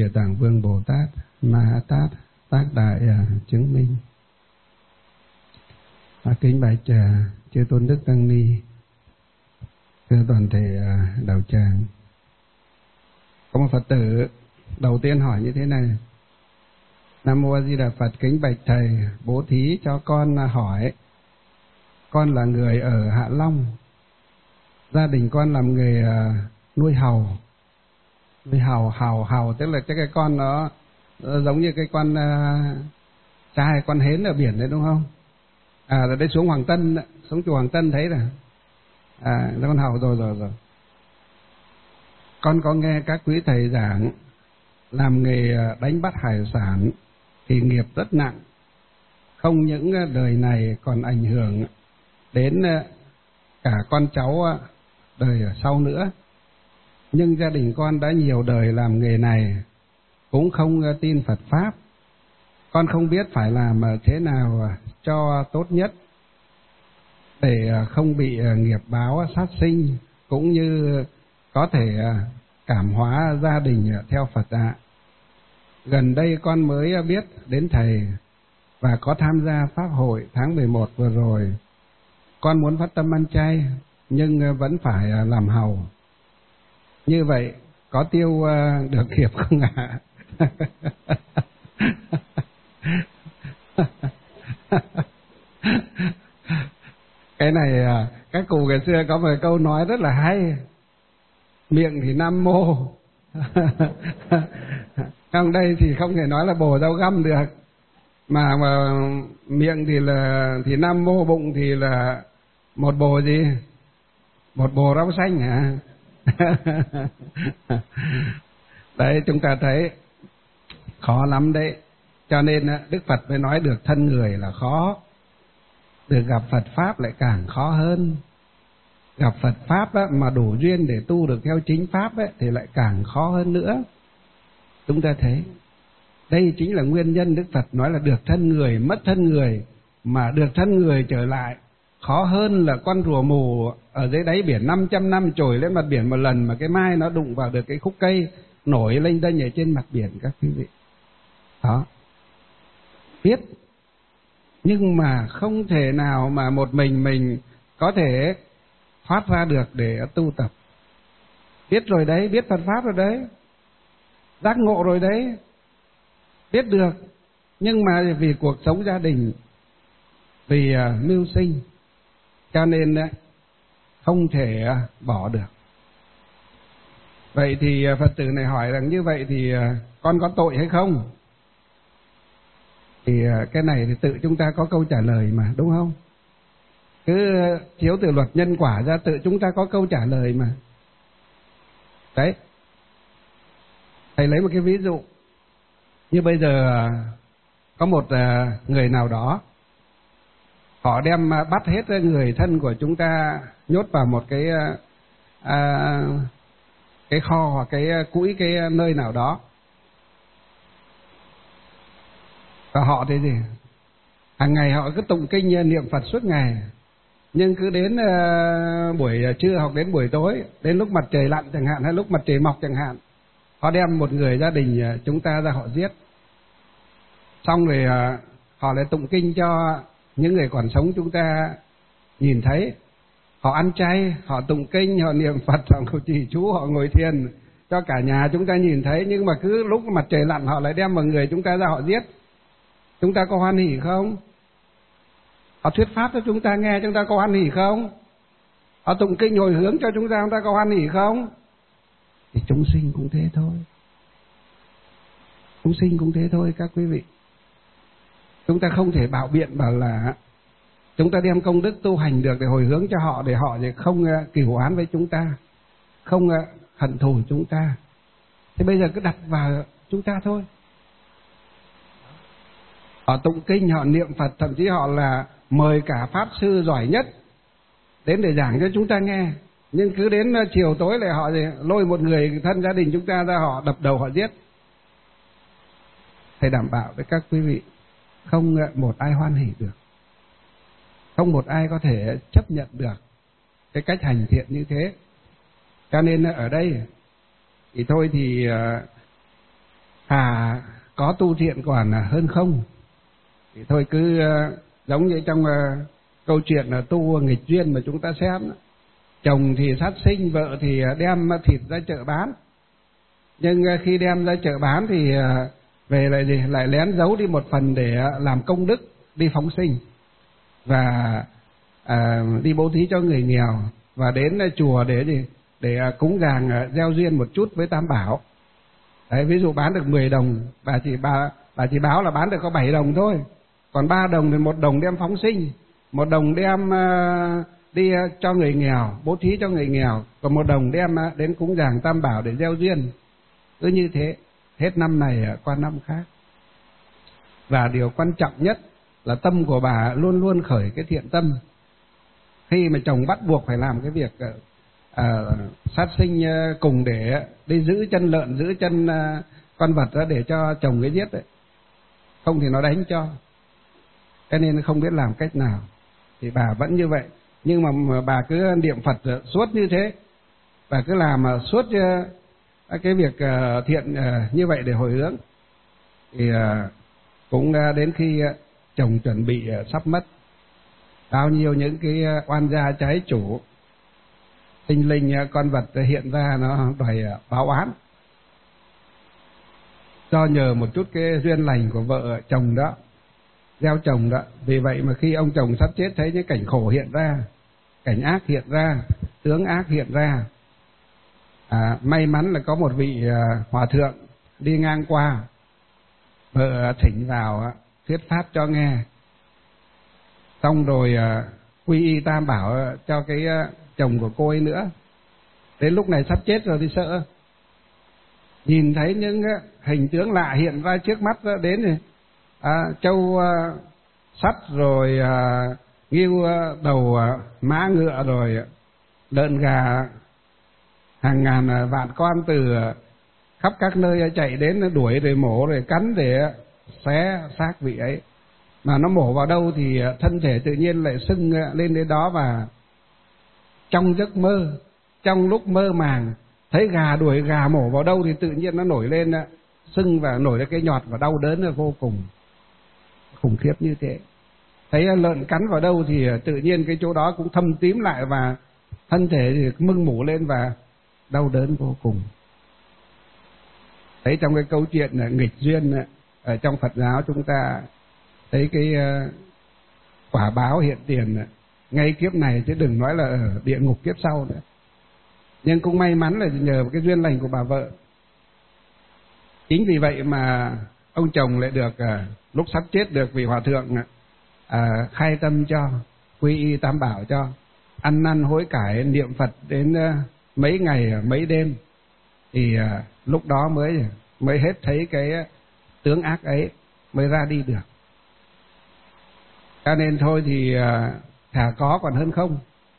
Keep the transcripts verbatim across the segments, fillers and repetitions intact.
Địa Tạng Vương Bồ Tát Ma Ha Tát tác đại à, chứng minh. À, kính bạch à, chư tôn đức tăng ni, thưa toàn thể à, đạo tràng. Có một Phật tử đầu tiên hỏi như thế này: Nam Mô A Di Đà Phật, kính bạch thầy, bố thí cho con hỏi. Con là người ở Hạ Long, gia đình con làm nghề à, nuôi hàu. Nuôi hàu, hàu, hàu tức là cái cái con nó giống như cái con uh, trai, con hến ở biển đấy đúng không? À, rồi đây xuống Hoàng Tân, xuống chùa Hoàng Tân thấy rồi. À, nó con hàu rồi rồi rồi. Con có nghe các quý thầy giảng làm nghề đánh bắt hải sản thì nghiệp rất nặng, không những đời này còn ảnh hưởng đến cả con cháu đời sau nữa. Nhưng gia đình con đã nhiều đời làm nghề này, cũng không tin Phật Pháp. Con không biết phải làm thế nào cho tốt nhất để không bị nghiệp báo sát sinh, cũng như có thể cảm hóa gia đình theo Phật ạ. Gần đây con mới biết đến thầy và có tham gia pháp hội tháng mười một vừa rồi. Con muốn phát tâm ăn chay nhưng vẫn phải làm hầu. Như vậy có tiêu được nghiệp không ạ? Cái này các cụ ngày xưa có một câu nói rất là hay: miệng thì Nam Mô trong đây thì không thể nói là bồ rau găm được, mà mà miệng thì là thì Nam Mô, bụng thì là một bồ gì? Một bồ rau xanh hả? Đấy, chúng ta thấy khó lắm đấy. Cho nên Đức Phật mới nói được thân người là khó, được gặp Phật Pháp lại càng khó hơn. Gặp Phật Pháp á, mà đủ duyên để tu được theo chính Pháp ấy, thì lại càng khó hơn nữa. Chúng ta thấy đây chính là nguyên nhân Đức Phật nói là được thân người, mất thân người. Mà được thân người trở lại khó hơn là con rùa mù ở dưới đáy biển năm trăm năm trồi lên mặt biển một lần mà cái mai nó đụng vào được cái khúc cây nổi lênh đênh ở trên mặt biển, các quý vị. Đó. Biết, nhưng mà không thể nào mà một mình mình có thể thoát ra được để tu tập. Biết rồi đấy, biết Phật Pháp rồi đấy, giác ngộ rồi đấy, biết được. Nhưng mà vì cuộc sống gia đình, vì uh, mưu sinh, cho nên uh, không thể uh, bỏ được. Vậy thì uh, Phật tử này hỏi rằng như vậy thì uh, con có tội hay không? Thì uh, cái này thì tự chúng ta có câu trả lời mà, đúng không? Cứ uh, chiếu từ luật nhân quả ra, tự chúng ta có câu trả lời mà. Đấy. Thầy lấy một cái ví dụ. Như bây giờ uh, có một uh, người nào đó, họ đem uh, bắt hết người thân của chúng ta nhốt vào một cái uh, uh, cái kho hoặc cái uh, cũi cái uh, nơi nào đó. Và họ thì gì? Hàng ngày họ cứ tụng kinh niệm Phật suốt ngày. Nhưng cứ đến uh, buổi trưa hoặc đến buổi tối, đến lúc mặt trời lặn chẳng hạn hay lúc mặt trời mọc chẳng hạn, họ đem một người gia đình chúng ta ra họ giết. Xong rồi uh, họ lại tụng kinh cho những người còn sống chúng ta nhìn thấy. Họ ăn chay, họ tụng kinh, họ niệm Phật, họ trì chú, họ ngồi thiền cho cả nhà chúng ta nhìn thấy. Nhưng mà cứ lúc mặt trời lặn họ lại đem một người chúng ta ra họ giết. Chúng ta có hoan hỉ không? Họ thuyết pháp cho chúng ta nghe, chúng ta có hoan hỉ không? Họ tụng kinh hồi hướng cho chúng ta, chúng ta có hoan hỉ không? Thì chúng sinh cũng thế thôi. Chúng sinh cũng thế thôi các quý vị. Chúng ta không thể bảo biện bảo là chúng ta đem công đức tu hành được để hồi hướng cho họ, để họ không kỷ oán với chúng ta, không hận thù chúng ta. Thế bây giờ cứ đặt vào chúng ta thôi. Họ tụng kinh, họ niệm Phật, thậm chí họ là mời cả Pháp Sư giỏi nhất đến để giảng cho chúng ta nghe. Nhưng cứ đến chiều tối lại họ lôi một người thân gia đình chúng ta ra, họ đập đầu họ giết. Thầy đảm bảo với các quý vị, không một ai hoan hỉ được, không một ai có thể chấp nhận được cái cách hành thiện như thế. Cho nên ở đây thì thôi thì thà có tu thiện còn hơn không. Thì thôi cứ uh, giống như trong uh, câu chuyện là tu nghịch duyên mà chúng ta xem, chồng thì sát sinh, vợ thì đem thịt ra chợ bán. Nhưng uh, khi đem ra chợ bán thì uh, về lại gì lại lén giấu đi một phần để uh, làm công đức, đi phóng sinh và uh, đi bố thí cho người nghèo, và đến uh, chùa để gì để uh, cúng dường uh, gieo duyên một chút với Tam Bảo. Đấy, ví dụ bán được mười đồng, bà chỉ bà bà chỉ báo là bán được có bảy đồng thôi, còn ba đồng thì một đồng đem phóng sinh, một đồng đem uh, đi uh, cho người nghèo, bố thí cho người nghèo, còn một đồng đem uh, đến cúng dường Tam Bảo để gieo duyên. Cứ như thế hết năm này uh, qua năm khác. Và điều quan trọng nhất là tâm của bà luôn luôn khởi cái thiện tâm. Khi mà chồng bắt buộc phải làm cái việc uh, uh, sát sinh uh, cùng để đi giữ chân lợn, giữ chân uh, con vật đó để cho chồng cái giết đấy, không thì nó đánh cho, cho nên không biết làm cách nào, thì bà vẫn như vậy. Nhưng mà, mà bà cứ niệm Phật suốt như thế, bà cứ làm suốt uh, cái việc uh, thiện uh, như vậy để hồi hướng, thì uh, cũng uh, đến khi uh, chồng chuẩn bị uh, sắp mất, bao nhiêu những cái uh, oan gia trái chủ, sinh linh uh, con vật uh, hiện ra nó đòi uh, báo oán, do nhờ một chút cái duyên lành của vợ chồng đó, gieo chồng đó. Vì vậy mà khi ông chồng sắp chết thấy những cảnh khổ hiện ra, cảnh ác hiện ra, tướng ác hiện ra, à, may mắn là có một vị uh, hòa thượng đi ngang qua, vợ thỉnh vào uh, thuyết pháp cho nghe, xong rồi uh, quy y Tam Bảo uh, cho cái uh, chồng của cô ấy nữa. Đến lúc này sắp chết rồi thì sợ, nhìn thấy những uh, hình tướng lạ hiện ra trước mắt uh, đến thì à, trâu uh, sắt rồi uh, nghêu uh, đầu uh, mã ngựa rồi uh, lợn gà hàng ngàn uh, vạn con từ uh, khắp các nơi uh, chạy đến đuổi rồi mổ rồi cắn để uh, xé xác vị ấy. Mà nó mổ vào đâu thì uh, thân thể tự nhiên lại sưng uh, lên đến đó. Và trong giấc mơ, trong lúc mơ màng thấy gà đuổi gà mổ vào đâu thì tự nhiên nó nổi lên uh, sưng và nổi lên cái nhọt và đau đớn uh, vô cùng khủng khiếp như thế. Thấy uh, lợn cắn vào đâu thì uh, tự nhiên cái chỗ đó cũng thâm tím lại và thân thể thì mưng mủ lên và đau đớn vô cùng. Thấy trong cái câu chuyện uh, nghịch duyên uh, ở trong Phật giáo chúng ta thấy cái uh, quả báo hiện tiền uh, ngay kiếp này, chứ đừng nói là ở địa ngục kiếp sau nữa. Nhưng cũng may mắn là nhờ cái duyên lành của bà vợ. Chính vì vậy mà ông chồng lại được uh, lúc sắp chết được vị hòa thượng uh, khai tâm cho, quy y Tam Bảo cho, ăn năn hối cải niệm Phật đến uh, mấy ngày mấy đêm, thì uh, lúc đó mới mới hết thấy cái tướng ác ấy, mới ra đi được. Cho nên thôi thì uh, thà có còn hơn không.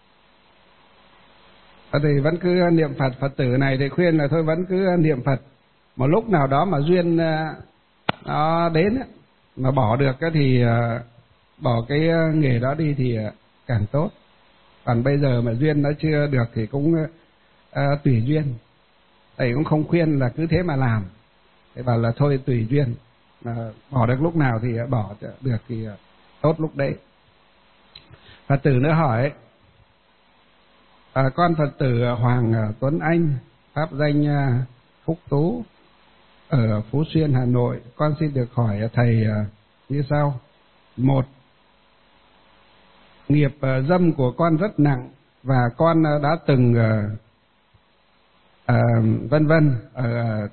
Thì vẫn cứ niệm Phật. Phật tử này thì khuyên là thôi vẫn cứ niệm Phật. Một lúc nào đó mà duyên uh, nó đến mà bỏ được thì uh, bỏ cái nghề đó đi thì uh, càng tốt. Còn bây giờ mà duyên nó chưa được thì cũng uh, tùy duyên. Thầy cũng không khuyên là cứ thế mà làm. Thầy bảo là thôi tùy duyên. Uh, bỏ được lúc nào thì bỏ được thì uh, tốt lúc đấy. Phật tử nữa hỏi: à, con Phật tử Hoàng Tuấn Anh, pháp danh Phúc Tú, ở Phú Xuyên, Hà Nội. Con xin được hỏi thầy như sau. Một, nghiệp dâm của con rất nặng và con đã từng à, vân vân à,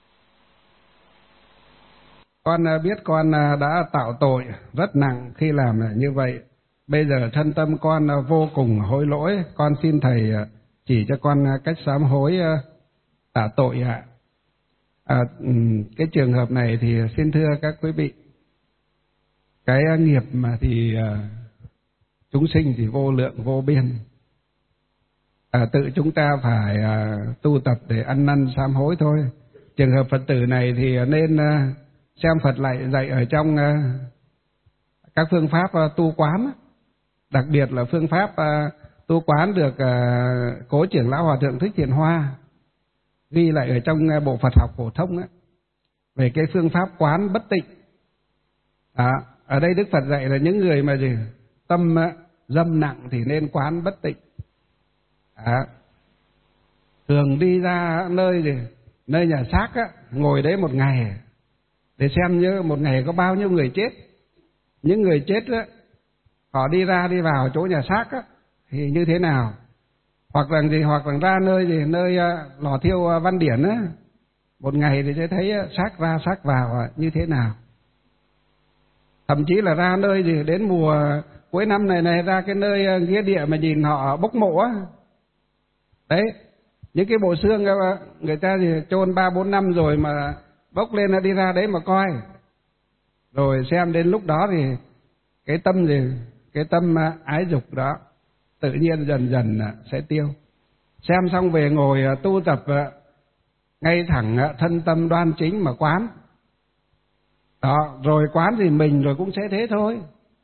con biết con đã tạo tội rất nặng khi làm như vậy. Bây giờ thân tâm con vô cùng hối lỗi, con xin thầy chỉ cho con cách sám hối tạ tội ạ. À, cái trường hợp này thì xin thưa các quý vị, cái nghiệp mà thì chúng sinh thì vô lượng vô biên, à, tự chúng ta phải tu tập để ăn năn sám hối thôi. Trường hợp Phật tử này thì nên xem Phật lại dạy ở trong các phương pháp tu quán, đặc biệt là phương pháp uh, tu quán được uh, Cố Trưởng Lão Hòa Thượng Thích Thiện Hoa ghi lại ở trong uh, bộ Phật học phổ thông ấy. về cái phương pháp quán bất tịnh. À, ở đây Đức Phật dạy là những người mà gì tâm dâm nặng thì nên quán bất tịnh. À, thường đi ra nơi gì nơi nhà xác á, ngồi đấy một ngày để xem như một ngày có bao nhiêu người chết. Những người chết á, họ đi ra đi vào chỗ nhà xác á, thì như thế nào, hoặc là gì hoặc là ra nơi gì nơi uh, lò thiêu uh, Văn Điển á, một ngày thì sẽ thấy uh, xác ra xác vào uh, như thế nào. Thậm chí là ra nơi gì đến mùa uh, cuối năm này này ra cái nơi uh, nghĩa địa mà nhìn họ bốc mộ á, đấy những cái bộ xương uh, người ta thì chôn ba bốn năm rồi mà bốc lên uh, đi ra đấy mà coi, rồi xem đến lúc đó thì cái tâm gì cái tâm uh, ái dục đó tự nhiên dần dần sẽ tiêu. Xem xong về ngồi tu tập ngay thẳng thân tâm đoan chính mà quán. Đó, rồi quán thì mình rồi cũng sẽ thế thôi.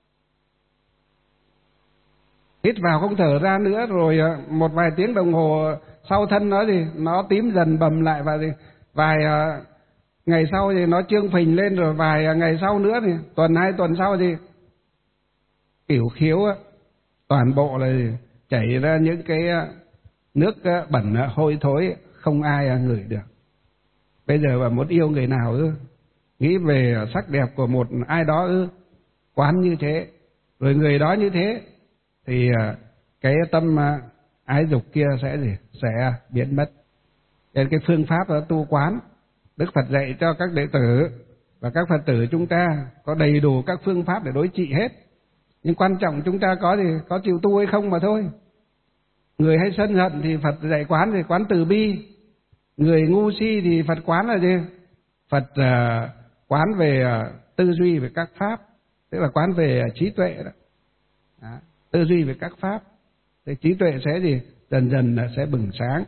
Hít vào không thở ra nữa, rồi một vài tiếng đồng hồ sau thân nó gì nó tím dần bầm lại, và gì vài ngày sau thì nó trương phình lên, rồi vài ngày sau nữa thì tuần hai tuần sau thì kiểu khiếu toàn bộ là gì? Chảy ra những cái nước bẩn hôi thối không ai ngửi được. Bây giờ mà muốn yêu người nào ư, nghĩ về sắc đẹp của một ai đó ư, quán như thế, rồi người đó như thế, thì cái tâm ái dục kia sẽ gì sẽ biến mất. Nên cái phương pháp đó tu quán, Đức Phật dạy cho các đệ tử và các Phật tử chúng ta có đầy đủ các phương pháp để đối trị hết. Nhưng quan trọng chúng ta có thì có chịu tu hay không mà thôi. Người hay sân hận thì Phật dạy quán thì quán từ bi. Người ngu si thì Phật quán là gì? Phật uh, quán về uh, tư duy về các pháp, tức là quán về uh, trí tuệ đó. Đó. Tư duy về các pháp thì trí tuệ sẽ gì dần dần uh, sẽ bừng sáng.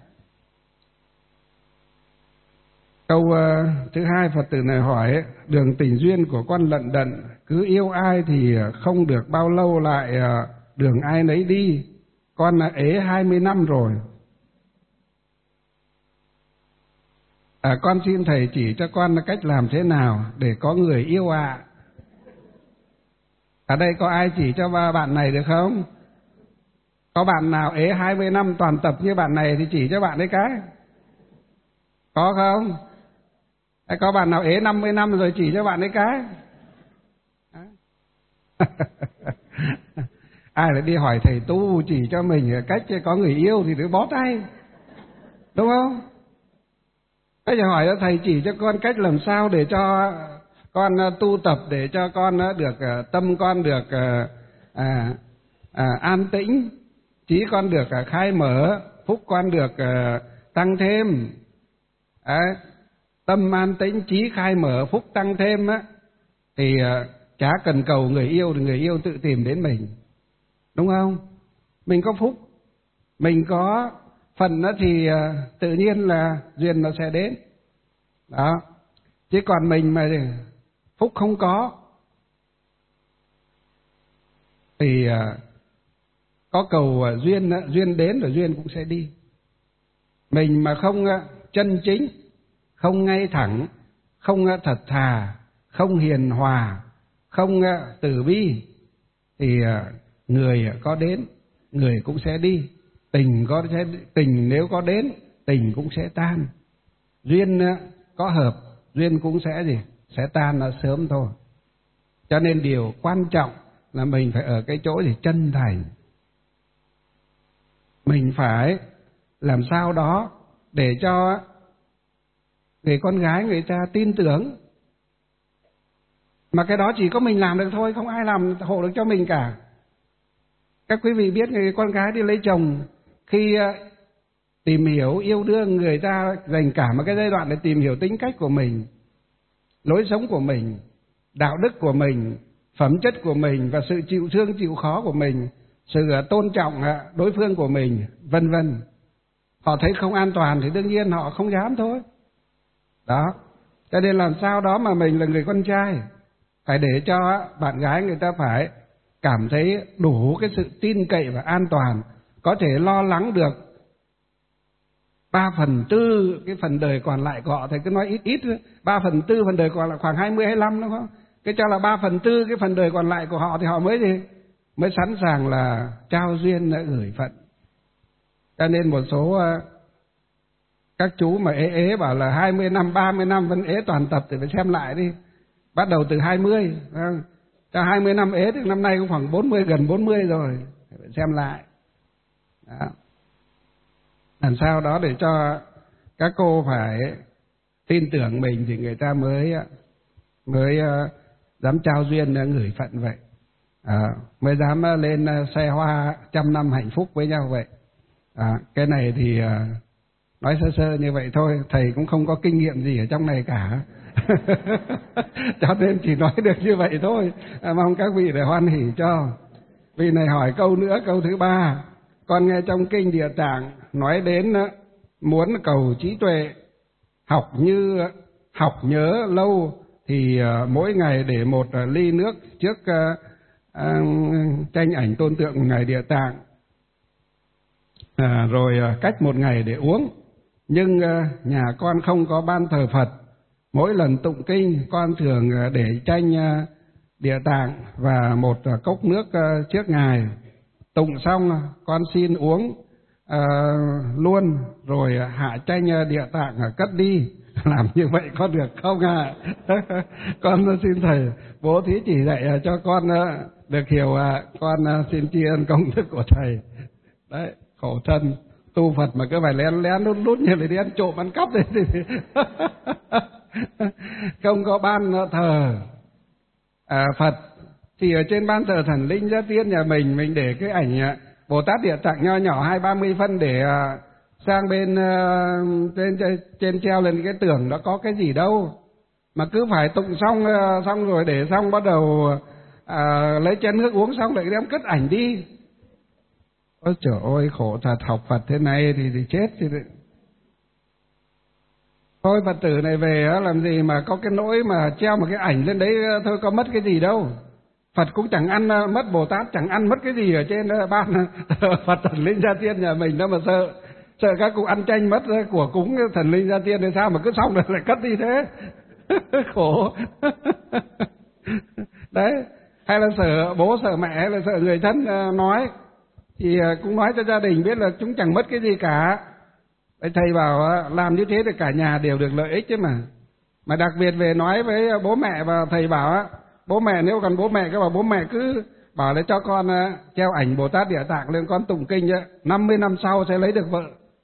Câu uh, thứ hai Phật tử này hỏi: đường tình duyên của con lận đận, cứ yêu ai thì không được bao lâu lại uh, đường ai nấy đi. Con là ế hai mươi năm rồi. À, con xin thầy chỉ cho con cách làm thế nào để có người yêu ạ. À. Ở đây có ai chỉ cho bạn này được không? Có bạn nào ế hai mươi năm toàn tập như bạn này thì chỉ cho bạn ấy cái. Có không? Hay có bạn nào ế năm mươi năm rồi chỉ cho bạn ấy cái? Ai lại đi hỏi thầy tu chỉ cho mình cách có người yêu thì cứ bó tay, đúng không? Bây giờ hỏi thầy chỉ cho con cách làm sao để cho con tu tập, để cho con được tâm con được à, à, an tĩnh, trí con được khai mở, phúc con được tăng thêm. À, tâm an tĩnh, trí khai mở, phúc tăng thêm á, thì chả cần cầu người yêu thì người yêu tự tìm đến mình, đúng không? Mình có phúc, mình có phần đó thì tự nhiên là duyên nó sẽ đến. Đó. Chứ còn mình mà phúc không có thì có cầu duyên, duyên đến rồi duyên cũng sẽ đi. Mình mà không chân chính, không ngay thẳng, không thật thà, không hiền hòa, không từ bi thì người có đến, người cũng sẽ đi. Tình có sẽ tình nếu có đến, tình cũng sẽ tan. Duyên có hợp, duyên cũng sẽ gì? Sẽ tan nó sớm thôi. Cho nên điều quan trọng là mình phải ở cái chỗ gì chân thành. Mình phải làm sao đó để cho người con gái người ta tin tưởng. Mà cái đó chỉ có mình làm được thôi, không ai làm hộ được cho mình cả. Các quý vị biết người con gái đi lấy chồng, khi tìm hiểu yêu đương, người ta dành cả một cái giai đoạn để tìm hiểu tính cách của mình, lối sống của mình, đạo đức của mình, phẩm chất của mình và sự chịu thương chịu khó của mình, sự tôn trọng đối phương của mình, vân vân. Họ thấy không an toàn thì đương nhiên họ không dám thôi. Đó. Cho nên làm sao đó mà mình là người con trai, phải để cho bạn gái người ta phải cảm thấy đủ cái sự tin cậy và an toàn, có thể lo lắng được ba phần tư cái phần đời còn lại của họ, thầy cứ nói ít ít ba phần tư phần đời còn lại khoảng hai mươi hay lăm đúng không? Cái cho là ba phần tư cái phần đời còn lại của họ thì họ mới gì mới sẵn sàng là trao duyên đã gửi phận. Cho nên một số uh, các chú mà ế ế bảo là hai mươi năm ba mươi năm vẫn ế toàn tập thì phải xem lại đi. Bắt đầu từ hai mươi, cho hai mươi năm ế thì năm nay cũng khoảng bốn mươi, gần bốn mươi rồi, phải xem lại. Đó. Làm sao đó để cho các cô phải tin tưởng mình thì người ta mới mới uh, dám trao duyên gửi phận vậy, à, mới dám lên xe hoa trăm năm hạnh phúc với nhau vậy. À, cái này thì uh, nói sơ sơ như vậy thôi, thầy cũng không có kinh nghiệm gì ở trong này cả. Cho nên chỉ nói được như vậy thôi, à, mong các vị để hoan hỉ cho. Vị này hỏi câu nữa, câu thứ ba. Con nghe trong kinh Địa Tạng nói đến muốn cầu trí tuệ, học như học nhớ lâu thì uh, mỗi ngày để một uh, ly nước trước uh, uh, tranh ảnh tôn tượng ngài Địa Tạng, à, rồi uh, cách một ngày để uống. Nhưng uh, nhà con không có ban thờ Phật, mỗi lần tụng kinh con thường uh, để tranh uh, Địa Tạng và một uh, cốc nước uh, trước ngài. Tụng xong uh, con xin uống uh, luôn, rồi uh, hạ tranh uh, Địa Tạng uh, cất đi. Làm như vậy có được không ạ? À? Con xin thầy bố thí chỉ dạy cho con được hiểu, con xin tri ân công đức của thầy. Đấy, khổ thân tu Phật mà cứ phải lén lén lút lút như là đi ăn trộm ăn cắp thì không có ban thờ à, Phật thì ở trên ban thờ thần linh Gia Tiên nhà mình mình để cái ảnh Bồ Tát Địa Tạng nho nhỏ hai ba mươi phân để sang bên uh, trên trên treo lên cái tường, đó có cái gì đâu mà cứ phải tụng xong uh, xong rồi để xong bắt đầu uh, lấy chén nước uống xong lại đem cất ảnh đi. Ôi trời ơi khổ thật, học Phật thế này thì thì chết thì thôi. Phật tử này về uh, làm gì mà có cái nỗi mà treo một cái ảnh lên đấy uh, thôi, có mất cái gì đâu. Phật cũng chẳng ăn uh, mất, Bồ Tát chẳng ăn mất cái gì ở trên uh, ban uh, Phật thần linh Gia Tiên nhà mình đâu mà sợ. Sợ các cụ ăn tranh mất của cúng thần linh Gia Tiên thì sao mà cứ xong rồi lại cất đi thế. Khổ. Đấy, hay là sợ bố sợ mẹ hay là sợ người thân nói thì cũng nói cho gia đình biết là chúng chẳng mất cái gì cả. Thầy bảo làm như thế thì cả nhà đều được lợi ích chứ mà. Mà đặc biệt về nói với bố mẹ, và thầy bảo bố mẹ nếu còn bố mẹ, các bảo bố mẹ cứ bảo là cho con treo ảnh Bồ Tát Địa Tạng lên con tụng kinh, năm mươi năm sau sẽ lấy được vợ.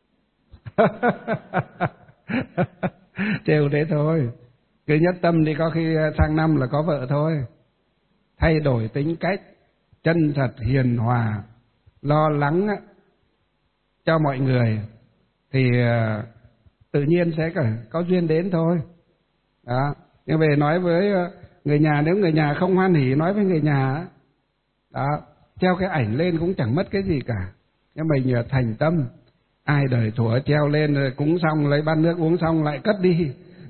Trêu thế thôi, cứ nhất tâm đi, có khi sang năm là có vợ thôi. Thay đổi tính cách chân thật hiền hòa, lo lắng cho mọi người thì tự nhiên sẽ có duyên đến thôi. Đó. Nhưng về nói với người nhà, nếu người nhà không hoan hỉ, nói với người nhà đó, treo cái ảnh lên cũng chẳng mất cái gì cả. Nhưng mình thành tâm, ai đời thủa treo lên cúng xong lấy bát nước uống xong lại cất đi.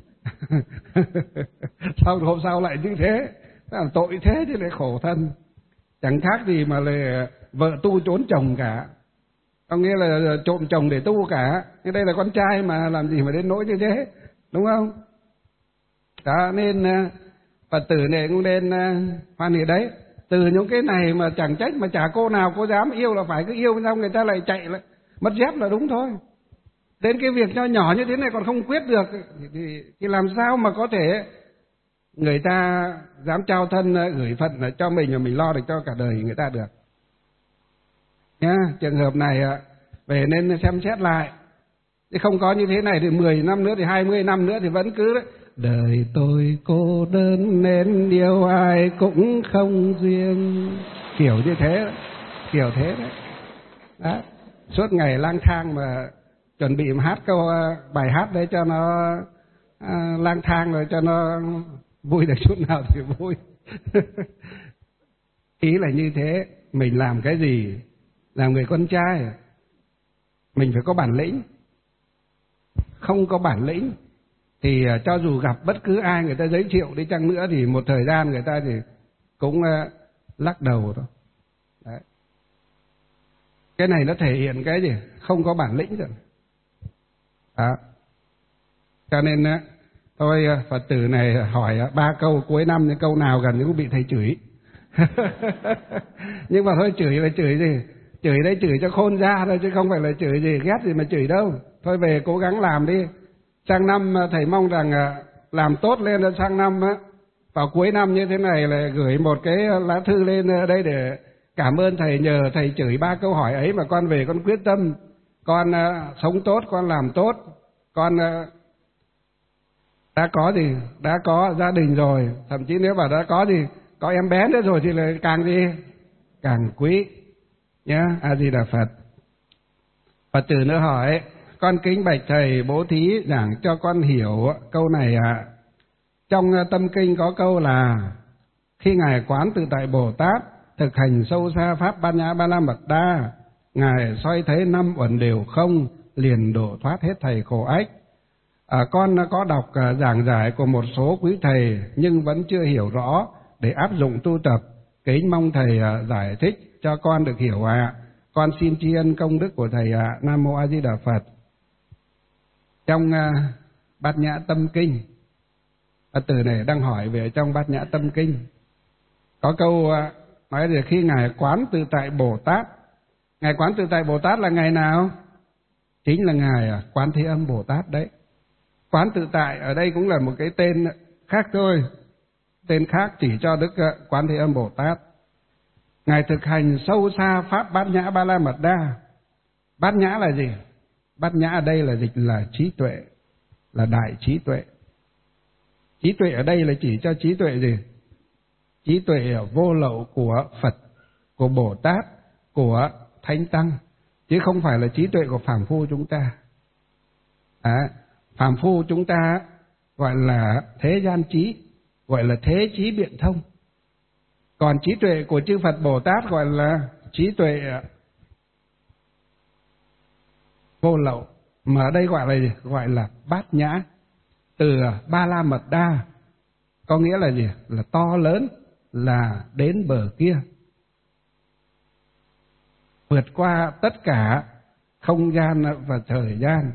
Sau hôm sau lại như thế, tội thế chứ lại khổ thân. Chẳng khác gì mà là vợ tu trốn chồng cả, có nghĩa là trộm chồng để tu cả. Nhưng đây là con trai mà làm gì mà đến nỗi như thế, đúng không? Đó nên Phật tử này cũng nên hoan hỉ đấy. Từ những cái này mà chẳng trách mà chả cô nào cô dám yêu, là phải cứ yêu xong người ta lại chạy lại mất dép là đúng thôi. Đến cái việc nho nhỏ như thế này còn không quyết được thì, thì làm sao mà có thể người ta dám trao thân gửi phận cho mình mà mình lo được cho cả đời người ta được nhá. Trường hợp này về nên xem xét lại, chứ không có như thế này thì mười năm nữa thì hai mươi năm nữa thì vẫn cứ đấy. Đời tôi cô đơn nên yêu ai cũng không duyên, kiểu như thế, kiểu thế đấy. Đó. Suốt ngày lang thang mà chuẩn bị hát câu bài hát đấy cho nó à, lang thang rồi cho nó vui được chút nào thì vui. Ý là như thế, mình làm cái gì, làm người con trai mình phải có bản lĩnh. Không có bản lĩnh thì cho dù gặp bất cứ ai người ta giới thiệu đi chăng nữa thì một thời gian người ta thì cũng uh, lắc đầu thôi. Đấy. Cái này nó thể hiện cái gì? Không có bản lĩnh rồi. Đó. Cho nên á, tôi Phật tử này hỏi ba câu cuối năm, những câu nào gần như cũng bị thầy chửi. Nhưng mà thôi, chửi là chửi gì? Chửi đấy chửi cho khôn ra thôi, chứ không phải là chửi gì ghét gì mà chửi đâu. Thôi về cố gắng làm đi. Sang năm thầy mong rằng làm tốt lên, là sang năm á, vào cuối năm như thế này là gửi một cái lá thư lên đây để cảm ơn thầy, nhờ thầy chửi ba câu hỏi ấy mà con về con quyết tâm, con uh, sống tốt, con làm tốt, con uh, đã có gì, đã có gia đình rồi, thậm chí nếu mà đã có gì, có em bé nữa rồi thì là càng gì, càng quý nhá. A Di Đà Phật. Phật tử nữa hỏi: con kính bạch thầy bố thí giảng cho con hiểu câu này ạ. À. Trong tâm kinh có câu là khi ngài Quán Tự Tại Bồ Tát thực hành sâu xa pháp Bát Nhã Ba La Mật Đa, ngài soi thấy năm uẩn đều không, liền độ thoát hết thầy khổ ách. À, con có đọc uh, giảng giải của một số quý thầy nhưng vẫn chưa hiểu rõ để áp dụng tu tập, kính mong thầy uh, giải thích cho con được hiểu ạ. À. Con xin tri ân công đức của thầy ạ. À. Nam Mô A Di Đà Phật. Trong uh, Bát Nhã Tâm Kinh, Phật tử này đang hỏi về trong Bát Nhã Tâm Kinh có câu uh, nói là khi ngài Quán Tự Tại Bồ Tát. Ngài Quán Tự Tại Bồ Tát là ngày nào? Chính là ngài uh, Quán Thế Âm Bồ Tát đấy. Quán Tự Tại ở đây cũng là một cái tên khác thôi, tên khác chỉ cho Đức Quán Thế Âm Bồ Tát. Ngài thực hành sâu xa pháp Bát Nhã Ba La Mật Đa. Bát Nhã là gì? Bát Nhã ở đây là dịch là trí tuệ, là đại trí tuệ. Trí tuệ ở đây là chỉ cho trí tuệ gì? Trí tuệ vô lậu của Phật, của Bồ Tát, của Thánh Tăng, chứ không phải là trí tuệ của phàm phu chúng ta. À, phàm phu chúng ta gọi là thế gian trí, gọi là thế trí biện thông. Còn trí tuệ của chư Phật Bồ Tát gọi là trí tuệ vô lậu, mà ở đây gọi là gì? Gọi là bát nhã. Từ Ba La Mật Đa có nghĩa là gì? Là to lớn, là đến bờ kia, vượt qua tất cả không gian và thời gian.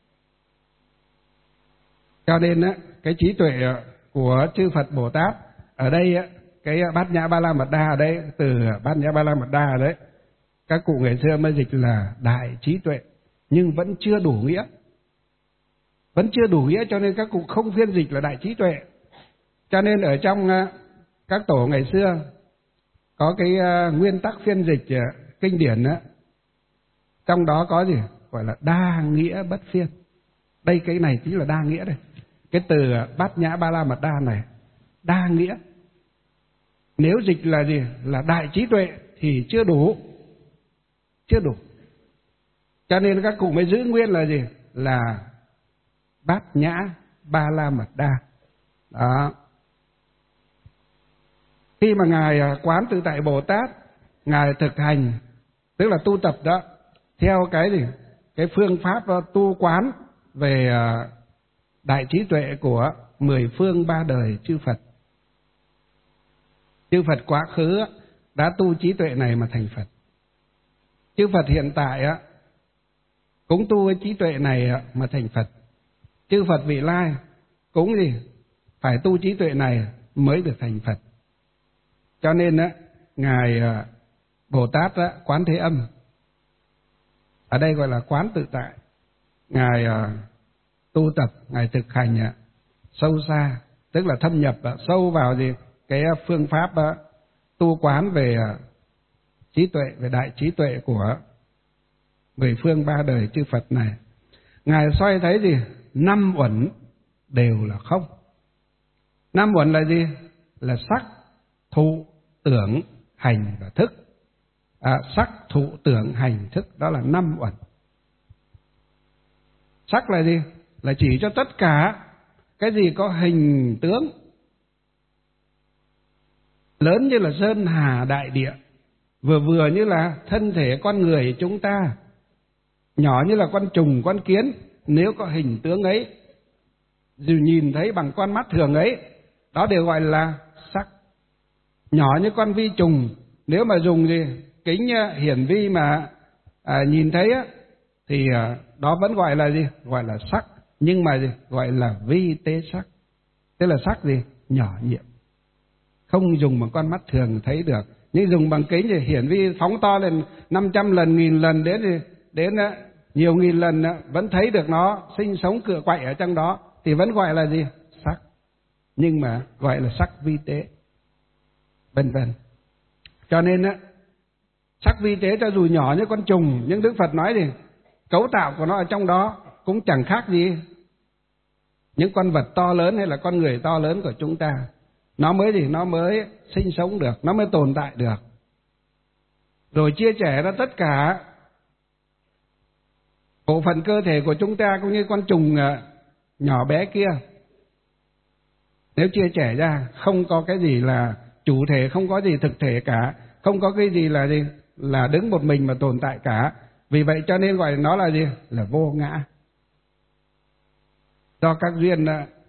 Cho nên á, cái trí tuệ của chư Phật Bồ Tát ở đây á, cái Bát Nhã Ba La Mật Đa ở đây, từ Bát Nhã Ba La Mật Đa ở đấy, các cụ ngày xưa mới dịch là đại trí tuệ, nhưng vẫn chưa đủ nghĩa, vẫn chưa đủ nghĩa, cho nên các cụ không phiên dịch là đại trí tuệ. Cho nên ở trong các tổ ngày xưa có cái nguyên tắc phiên dịch kinh điển á, trong đó có gì gọi là đa nghĩa bất phiên. Đây cái này chính là đa nghĩa đây. Cái từ Bát Nhã Ba La Mật Đa này đa nghĩa. Nếu dịch là gì? Là đại trí tuệ thì chưa đủ, chưa đủ. Cho nên các cụ mới giữ nguyên là gì? Là Bát Nhã Ba La Mật Đa. Đó. Khi mà ngài Quán Tự Tại Bồ Tát, ngài thực hành, tức là tu tập đó, theo cái gì? Cái phương pháp tu quán về đại trí tuệ của mười phương ba đời chư Phật. Chư Phật quá khứ đã tu trí tuệ này mà thành Phật. Chư Phật hiện tại cũng tu cái trí tuệ này mà thành Phật. Chư Phật vị lai cũng gì? Phải tu trí tuệ này mới được thành Phật. Cho nên ngài Bồ Tát Quán Thế Âm, ở đây gọi là Quán Tự Tại, ngài tu tập, ngài thực hành sâu xa, tức là thâm nhập sâu vào gì? Cái phương pháp tu quán về trí tuệ, về đại trí tuệ của mười phương ba đời chư Phật này. Ngài soi thấy gì? Năm uẩn đều là không. Năm uẩn là gì? Là sắc, thụ, tưởng, hành và thức. À, sắc, thụ, tưởng, hành, thức, đó là năm uẩn. Sắc là gì? Là chỉ cho tất cả cái gì có hình tướng, lớn như là sơn hà đại địa, vừa vừa như là thân thể con người chúng ta, nhỏ như là con trùng, con kiến, nếu có hình tướng ấy, dù nhìn thấy bằng con mắt thường ấy, đó đều gọi là sắc. Nhỏ như con vi trùng, nếu mà dùng gì kính hiển vi mà à, nhìn thấy á, thì đó vẫn gọi là gì? Gọi là sắc, nhưng mà gì? Gọi là vi tế sắc. Tức là sắc gì? Nhỏ nhiệm, không dùng bằng con mắt thường thấy được, nhưng dùng bằng kính thì hiển vi phóng to lên năm trăm lần, nghìn lần, đến gì? Đến nhiều nghìn lần vẫn thấy được nó sinh sống cựa quậy ở trong đó, thì vẫn gọi là gì? Sắc, nhưng mà gọi là sắc vi tế, vân vân. Cho nên á, sắc vi tế cho dù nhỏ như con trùng, nhưng Đức Phật nói thì cấu tạo của nó ở trong đó cũng chẳng khác gì những con vật to lớn hay là con người to lớn của chúng ta. Nó mới gì? Nó mới sinh sống được, nó mới tồn tại được. Rồi chia sẻ ra tất cả bộ phận cơ thể của chúng ta cũng như con trùng nhỏ bé kia. Nếu chia sẻ ra, không có cái gì là chủ thể, không có gì thực thể cả, không có cái gì là gì? Là đứng một mình mà tồn tại cả. Vì vậy cho nên gọi nó là gì? Là vô ngã. Do các duyên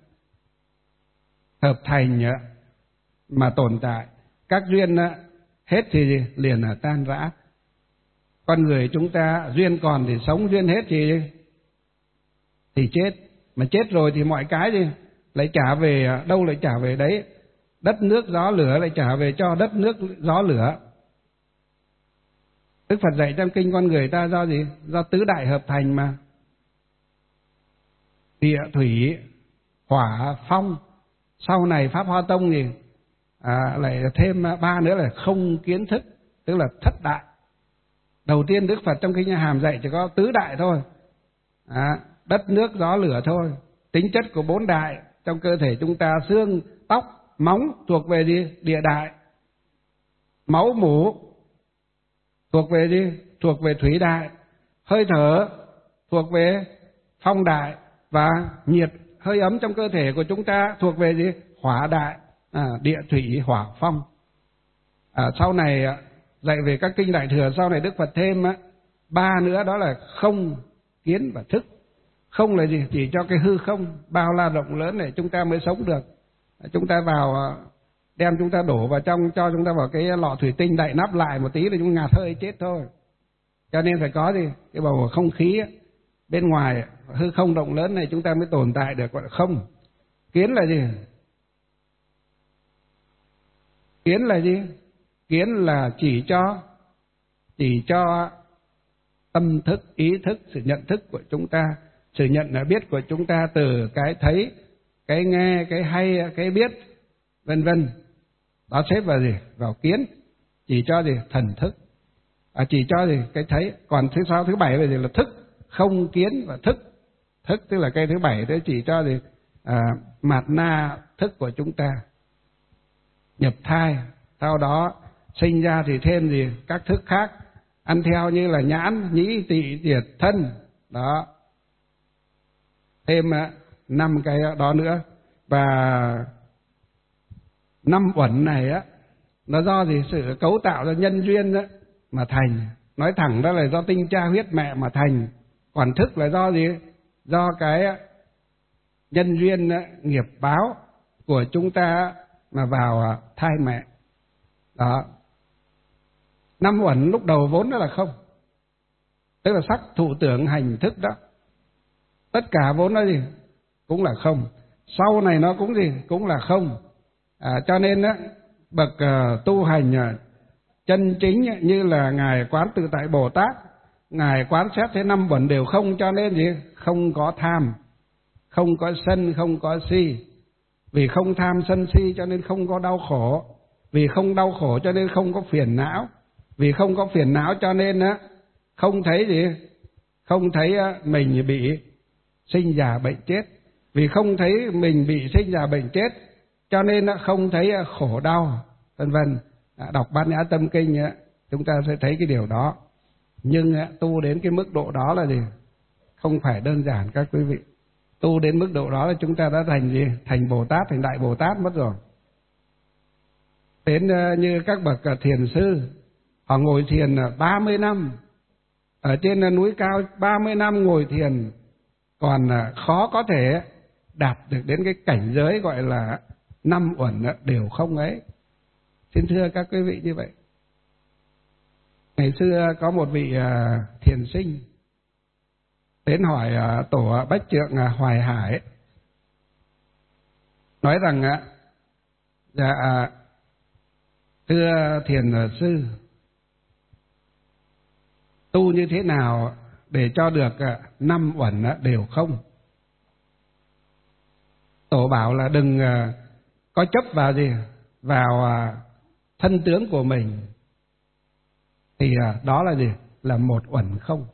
hợp thành mà tồn tại, các duyên hết thì liền là tan rã. Con người chúng ta duyên còn thì sống, duyên hết thì thì chết. Mà chết rồi thì mọi cái gì lại trả về đâu? Lại trả về đấy. Đất nước gió lửa lại trả về cho đất nước gió lửa. Đức Phật dạy trong kinh con người ta do gì? Do tứ đại hợp thành mà. Địa, thủy, hỏa, phong. Sau này Pháp Hoa Tông thì à, lại thêm ba nữa là không kiến thức, tức là thất đại. Đầu tiên Đức Phật trong kinh A Hàm dạy chỉ có tứ đại thôi, à, đất nước gió lửa thôi. Tính chất của bốn đại trong cơ thể chúng ta, xương, tóc, móng thuộc về gì? Địa đại. Máu mủ thuộc về gì? Thuộc về thủy đại. Hơi thở thuộc về phong đại. Và nhiệt, hơi ấm trong cơ thể của chúng ta thuộc về gì? Hỏa đại. À, địa, thủy, hỏa, phong. À, sau này dạy về các kinh Đại Thừa, sau này Đức Phật thêm á, ba nữa, đó là không, kiến và thức. Không là gì? Chỉ cho cái hư không bao la rộng lớn để chúng ta mới sống được. Chúng ta vào, đem chúng ta đổ vào trong, cho chúng ta vào cái lọ thủy tinh đậy nắp lại một tí là chúng ngạt hơi chết thôi. Cho nên phải có gì? Cái bầu không khí á, bên ngoài hư không rộng lớn này chúng ta mới tồn tại được, gọi là không. Kiến là gì? Kiến là gì? Kiến là chỉ cho chỉ cho tâm thức, ý thức, sự nhận thức của chúng ta, sự nhận là biết của chúng ta từ cái thấy, cái nghe, cái hay, cái biết, vân vân. Đó xếp vào gì? Vào kiến. Chỉ cho gì? Thần thức. À, chỉ cho gì? Cái thấy. Còn thứ sáu, thứ bảy là gì? Là thức. Không, kiến và thức. Thức tức là cái thứ bảy, đấy chỉ cho gì? À, mạt na thức của chúng ta. Nhập thai, sau đó sinh ra thì thêm gì? Các thức khác, ăn theo như là nhãn, nhĩ, tỵ, thiệt, thân. Đó. Thêm năm cái đó nữa. Và năm uẩn này á, nó do gì? Sự cấu tạo ra nhân duyên á mà thành. Nói thẳng đó là do tinh cha huyết mẹ mà thành. Còn thức là do gì? Do cái nhân duyên nghiệp báo của chúng ta mà vào thai mẹ. Đó. Năm uẩn lúc đầu vốn đó là không. Tức là sắc, thụ, tưởng, hành, thức đó. Tất cả vốn đó gì? Cũng là không. Sau này nó cũng gì? Cũng là không. À, cho nên đó, bậc uh, tu hành uh, chân chính như là Ngài Quán Tự Tại Bồ Tát, Ngài quán xét thế năm uẩn đều không, cho nên gì? Không có tham, không có sân, không có si. Vì không tham sân si cho nên không có đau khổ. Vì không đau khổ cho nên không có phiền não. Vì không có phiền não cho nên á không thấy gì? Không thấy mình bị sinh già bệnh chết. Vì không thấy mình bị sinh già bệnh chết cho nên không thấy khổ đau, vân vân. Đọc Bát Nhã Tâm Kinh chúng ta sẽ thấy cái điều đó. Nhưng tu đến cái mức độ đó là gì? Không phải đơn giản các quý vị. Tu đến mức độ đó là chúng ta đã thành gì? Thành Bồ Tát, thành Đại Bồ Tát mất rồi. Đến như các bậc thiền sư, họ ngồi thiền ba mươi năm, ở trên núi cao ba mươi năm ngồi thiền, còn khó có thể đạt được đến cái cảnh giới gọi là năm uẩn đều không ấy. Xin thưa các quý vị như vậy. Ngày xưa có một vị thiền sinh, đến hỏi uh, tổ Bách Trượng uh, Hoài Hải, nói rằng uh, dạ uh, thưa thiền sư, tu như thế nào để cho được uh, năm uẩn uh, đều không? Tổ bảo là đừng uh, có chấp vào gì, vào uh, thân tướng của mình, thì uh, đó là gì? Là một uẩn không.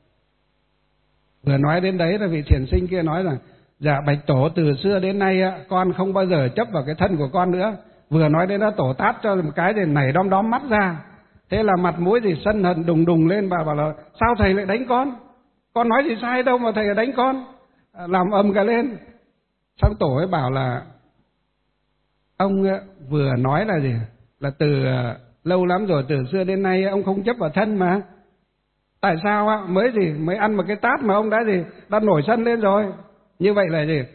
Vừa nói đến đấy là vị thiền sinh kia nói rằng dạ bạch tổ, từ xưa đến nay uh, con không bao giờ chấp vào cái thân của con nữa. Vừa nói đến đó tổ tát cho một cái thì nảy đom đóm mắt ra. Thế là mặt mũi thì sân hận đùng đùng lên, bà bảo là sao thầy lại đánh con? Con nói gì sai đâu mà thầy lại đánh con? À, làm ầm cả lên. Xong tổ ấy bảo là ông vừa nói là gì? Là từ lâu lắm rồi, từ xưa đến nay ông không chấp vào thân mà. Tại sao mới gì? Mới ăn một cái tát mà ông đã gì? Đã nổi sân lên rồi. Như vậy là gì?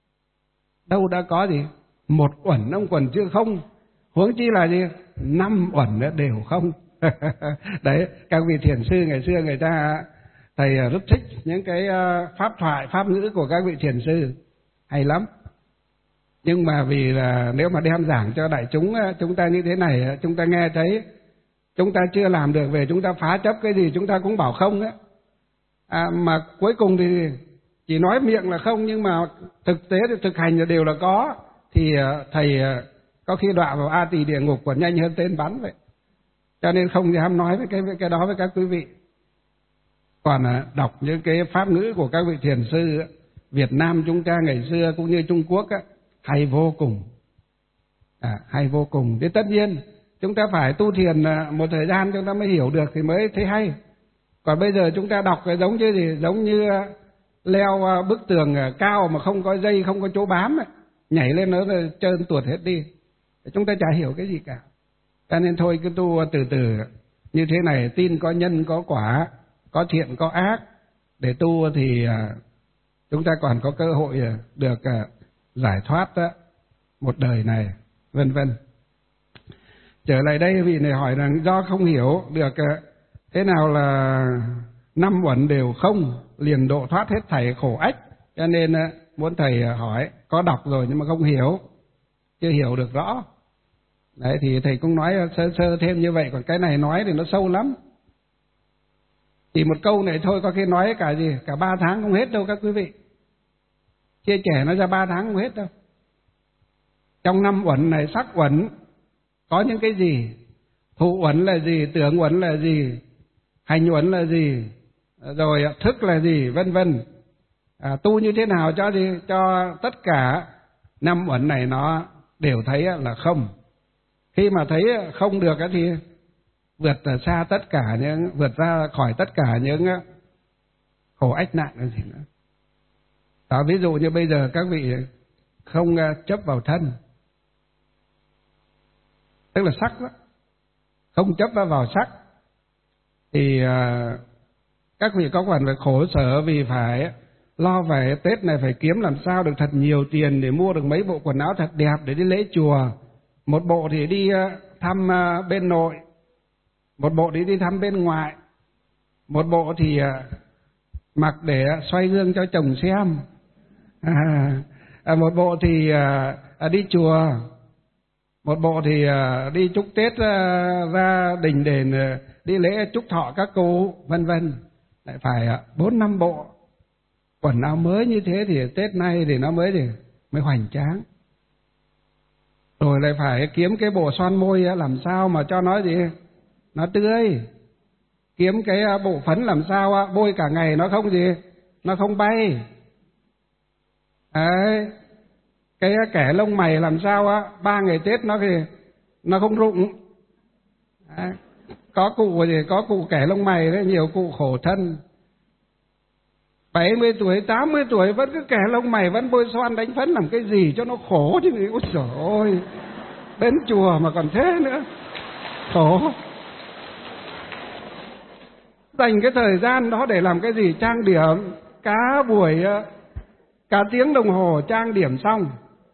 Đâu đã có gì? Một uẩn ông còn chưa không. Huống chi là gì? Năm uẩn đều không. Đấy, các vị thiền sư ngày xưa người ta, thầy rất thích những cái pháp thoại, pháp ngữ của các vị thiền sư. Hay lắm. Nhưng mà vì là nếu mà đem giảng cho đại chúng chúng ta như thế này, chúng ta nghe thấy chúng ta chưa làm được, về chúng ta phá chấp cái gì chúng ta cũng bảo không á. À, mà cuối cùng thì chỉ nói miệng là không, nhưng mà thực tế thì thực hành là đều là có. Thì thầy có khi đọa vào A Tỳ địa ngục còn nhanh hơn tên bắn vậy. Cho nên không dám nói với cái, với cái đó với các quý vị. Còn đọc những cái pháp ngữ của các vị thiền sư Việt Nam chúng ta ngày xưa cũng như Trung Quốc á, hay vô cùng. À, hay vô cùng. Thế tất nhiên chúng ta phải tu thiền một thời gian chúng ta mới hiểu được thì mới thấy hay. Còn bây giờ chúng ta đọc cái giống như gì? Giống như leo bức tường cao mà không có dây, không có chỗ bám ấy. Nhảy lên nó trơn tuột hết đi. Chúng ta chả hiểu cái gì cả. Cho nên thôi cứ tu từ từ như thế này, tin có nhân có quả, có thiện có ác. Để tu thì chúng ta còn có cơ hội được giải thoát một đời này, vân vân. Trở lại đây vị này hỏi rằng do không hiểu được thế nào là năm uẩn đều không, liền độ thoát hết thảy khổ ách, cho nên muốn thầy hỏi. Có đọc rồi nhưng mà không hiểu, chưa hiểu được rõ. Đấy thì thầy cũng nói sơ sơ thêm như vậy. Còn cái này nói thì nó sâu lắm. Chỉ một câu này thôi có khi nói cả gì cả ba tháng không hết đâu các quý vị. Chia sẻ nó ra ba tháng không hết đâu. Trong năm uẩn này, sắc uẩn có những cái gì, thụ uẩn là gì, tưởng uẩn là gì, hành uẩn là gì, rồi thức là gì, vân vân. À, tu như thế nào cho gì cho tất cả năm uẩn này nó đều thấy là không. Khi mà thấy không được thì vượt xa tất cả những, vượt ra khỏi tất cả những khổ ách nạn là gì nữa. Đó, ví dụ như bây giờ các vị không chấp vào thân, tức là sắc đó, không chấp vào sắc, thì các vị có còn phải khổ sở vì phải lo về Tết này phải kiếm làm sao được thật nhiều tiền để mua được mấy bộ quần áo thật đẹp để đi lễ chùa. Một bộ thì đi thăm bên nội, một bộ thì đi thăm bên ngoại, một bộ thì mặc để xoay gương cho chồng xem, à, một bộ thì à, đi chùa, một bộ thì à, đi chúc Tết à, ra đình đền đi lễ chúc thọ các cụ, vân vân. Lại phải bốn năm bộ quần áo mới như thế thì Tết nay thì nó mới thì mới hoành tráng. Rồi lại phải kiếm cái bộ son môi làm sao mà cho nó gì nó tươi, kiếm cái bộ phấn làm sao bôi cả ngày nó không gì nó không bay. Đấy, cái kẻ lông mày làm sao á ba ngày Tết nó thì nó không rụng. Đấy, có cụ gì có cụ kẻ lông mày đấy, nhiều cụ khổ thân bảy mươi tuổi tám mươi tuổi vẫn cứ kẻ lông mày, vẫn bôi son đánh phấn làm cái gì cho nó khổ chứ. Ôi trời ơi, đến chùa mà còn thế nữa, khổ. Dành cái thời gian đó để làm cái gì? Trang điểm cả buổi, cả tiếng đồng hồ trang điểm xong,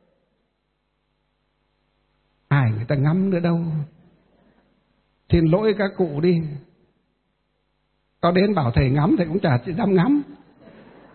ai người ta ngắm nữa đâu. Xin lỗi các cụ đi, có đến bảo thầy ngắm thầy cũng chả dám ngắm.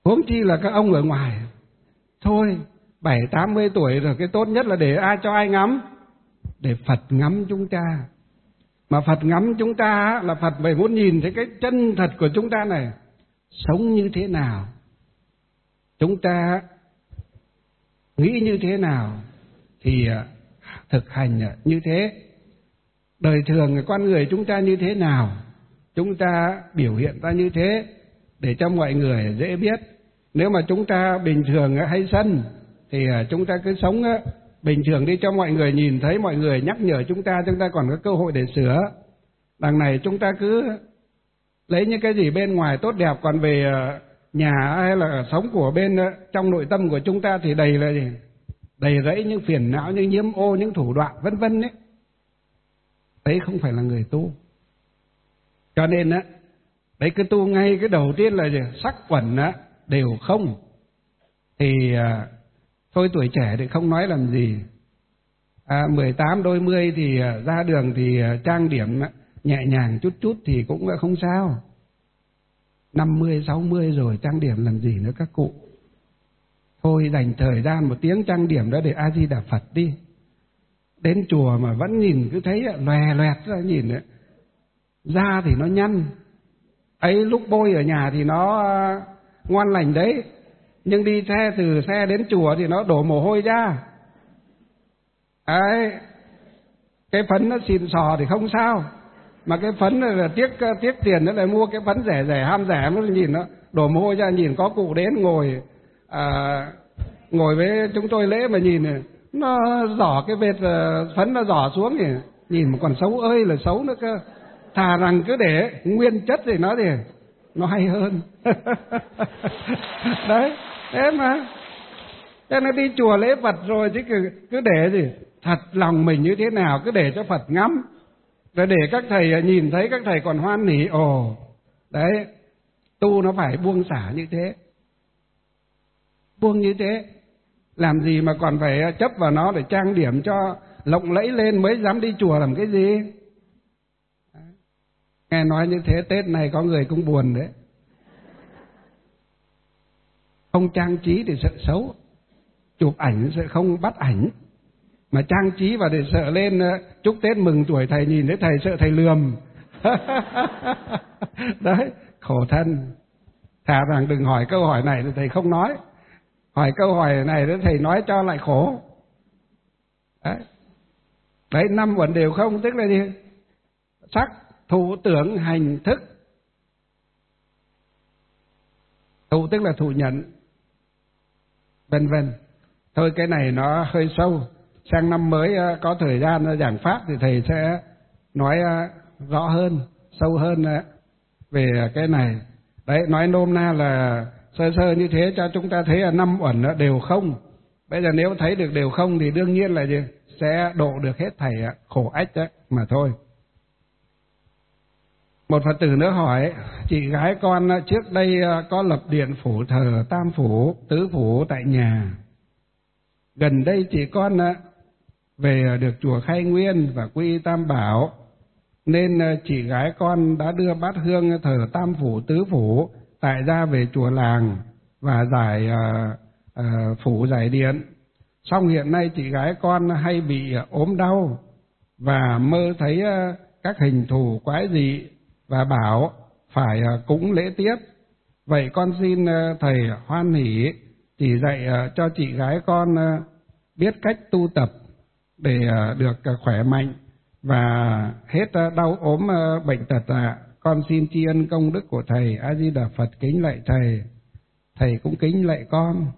Huống chi là các ông ở ngoài. Thôi, bảy tám mươi tuổi rồi, cái tốt nhất là để ai cho ai ngắm? Để Phật ngắm chúng ta. Mà Phật ngắm chúng ta là Phật phải muốn nhìn thấy cái chân thật của chúng ta này, sống như thế nào, chúng ta nghĩ như thế nào thì thực hành như thế. Đời thường con người chúng ta như thế nào, chúng ta biểu hiện ra như thế để cho mọi người dễ biết. Nếu mà chúng ta bình thường hay sân thì chúng ta cứ sống bình thường đi cho mọi người nhìn thấy, mọi người nhắc nhở chúng ta, chúng ta còn có cơ hội để sửa. Đằng này chúng ta cứ lấy những cái gì bên ngoài tốt đẹp, còn về nhà hay là sống của bên trong nội tâm của chúng ta thì đầy là gì? Đầy rẫy những phiền não, những nhiễm ô, những thủ đoạn vân vân đấy. Đấy không phải là người tu. Cho nên á, đấy cứ tu ngay cái đầu tiên là gì? Sắc quẩn á đều không. Thì à, thôi tuổi trẻ thì không nói làm gì. À, mười tám đôi mươi thì à, ra đường thì à, trang điểm nhẹ nhàng chút chút thì cũng không sao. Năm mươi sáu mươi rồi trang điểm làm gì nữa các cụ. Thôi dành thời gian một tiếng trang điểm đó để A Di Đà Phật đi. Đến chùa mà vẫn nhìn cứ thấy lòe loẹt ra nhìn nữa. Da thì nó nhăn. Ấy lúc bôi ở nhà thì nó ngoan lành đấy, nhưng đi xe từ xe đến chùa thì nó đổ mồ hôi ra. Ấy, cái phấn nó xịn sò thì không sao, mà cái phấn là tiếc tiếc tiền nó lại mua cái phấn rẻ rẻ ham rẻ, nó nhìn nó đổ mồ hôi ra. Nhìn có cụ đến ngồi à, ngồi với chúng tôi lễ mà nhìn này, nó giỏ cái vệt phấn nó giỏ xuống thì nhìn mà còn xấu ơi là xấu nữa cơ. Thà rằng cứ để nguyên chất thì nó thì nó hay hơn. Đấy, thế mà thế nó đi chùa lễ Phật rồi chứ cứ, cứ để gì thật lòng mình như thế nào cứ để cho Phật ngắm, rồi để các thầy nhìn thấy các thầy còn hoan hỉ. Ồ, đấy, tu nó phải buông xả như thế, buông như thế. Làm gì mà còn phải chấp vào nó để trang điểm cho lộng lẫy lên mới dám đi chùa làm cái gì. Nghe nói như thế Tết này có người cũng buồn đấy. Không trang trí thì sợ xấu, chụp ảnh sẽ không bắt ảnh, mà trang trí vào để sợ lên chúc Tết mừng tuổi thầy, nhìn thấy thầy sợ thầy lườm. Đấy, khổ thân. Thà rằng đừng hỏi câu hỏi này thì thầy không nói, hỏi câu hỏi này thì thầy nói cho lại khổ. Đấy, đấy năm uẩn đều không tức là gì? Sắc, thụ, tưởng, hành, thức. Thụ tức là thụ nhận, vân vân. Thôi cái này nó hơi sâu, sang năm mới có thời gian giảng pháp thì thầy sẽ nói rõ hơn, sâu hơn về cái này. Đấy, nói nôm na là sơ sơ như thế cho chúng ta thấy là năm uẩn đều không. Bây giờ nếu thấy được đều không thì đương nhiên là gì? Sẽ độ được hết thảy khổ ách đó mà thôi. Một Phật tử nữa hỏi, chị gái con trước đây có lập điện phủ thờ tam phủ, tứ phủ tại nhà. Gần đây chị con về được chùa Khai Nguyên và quy y Tam Bảo, nên chị gái con đã đưa bát hương thờ tam phủ tứ phủ tại gia về chùa làng và giải uh, uh, phủ giải điện. Song hiện nay chị gái con hay bị ốm đau và mơ thấy uh, các hình thù quái dị và bảo phải uh, cúng lễ tiếp. Vậy con xin uh, thầy hoan hỷ chỉ dạy uh, cho chị gái con uh, biết cách tu tập để uh, được uh, khỏe mạnh và hết uh, đau ốm uh, bệnh tật ạ. Uh. Con xin tri ân công đức của thầy. A Di Đà Phật. Kính lạy thầy. Thầy cũng kính lạy con.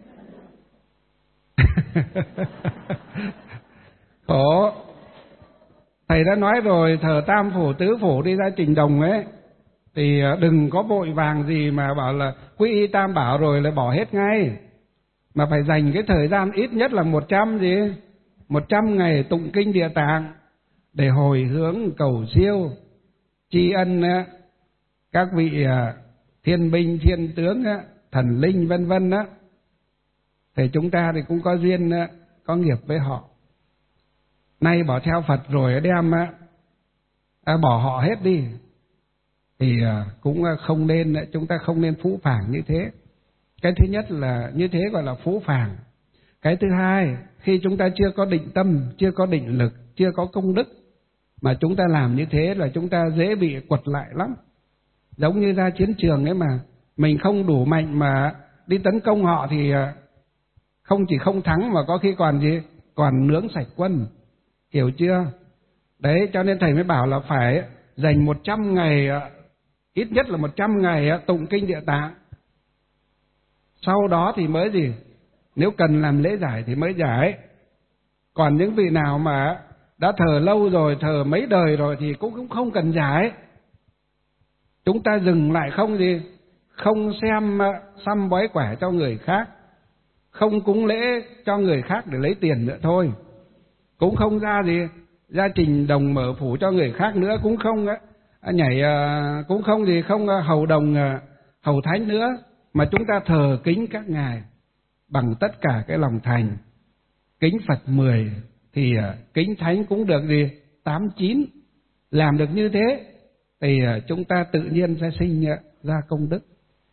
Khổ. Thầy đã nói rồi, thờ tam phủ tứ phủ đi ra Trình Đồng ấy thì đừng có vội vàng gì mà bảo là quy y Tam Bảo rồi lại bỏ hết ngay, mà phải dành cái thời gian ít nhất là một trăm gì một trăm ngày tụng kinh Địa Tạng để hồi hướng cầu siêu tri ân các vị thiên binh thiên tướng, thần linh vân vân đó. Thì chúng ta thì cũng có duyên, có nghiệp với họ. Nay bỏ theo Phật rồi đem à, bỏ họ hết đi thì cũng không nên, chúng ta không nên phũ phàng như thế. Cái thứ nhất là như thế gọi là phũ phàng. Cái thứ hai, khi chúng ta chưa có định tâm, chưa có định lực, chưa có công đức, mà chúng ta làm như thế là chúng ta dễ bị quật lại lắm. Giống như ra chiến trường ấy mà, mình không đủ mạnh mà đi tấn công họ thì không chỉ không thắng mà có khi còn gì? Còn nướng sạch quân. Hiểu chưa? Đấy, cho nên thầy mới bảo là phải dành một trăm ngày, ít nhất là một trăm ngày tụng kinh Địa Tạng. Sau đó thì mới gì? Nếu cần làm lễ giải thì mới giải. Còn những vị nào mà đã thờ lâu rồi, thờ mấy đời rồi thì cũng cũng không cần giải. Chúng ta dừng lại không gì? Không xem xăm bói quẻ cho người khác, không cúng lễ cho người khác để lấy tiền nữa thôi, cũng không ra gì ra trình đồng mở phủ cho người khác nữa, cũng không nhảy, cũng không gì không hầu đồng hầu thánh nữa, mà chúng ta thờ kính các ngài bằng tất cả cái lòng thành. Kính Phật mười thì kính thánh cũng được gì tám chín. Làm được như thế thì chúng ta tự nhiên sẽ sinh ra công đức,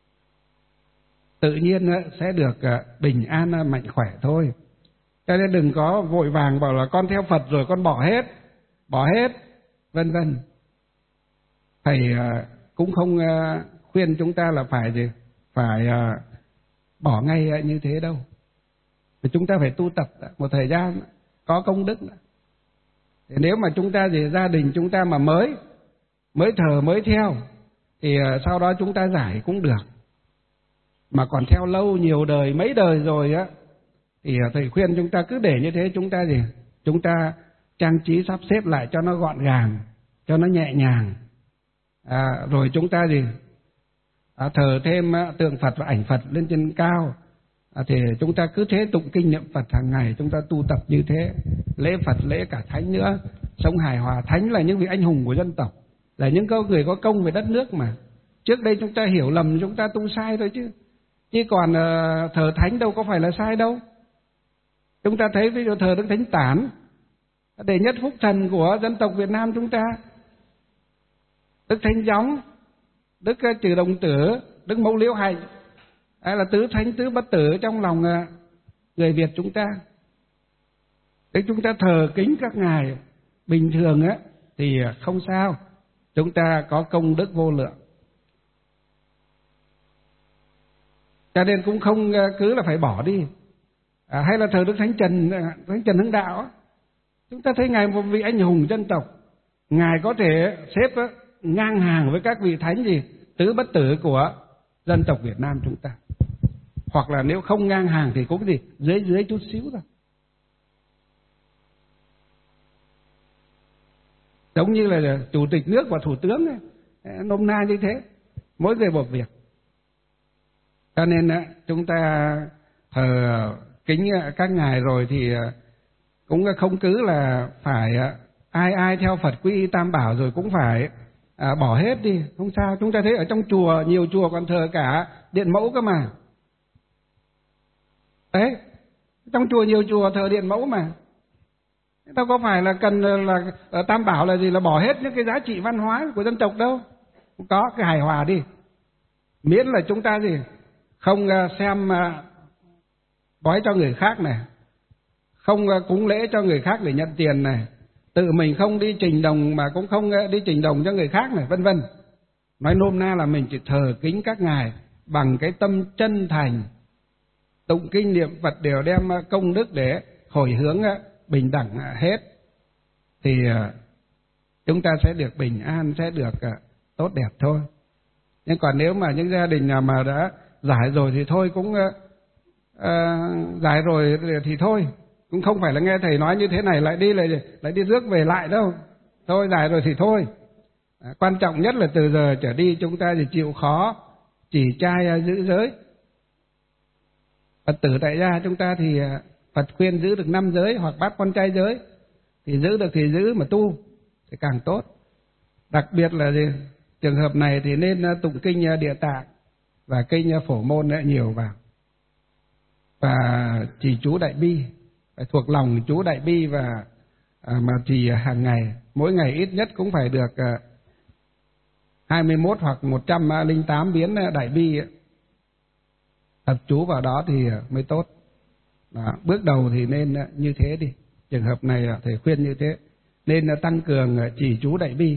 tự nhiên sẽ được bình an mạnh khỏe thôi. Cho nên đừng có vội vàng bảo là con theo Phật rồi con bỏ hết, bỏ hết, vân vân. Thầy cũng không khuyên chúng ta là phải gì, phải bỏ ngay như thế đâu. Thì chúng ta phải tu tập một thời gian có công đức. Thì nếu mà chúng ta gì gia đình chúng ta mà mới mới thờ mới theo thì sau đó chúng ta giải cũng được. Mà còn theo lâu nhiều đời mấy đời rồi á thì thầy khuyên chúng ta cứ để như thế, chúng ta gì chúng ta trang trí sắp xếp lại cho nó gọn gàng, cho nó nhẹ nhàng, à, rồi chúng ta gì à, thờ thêm tượng Phật và ảnh Phật lên trên cao, à, thì chúng ta cứ thế tụng kinh niệm Phật hàng ngày, chúng ta tu tập như thế, lễ Phật lễ cả thánh nữa, sống hài hòa. Thánh là những vị anh hùng của dân tộc, là những người có công về đất nước mà. Trước đây chúng ta hiểu lầm, chúng ta tu sai thôi chứ chứ còn uh, thờ thánh đâu có phải là sai đâu. Chúng ta thấy ví dụ thờ Đức Thánh Tản, đệ nhất phúc thần của dân tộc Việt Nam chúng ta, Đức Thánh Gióng, Đức Trừ Đồng Tử, Đức Mẫu Liễu Hạnh, hay là tứ thánh tứ bất tử trong lòng uh, người Việt chúng ta. Nếu chúng ta thờ kính các ngài bình thường á thì không sao, chúng ta có công đức vô lượng. Cho nên cũng không cứ là phải bỏ đi. À, hay là thờ Đức Thánh Trần, Thánh Trần Hưng Đạo, chúng ta thấy ngài một vị anh hùng dân tộc, ngài có thể xếp ngang hàng với các vị thánh gì tứ bất tử của dân tộc Việt Nam chúng ta. Hoặc là nếu không ngang hàng thì cũng gì dưới dưới chút xíu thôi. Giống như là chủ tịch nước và thủ tướng ấy, nôm na như thế, mỗi người một việc. Cho nên chúng ta thờ kính các ngài rồi thì cũng không cứ là phải ai ai theo Phật quy y Tam Bảo rồi cũng phải à, bỏ hết đi, không sao. Chúng ta thấy ở trong chùa, nhiều chùa còn thờ cả Điện Mẫu cơ mà. Đấy, trong chùa nhiều chùa thờ Điện Mẫu mà. Đâu có phải là cần là ở Tam Bảo là gì là bỏ hết những cái giá trị văn hóa của dân tộc đâu. Có cái hài hòa đi, miễn là chúng ta gì không xem bói cho người khác này, không cúng lễ cho người khác để nhận tiền này, tự mình không đi trình đồng mà cũng không đi trình đồng cho người khác này, vân vân. Nói nôm na là mình chỉ thờ kính các ngài bằng cái tâm chân thành, tụng kinh niệm Phật đều đem công đức để hồi hướng bình đẳng hết, thì chúng ta sẽ được bình an, sẽ được tốt đẹp thôi. Nhưng còn nếu mà những gia đình nào mà đã giải rồi thì thôi, cũng uh, uh, giải rồi thì thôi, cũng không phải là nghe thầy nói như thế này lại đi lại lại đi rước về lại đâu. Thôi giải rồi thì thôi. À, quan trọng nhất là từ giờ trở đi chúng ta thì chịu khó chỉ trai giữ giới. Phật tử tại gia chúng ta thì Phật khuyên giữ được năm giới hoặc bát quan trai giới, thì giữ được thì giữ, mà tu thì càng tốt. Đặc biệt là gì? Trường hợp này thì nên tụng kinh Địa Tạng và kinh Phổ Môn nhiều vào, và trì chú Đại Bi, phải thuộc lòng chú Đại Bi, và à, mà trì hàng ngày, mỗi ngày ít nhất cũng phải được à, hai mươi mốt hoặc một trăm lẻ tám biến Đại Bi. tập chú vào đó thì mới tốt. Đó, bước đầu thì nên như thế đi. Trường hợp này thầy khuyên như thế, nên tăng cường trì chú đại bi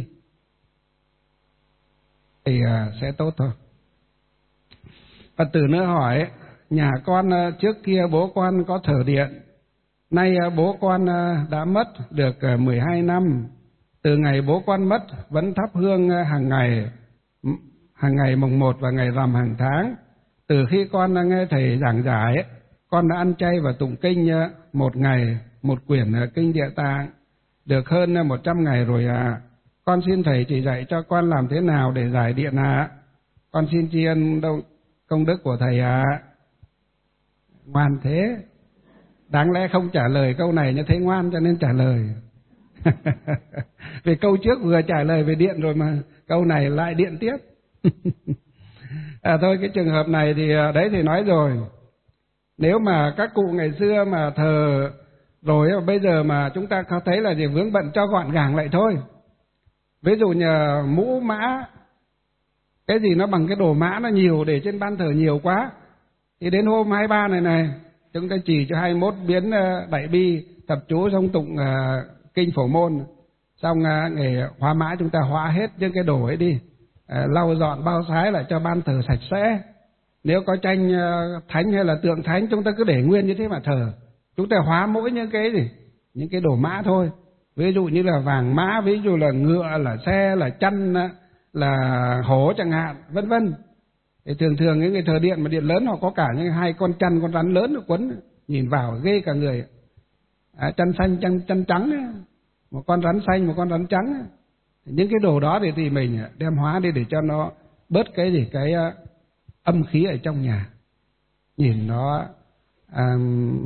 thì sẽ tốt thôi. Phật tử nữa hỏi, nhà con trước kia bố con có thờ điện, nay bố con đã mất được mười hai năm. Từ ngày bố con mất vẫn thắp hương hàng ngày, hàng ngày mùng một và ngày rằm hàng tháng. Từ khi con nghe thầy giảng giải, con đã ăn chay và tụng kinh một ngày một quyển kinh Địa Tạng được hơn một trăm ngày rồi à. Con xin thầy chỉ dạy cho con làm thế nào để giải điện ạ. À. Con xin tri ân công đức của thầy ạ. À. Ngoan thế, đáng lẽ không trả lời câu này như thế ngoan cho nên trả lời. Vì câu trước vừa trả lời về điện rồi mà câu này lại điện tiếp. À, thôi cái trường hợp này thì đấy thì nói rồi, nếu mà các cụ ngày xưa mà thờ rồi bây giờ mà chúng ta có thấy là gì vướng bận cho gọn gàng lại thôi. Ví dụ như mũ mã, cái gì nó bằng cái đồ mã nó nhiều để trên ban thờ nhiều quá, thì đến hôm hai mươi ba này này chúng ta chỉ cho hai mươi mốt biến đại bi tập chú xong tụng uh, kinh Phổ Môn, xong uh, ngày hóa mã chúng ta hóa hết những cái đồ ấy đi, uh, lau dọn bao sái lại cho ban thờ sạch sẽ. Nếu có tranh uh, thánh hay là tượng thánh chúng ta cứ để nguyên như thế mà thờ. Chúng ta hóa mỗi những cái gì, những cái đồ mã thôi. Ví dụ như là vàng mã, ví dụ là ngựa, là xe, là chăn, là hổ chẳng hạn, vân vân. Thì thường thường những người thờ điện mà điện lớn họ có cả những hai con chăn, con rắn lớn quấn, nhìn vào ghê cả người. À, chăn xanh, chăn, chăn trắng, một con rắn xanh, một con rắn trắng. Những cái đồ đó thì, thì mình đem hóa đi để cho nó bớt cái gì, cái uh, âm khí ở trong nhà. Nhìn nó uh,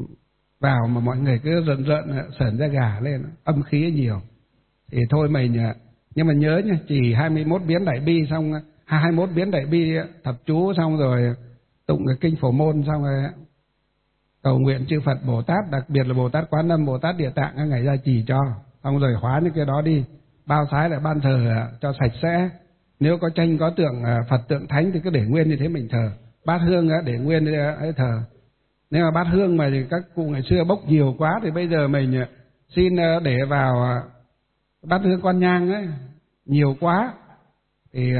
vào mà mọi người cứ rợn rợn sởn da gà lên, âm khí nhiều. Thì thôi mình, nhưng mà nhớ nhá, chỉ hai mươi mốt biến đại bi xong, hai mươi mốt biến đại bi thập chú xong rồi tụng cái kinh Phổ Môn xong rồi cầu nguyện chư Phật Bồ Tát, đặc biệt là Bồ Tát Quán Âm, Bồ Tát Địa Tạng các ngày gia trì cho, xong rồi hóa những cái đó đi, bao sái lại ban thờ cho sạch sẽ. Nếu có tranh có tượng Phật tượng thánh thì cứ để nguyên như thế mình thờ. Bát hương để nguyên để thờ. Nếu mà bát hương mà thì các cụ ngày xưa bốc nhiều quá thì bây giờ mình xin để vào bát hương con nhang ấy, nhiều quá thì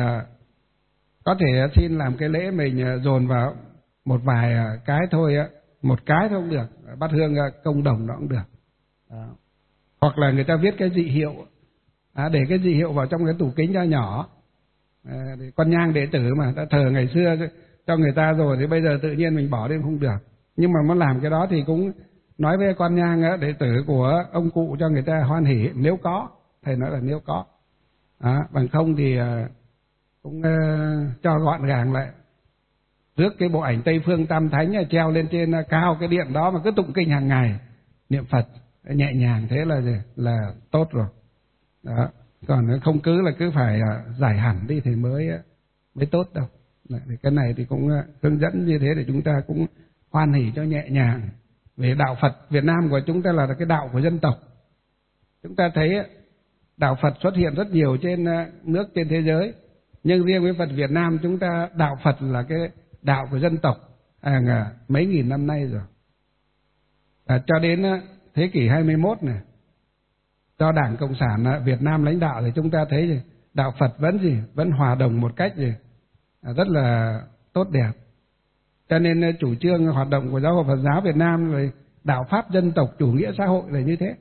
có thể xin làm cái lễ mình dồn vào một vài cái thôi, một cái thôi cũng được, bát hương công đồng nó cũng được. Đó. Hoặc là người ta viết cái dị hiệu, à, để cái dị hiệu vào trong cái tủ kính nho nhỏ. À, con nhang đệ tử mà đã thờ ngày xưa cho người ta rồi thì bây giờ tự nhiên mình bỏ đi không được. Nhưng mà muốn làm cái đó thì cũng nói với con nhang đệ tử của ông cụ cho người ta hoan hỉ, nếu có, thầy nói là nếu có. À, bằng không thì cũng uh, cho gọn gàng lại, rước cái bộ ảnh Tây Phương Tam Thánh treo lên trên cao cái điện đó mà cứ tụng kinh hàng ngày, niệm Phật nhẹ nhàng, thế là gì? Là tốt rồi. Đó. Còn không cứ là cứ phải uh, giải hẳn đi thì mới uh, mới tốt đâu. Thì cái này thì cũng uh, hướng dẫn như thế để chúng ta cũng hoan hỉ cho nhẹ nhàng. Vì đạo Phật Việt Nam của chúng ta là cái đạo của dân tộc. Chúng ta thấy đạo Phật xuất hiện rất nhiều trên nước trên thế giới, nhưng riêng với Phật Việt Nam chúng ta đạo Phật là cái đạo của dân tộc à, mấy nghìn năm nay rồi. À, cho đến thế kỷ hai mươi mốt này, cho Đảng Cộng sản Việt Nam lãnh đạo thì chúng ta thấy gì? Đạo Phật vẫn gì? Vẫn hòa đồng một cách gì? À, rất là tốt đẹp. Cho nên chủ trương hoạt động của Giáo hội Phật giáo Việt Nam rồi đạo Pháp dân tộc chủ nghĩa xã hội là như thế.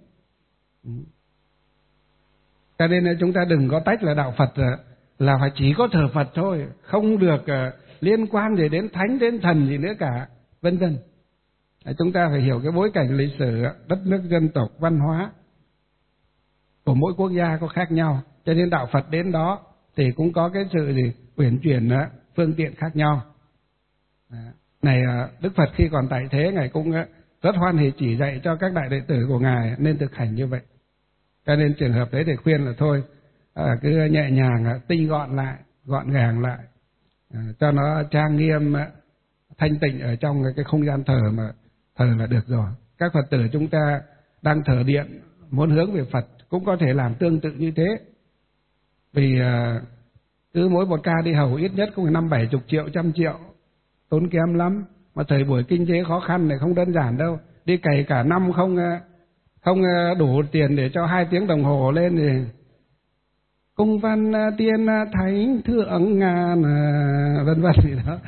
Cho nên chúng ta đừng có tách là đạo Phật là phải chỉ có thờ Phật thôi, không được liên quan gì đến thánh đến thần gì nữa cả, vân vân. Chúng ta phải hiểu cái bối cảnh lịch sử đất nước dân tộc văn hóa của mỗi quốc gia có khác nhau, cho nên đạo Phật đến đó thì cũng có cái sự gì uyển chuyển phương tiện khác nhau. Này Đức Phật khi còn tại thế ngài cũng rất hoan hỉ chỉ dạy cho các đại đệ tử của ngài nên thực hành như vậy. Cho nên trường hợp đấy thì khuyên là thôi à, cứ nhẹ nhàng tinh gọn lại, gọn gàng lại, à, cho nó trang nghiêm thanh tịnh ở trong cái không gian thờ mà thờ là được rồi. Các Phật tử chúng ta đang thờ điện muốn hướng về Phật cũng có thể làm tương tự như thế. Vì à, cứ mỗi một ca đi hầu ít nhất cũng năm bảy chục triệu, trăm triệu, tốn kém lắm. Mà thời buổi kinh tế khó khăn này không đơn giản đâu. Đi cày cả năm không không đủ tiền để cho hai tiếng đồng hồ lên thì cung văn tiên thánh thượng ngàn vân vân gì đó.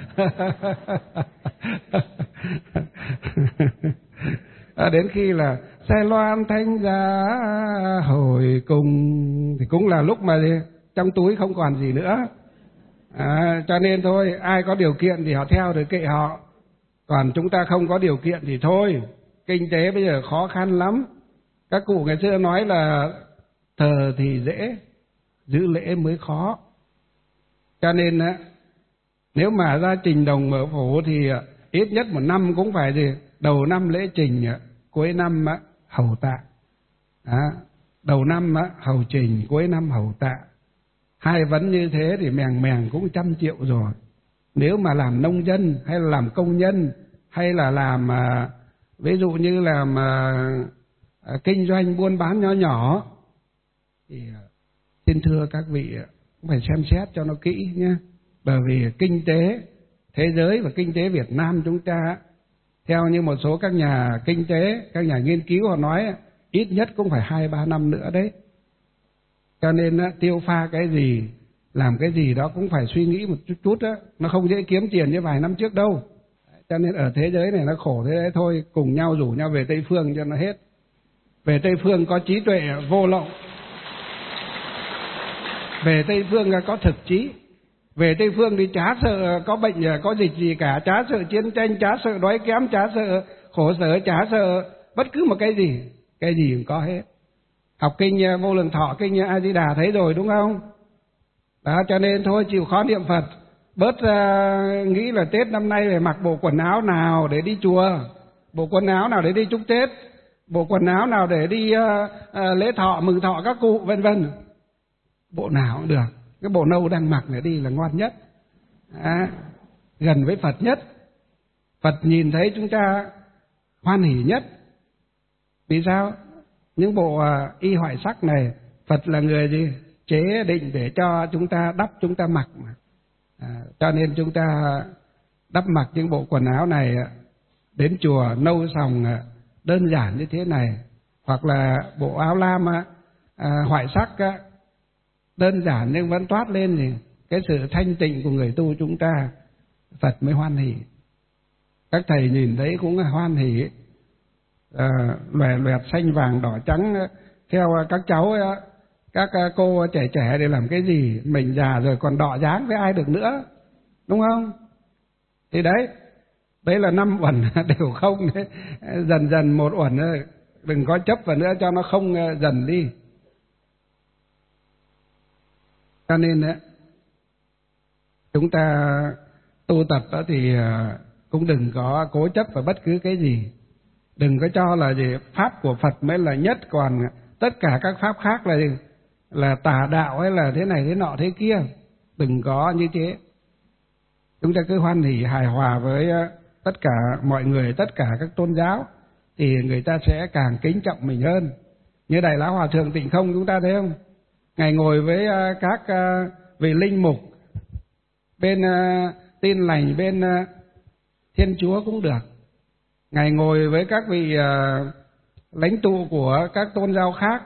À, đến khi là xe loan thanh giá hồi cùng thì cũng là lúc mà trong túi không còn gì nữa. À, cho nên thôi, ai có điều kiện thì họ theo rồi kệ họ, còn chúng ta không có điều kiện thì thôi. Kinh tế bây giờ khó khăn lắm. Các cụ ngày xưa nói là thờ thì dễ, giữ lễ mới khó. Cho nên á, nếu mà ra trình đồng mở phủ thì ít nhất một năm cũng phải gì, đầu năm lễ trình, cuối năm hầu tạ. À, đầu năm hầu trình, cuối năm hầu tạ. Hai vấn như thế thì mèng mèng cũng trăm triệu rồi. Nếu mà làm nông dân hay là làm công nhân hay là làm ví dụ như làm kinh doanh buôn bán nhỏ nhỏ thì xin thưa các vị cũng phải xem xét cho nó kỹ nhé. Bởi vì kinh tế thế giới và kinh tế Việt Nam chúng ta, theo như một số các nhà kinh tế, các nhà nghiên cứu họ nói, ít nhất cũng phải hai ba năm nữa đấy. Cho nên tiêu pha cái gì, làm cái gì đó cũng phải suy nghĩ một chút chút đó. Nó không dễ kiếm tiền như vài năm trước đâu. Cho nên ở thế giới này nó khổ thế đấy thôi. Cùng nhau rủ nhau về Tây Phương cho nó hết. Về Tây Phương có trí tuệ vô lậu. Về Tây Phương có thực trí. Về Tây Phương thì chả sợ có bệnh, có dịch gì cả. Chả sợ chiến tranh, chả sợ đói kém, chả sợ khổ sở, chả sợ bất cứ một cái gì. Cái gì cũng có hết. Học kinh Vô Lượng Thọ, kinh A Di Đà thấy rồi đúng không? Đó, cho nên thôi chịu khó niệm Phật. Bớt uh, nghĩ là Tết năm nay phải mặc bộ quần áo nào để đi chùa, bộ quần áo nào để đi chúc Tết, bộ quần áo nào để đi uh, uh, lễ thọ, mừng thọ các cụ, vân vân. Bộ nào cũng được. Cái bộ nâu đang mặc để đi là ngon nhất. À, gần với Phật nhất. Phật nhìn thấy chúng ta hoan hỉ nhất. Vì sao? Những bộ uh, y hoại sắc này, Phật là người gì? Chế định để cho chúng ta đắp, chúng ta mặc mà. À, cho nên chúng ta đắp mặc những bộ quần áo này đến chùa nâu sòng đơn giản như thế này, hoặc là bộ áo lam à, hoại sắc đơn giản nhưng vẫn toát lên gì cái sự thanh tịnh của người tu chúng ta, Phật mới hoan hỉ. Các thầy nhìn thấy cũng hoan hỉ, à, loè loẹt xanh vàng đỏ trắng theo các cháu, các cô trẻ trẻ để làm cái gì? Mình già rồi còn đọ dáng với ai được nữa, đúng không? Thì đấy, đấy là năm uẩn đều không đấy. Dần dần một uẩn, đừng có chấp vào nữa cho nó không dần đi. Cho nên đấy, chúng ta tu tập đó thì cũng đừng có cố chấp vào bất cứ cái gì. Đừng có cho là gì pháp của Phật mới là nhất, còn tất cả các pháp khác là gì? Là tà đạo hay là thế này thế nọ thế kia. Đừng có như thế. Chúng ta cứ hoan hỉ hài hòa với tất cả mọi người, tất cả các tôn giáo, thì người ta sẽ càng kính trọng mình hơn. Như Đại Lão Hòa Thượng Tịnh Không chúng ta thấy không? Ngài ngồi với các vị linh mục, bên Tin Lành, bên Thiên Chúa cũng được. Ngài ngồi với các vị lãnh tụ của các tôn giáo khác,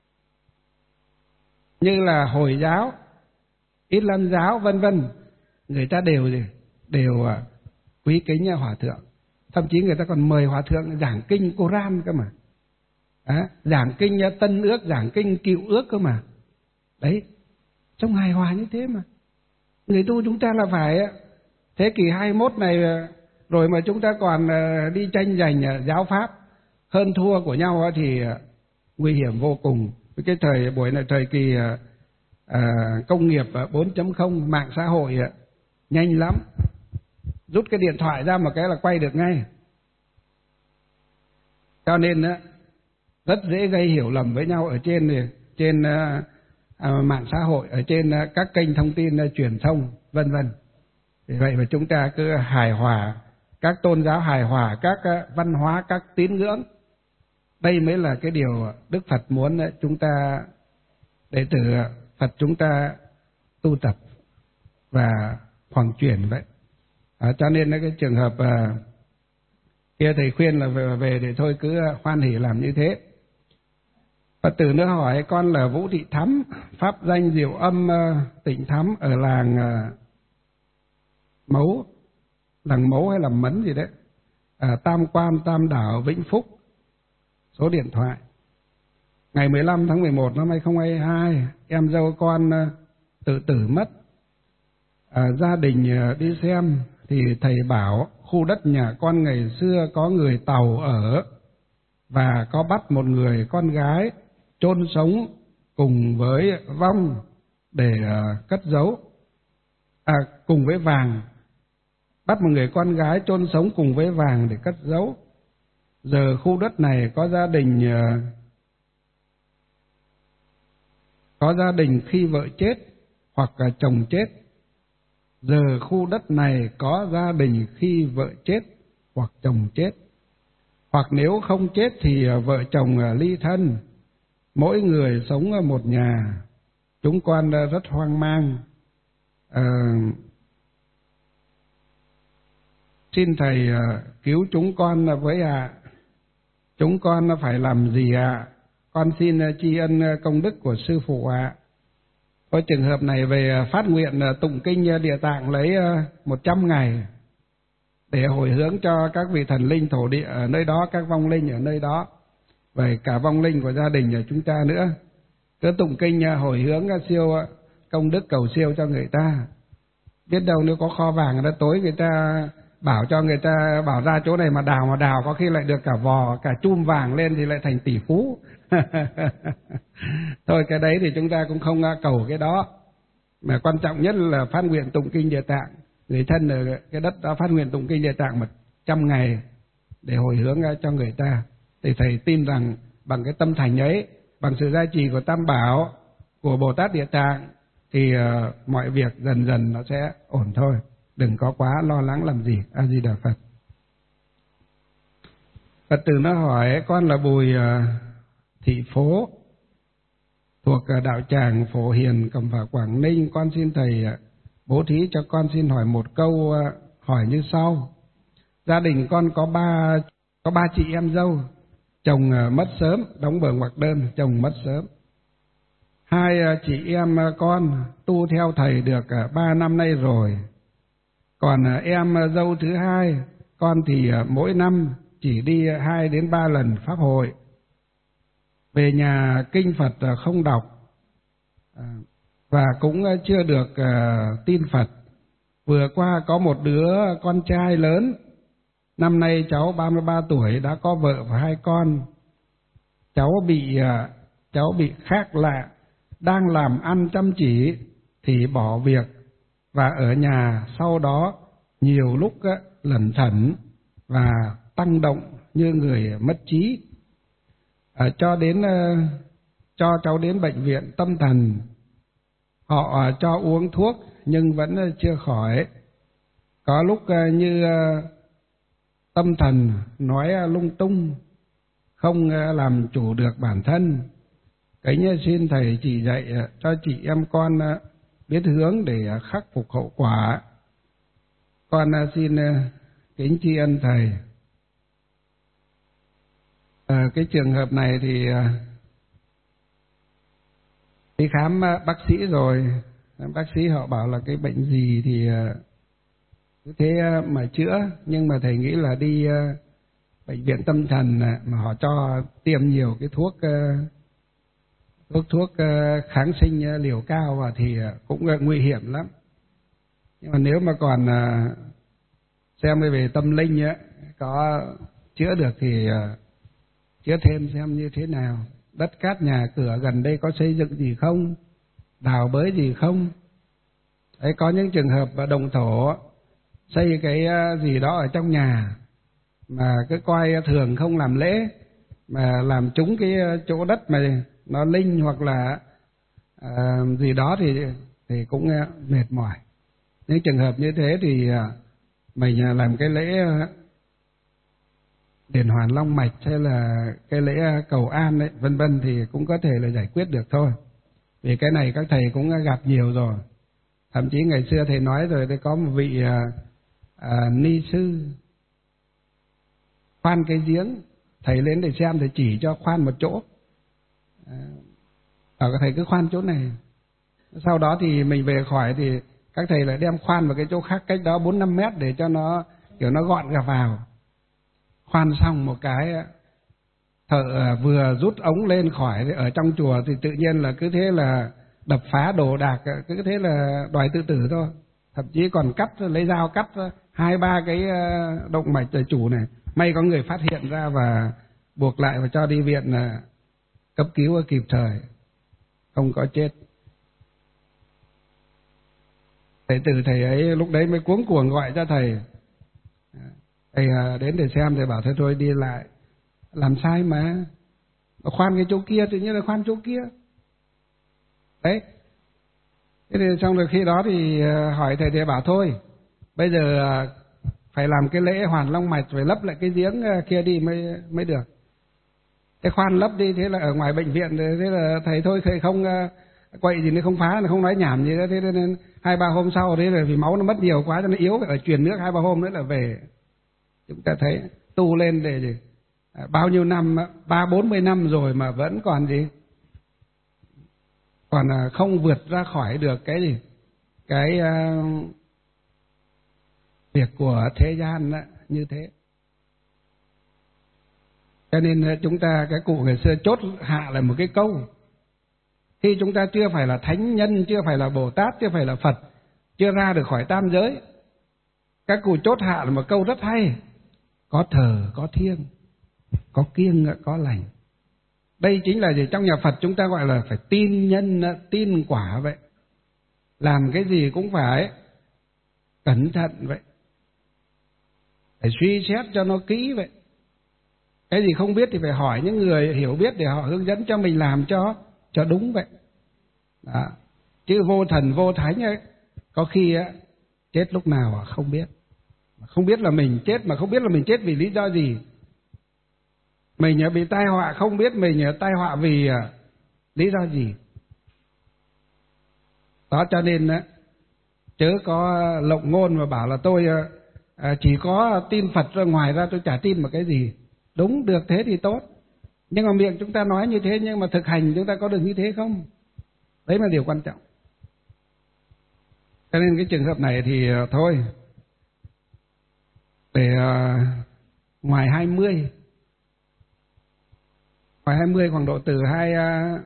như là Hồi giáo, Islam giáo, vân vân, người ta đều gì đều quý kính Hòa Thượng. Thậm chí người ta còn mời Hòa Thượng giảng kinh Koran cơ mà, à, giảng kinh Tân Ước, giảng kinh Cựu Ước cơ mà. Đấy, trong hài hòa như thế mà. Người tu chúng ta là phải thế kỷ hai mươi mốt này rồi mà chúng ta còn đi tranh giành giáo pháp hơn thua của nhau thì nguy hiểm vô cùng. Cái thời buổi này thời kỳ à, công nghiệp bốn chấm không, mạng xã hội nhanh lắm, rút cái điện thoại ra một cái là quay được ngay. Cho nên rất dễ gây hiểu lầm với nhau ở trên trên à, mạng xã hội, ở trên các kênh thông tin truyền thông, vân vân. Vì vậy mà chúng ta cứ hài hòa, các tôn giáo hài hòa, các văn hóa, các tín ngưỡng. Đây mới là cái điều Đức Phật muốn chúng ta, đệ tử Phật chúng ta tu tập và hoàn chuyển vậy. À, cho nên cái trường hợp à, Kia thầy khuyên là về, về thì thôi cứ hoan hỉ làm như thế. Phật tử nữa hỏi con là Vũ Thị Thắm, pháp danh Diệu Âm Tịnh Thắm, ở làng Mấu, làng Mấu hay là Mấn gì đấy, à, Tam Quan Tam Đảo Vĩnh Phúc. Số điện thoại ngày mười lăm tháng mười một năm hai không hai hai, em dâu con tự tử mất. À, gia đình đi xem thì thầy bảo khu đất nhà con ngày xưa có người Tàu ở và có bắt một người con gái chôn sống cùng với vong để uh, cất giấu, à, cùng với vàng, bắt một người con gái chôn sống cùng với vàng để cất giấu. Giờ khu đất này có gia đình uh, có gia đình khi vợ chết hoặc là chồng chết. Giờ khu đất này có gia đình khi vợ chết hoặc chồng chết, hoặc nếu không chết thì vợ chồng ly thân, mỗi người sống ở một nhà. Chúng con rất hoang mang. À, xin thầy cứu chúng con với ạ. À. Chúng con phải làm gì ạ? À? Con xin tri ân công đức của sư phụ ạ. À. Có trường hợp này về phát nguyện tụng kinh Địa Tạng lấy một trăm ngày để hồi hướng cho các vị thần linh thổ địa ở nơi đó, các vong linh ở nơi đó, về cả vong linh của gia đình của chúng ta nữa. Cứ tụng kinh hồi hướng siêu công đức cầu siêu cho người ta. Biết đâu nếu có kho vàng đó, tối người ta bảo cho người ta bảo ra chỗ này mà đào mà đào có khi lại được cả vò, cả chum vàng lên thì lại thành tỷ phú. Thôi cái đấy thì chúng ta cũng không cầu cái đó, mà quan trọng nhất là phát nguyện tụng kinh Địa Tạng. Người thân ở cái đất đó phát nguyện tụng kinh Địa Tạng một trăm ngày để hồi hướng cho người ta. Thì thầy tin rằng bằng cái tâm thành ấy, bằng sự gia trì của Tam Bảo, của Bồ Tát Địa Tạng, thì uh, mọi việc dần dần nó sẽ ổn thôi. Đừng có quá lo lắng làm gì. A Di Đà Phật. Phật tử nó hỏi con là Bùi uh, Thị Phố, thuộc uh, đạo tràng Phổ Hiền, Cẩm Phả, Quảng Ninh. Con xin thầy uh, bố thí cho con xin hỏi một câu uh, hỏi như sau. Gia đình con có ba có ba chị em dâu, chồng uh, mất sớm, đóng bờ ngoặc đơn, chồng mất sớm. Hai uh, chị em uh, con tu theo thầy được uh, ba năm nay rồi. Còn uh, em uh, dâu thứ hai, con thì uh, mỗi năm chỉ đi uh, hai đến ba lần pháp hội. Về nhà kinh Phật uh, không đọc, uh, và cũng uh, chưa được uh, tin Phật. Vừa qua có một đứa con trai lớn, năm nay cháu ba mươi ba tuổi, đã có vợ và hai con. Cháu bị uh, cháu bị khác lạ, đang làm ăn chăm chỉ thì bỏ việc và ở nhà, sau đó nhiều lúc uh, lẩn thẩn và tăng động như người mất trí. À, cho đến uh, cho cháu đến bệnh viện tâm thần, họ uh, cho uống thuốc nhưng vẫn uh, chưa khỏi. Có lúc uh, như uh, tâm thần nói uh, lung tung, không uh, làm chủ được bản thân. Kính xin thầy chỉ dạy uh, cho chị em con uh, biết hướng để uh, khắc phục hậu quả. Con uh, xin uh, kính tri ân thầy. À, cái trường hợp này thì uh, đi khám uh, bác sĩ rồi, bác sĩ họ bảo là cái bệnh gì thì uh, cứ thế uh, mà chữa, nhưng mà thầy nghĩ là đi uh, bệnh viện tâm thần uh, mà họ cho tiêm nhiều cái thuốc uh, thuốc thuốc uh, kháng sinh uh, liều cao vào thì uh, cũng uh, nguy hiểm lắm. Nhưng mà nếu mà còn uh, xem về tâm linh uh, có chữa được thì uh, chữa thêm xem như thế nào. Đất cát nhà cửa gần đây có xây dựng gì không, đào bới gì không. Đấy, có những trường hợp đồng thổ xây cái gì đó ở trong nhà mà cứ coi thường không làm lễ, mà làm trúng cái chỗ đất mà nó linh hoặc là à, gì đó thì thì cũng mệt mỏi. Những trường hợp như thế thì mình làm cái lễ điển hoàn long mạch hay là cái lễ cầu an đấy, vân vân thì cũng có thể là giải quyết được thôi. Vì cái này các thầy cũng gặp nhiều rồi. Thậm chí ngày xưa thầy nói rồi, có một vị à, à, ni sư khoan cái giếng, thầy lên để xem, thầy chỉ cho khoan một chỗ. Bảo các thầy cứ khoan chỗ này. Sau đó thì mình về khỏi thì các thầy lại đem khoan vào cái chỗ khác cách đó bốn năm mét để cho nó kiểu nó gọn cả vào. Khoan xong một cái, thợ vừa rút ống lên khỏi ở trong chùa thì tự nhiên là cứ thế là đập phá đồ đạc, cứ thế là đòi tự tử thôi. Thậm chí còn cắt, lấy dao cắt hai ba cái động mạch trời chủ này. May có người phát hiện ra và buộc lại và cho đi viện cấp cứu kịp thời, không có chết. Thầy tử thầy ấy lúc đấy mới cuống cuồng gọi cho thầy. Thầy đến để xem, thầy bảo thôi thôi đi lại, làm sai mà, khoan cái chỗ kia tự nhiên là khoan chỗ kia. Đấy. Thế thì xong rồi khi đó thì hỏi thầy, thầy bảo thôi, bây giờ phải làm cái lễ hoàn long mạch, phải lấp lại cái giếng kia đi mới mới được. Thế khoan lấp đi, thế là ở ngoài bệnh viện, thế là thầy thôi thầy không quậy gì nữa, không phá, không nói nhảm gì nữa. Thế nên hai ba hôm sau thế rồi vì máu nó mất nhiều quá cho nó yếu, phải truyền nước hai ba hôm nữa là về. Chúng ta thấy tu lên để gì? À, bao nhiêu năm, ba bốn mươi năm rồi mà vẫn còn gì? Còn à, không vượt ra khỏi được cái gì? Cái à, việc của thế gian đó, như thế. Cho nên chúng ta, cái cụ ngày xưa chốt hạ lại một cái câu. Khi chúng ta chưa phải là thánh nhân, chưa phải là Bồ Tát, chưa phải là Phật, chưa ra được khỏi tam giới, các cụ chốt hạ là một câu rất hay: có thờ, có thiêng, có kiêng, có lành. Đây chính là gì? Trong nhà Phật chúng ta gọi là phải tin nhân, tin quả vậy. Làm cái gì cũng phải cẩn thận vậy, phải suy xét cho nó kỹ vậy. Cái gì không biết thì phải hỏi những người hiểu biết để họ hướng dẫn cho mình làm cho cho đúng vậy. Đó. Chứ vô thần vô thánh ấy, có khi á, chết lúc nào không biết. Không biết là mình chết, mà không biết là mình chết vì lý do gì. Mình bị tai họa không biết mình tai họa vì lý do gì. Đó cho nên á, chớ có lộng ngôn mà bảo là tôi chỉ có tin Phật ra, ngoài ra tôi chả tin một cái gì. Đúng, được thế thì tốt. Nhưng mà miệng chúng ta nói như thế, nhưng mà thực hành chúng ta có được như thế không? Đấy là điều quan trọng. Cho nên cái trường hợp này thì thôi, để uh, ngoài hai mươi, ngoài hai mươi khoảng độ từ hai uh,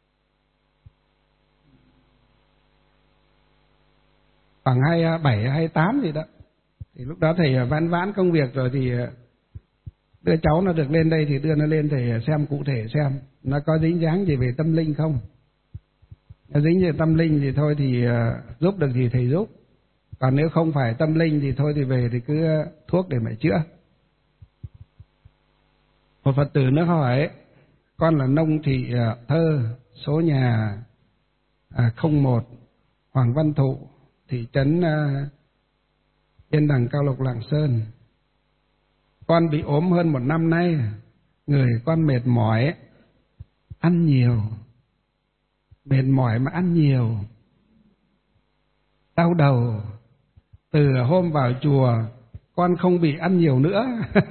khoảng hai bảy hai tám gì đó, thì lúc đó thầy vãn vãn công việc rồi thì đưa cháu nó được lên đây thì đưa nó lên thầy xem cụ thể xem nó có dính dáng gì về tâm linh không. Nếu dính về tâm linh thì thôi thì uh, giúp được gì thầy giúp. Còn nếu không phải tâm linh thì thôi thì về thì cứ thuốc để mà chữa. Một Phật tử nữa hỏi: con là Nông Thị Thơ, số nhà à, không một, Hoàng Văn Thụ, thị trấn à, Yên Đằng, Cao Lộc, Lạng Sơn. Con bị ốm hơn một năm nay, người con mệt mỏi, ăn nhiều, mệt mỏi mà ăn nhiều, đau đầu. Từ hôm vào chùa con không bị ăn nhiều nữa.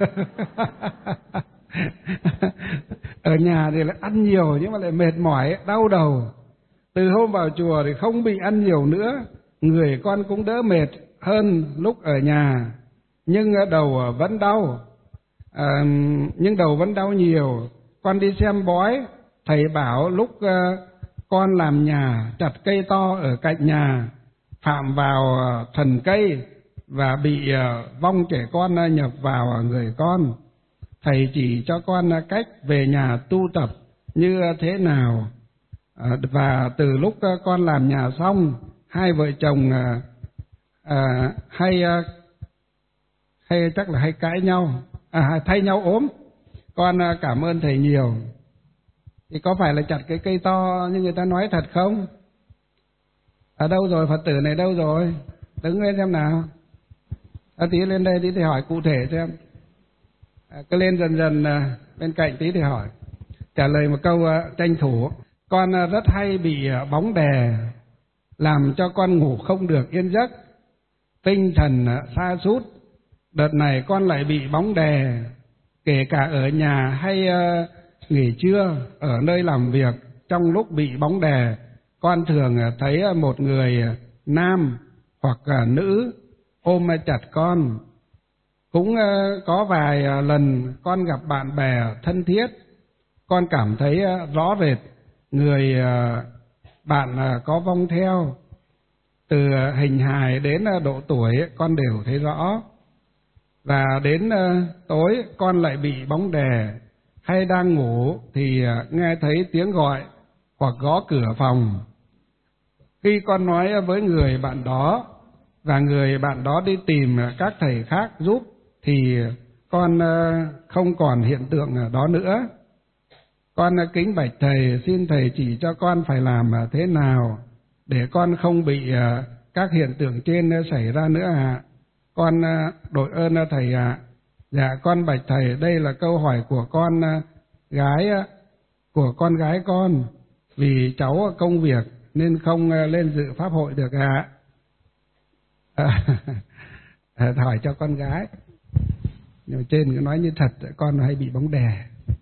Ở nhà thì lại ăn nhiều nhưng mà lại mệt mỏi, đau đầu. Từ hôm vào chùa thì không bị ăn nhiều nữa, người con cũng đỡ mệt hơn lúc ở nhà, nhưng đầu vẫn đau. À, nhưng đầu vẫn đau nhiều. Con đi xem bói, thầy bảo lúc uh, con làm nhà chặt cây to ở cạnh nhà, phạm vào thần cây và bị uh, vong trẻ con uh, nhập vào người con. Thầy chỉ cho con uh, cách về nhà tu tập như uh, thế nào. Uh, và từ lúc uh, con làm nhà xong, hai vợ chồng uh, uh, hay uh, hay chắc là hay cãi nhau, à, thay nhau ốm. Con uh, cảm ơn thầy nhiều. Thì có phải là chặt cái cây to như người ta nói thật không? Ở đâu rồi, Phật tử này đâu rồi? Đứng lên xem nào. À, tí lên đây tí thì hỏi cụ thể xem. À, cứ lên dần dần à, bên cạnh tí thì hỏi. Trả lời một câu à, tranh thủ. Con à, rất hay bị à, bóng đè, làm cho con ngủ không được yên giấc, tinh thần à, sa sút. Đợt này con lại bị bóng đè, kể cả ở nhà hay uh, nghỉ trưa, ở nơi làm việc, trong lúc bị bóng đè, con thường thấy một người nam hoặc nữ ôm chặt con. Cũng có vài lần con gặp bạn bè thân thiết, con cảm thấy rõ rệt người bạn có vong theo. Từ hình hài đến độ tuổi con đều thấy rõ. Và đến tối con lại bị bóng đè, hay đang ngủ thì nghe thấy tiếng gọi hoặc gõ cửa phòng. Khi con nói với người bạn đó và người bạn đó đi tìm các thầy khác giúp thì con không còn hiện tượng đó nữa. Con kính bạch thầy, xin thầy chỉ cho con phải làm thế nào để con không bị các hiện tượng trên xảy ra nữa ạ. Con đội ơn thầy ạ. Dạ con bạch thầy, đây là câu hỏi của con gái của con gái con, vì cháu công việc nên không lên dự pháp hội được ạ. À, hỏi cho con gái. Nhưng mà trên cứ nói như thật, con hay bị bóng đè.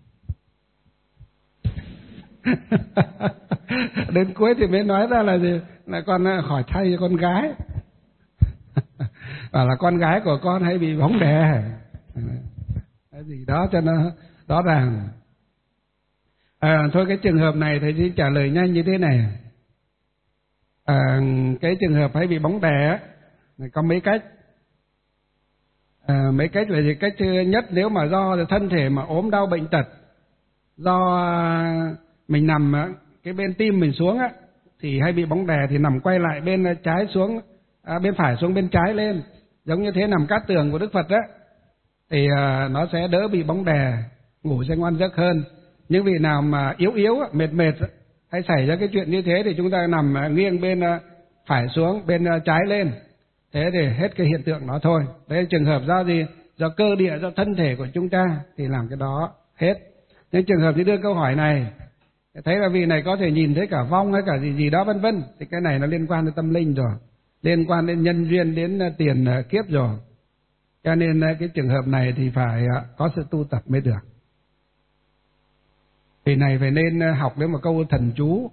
Đến cuối thì mới nói ra là gì? Là con hỏi thay cho con gái. Và là con gái của con hay bị bóng đè. Cái gì đó cho nó rõ ràng. À, thôi cái trường hợp này thầy chỉ trả lời nhanh như thế này. À, cái trường hợp hay bị bóng đè này có mấy cách. À, mấy cách là gì? Cách thứ nhất, nếu mà do thân thể mà ốm đau bệnh tật, do mình nằm cái bên tim mình xuống á, thì hay bị bóng đè thì nằm quay lại bên trái xuống, à, bên phải xuống bên trái lên, giống như thế nằm cát tường của Đức Phật á, thì à, nó sẽ đỡ bị bóng đè, ngủ sẽ ngon giấc hơn. Những vị nào mà yếu yếu, mệt mệt hay xảy ra cái chuyện như thế thì chúng ta nằm nghiêng bên phải xuống, bên trái lên, thế thì hết cái hiện tượng đó thôi. Đấy là trường hợp do gì? Do cơ địa, do thân thể của chúng ta thì làm cái đó hết. Nhưng trường hợp như đưa câu hỏi này, thấy là vị này có thể nhìn thấy cả vong hay cả gì gì đó vân vân, thì cái này nó liên quan đến tâm linh rồi, liên quan đến nhân duyên, đến tiền kiếp rồi. Cho nên cái trường hợp này thì phải có sự tu tập mới được. Vị này phải nên học đến một câu thần chú,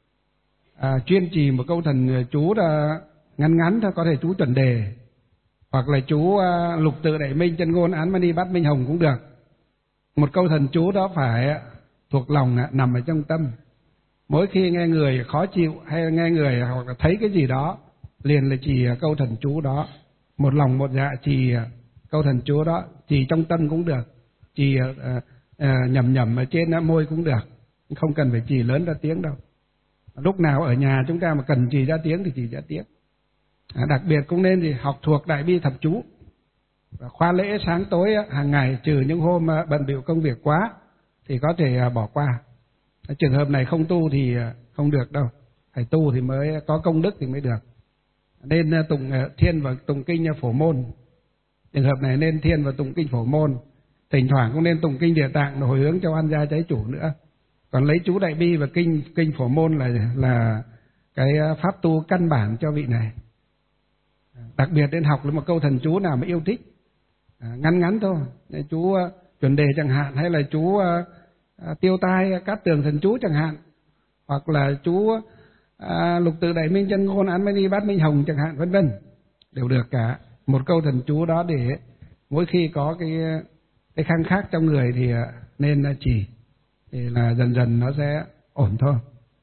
à, chuyên trì một câu thần chú là ngắn ngắn thôi, có thể chú chuẩn đề, hoặc là chú uh, lục tự đại minh chân ngôn án mani bát minh hồng cũng được. Một câu thần chú đó phải thuộc lòng, nằm ở trong tâm. Mỗi khi nghe người khó chịu hay nghe người hoặc là thấy cái gì đó, liền là chỉ câu thần chú đó, một lòng một dạ chỉ câu thần chú đó, chỉ trong tâm cũng được, chỉ uh, uh, nhầm nhầm ở trên môi cũng được, không cần phải chỉ lớn ra tiếng đâu. Lúc nào ở nhà chúng ta mà cần chỉ ra tiếng thì chỉ ra tiếng. À, đặc biệt cũng nên thì học thuộc đại bi thập chú và khóa lễ sáng tối hàng ngày, trừ những hôm bận bịu công việc quá thì có thể bỏ qua. Trường hợp này không tu thì không được đâu, phải tu thì mới có công đức thì mới được. Nên tụng thiên và tụng kinh phổ môn. Trường hợp này nên thiên và tụng kinh phổ môn, thỉnh thoảng cũng nên tụng kinh địa tạng hồi hướng cho oan gia trái chủ nữa. Còn lấy chú đại bi và kinh kinh phổ môn là là cái pháp tu căn bản cho vị này. Đặc biệt đến học là một câu thần chú nào mà yêu thích, à, ngắn ngắn thôi, chú uh, chuẩn đề chẳng hạn, hay là chú uh, uh, tiêu tai cát tường thần chú chẳng hạn, hoặc là chú uh, lục tự đại minh chân ngôn án mani bát minh hồng chẳng hạn, vân vân, đều được cả. Một câu thần chú đó để mỗi khi có cái cái khang khác trong người thì uh, nên uh, chỉ, thì là dần dần nó sẽ ổn thôi.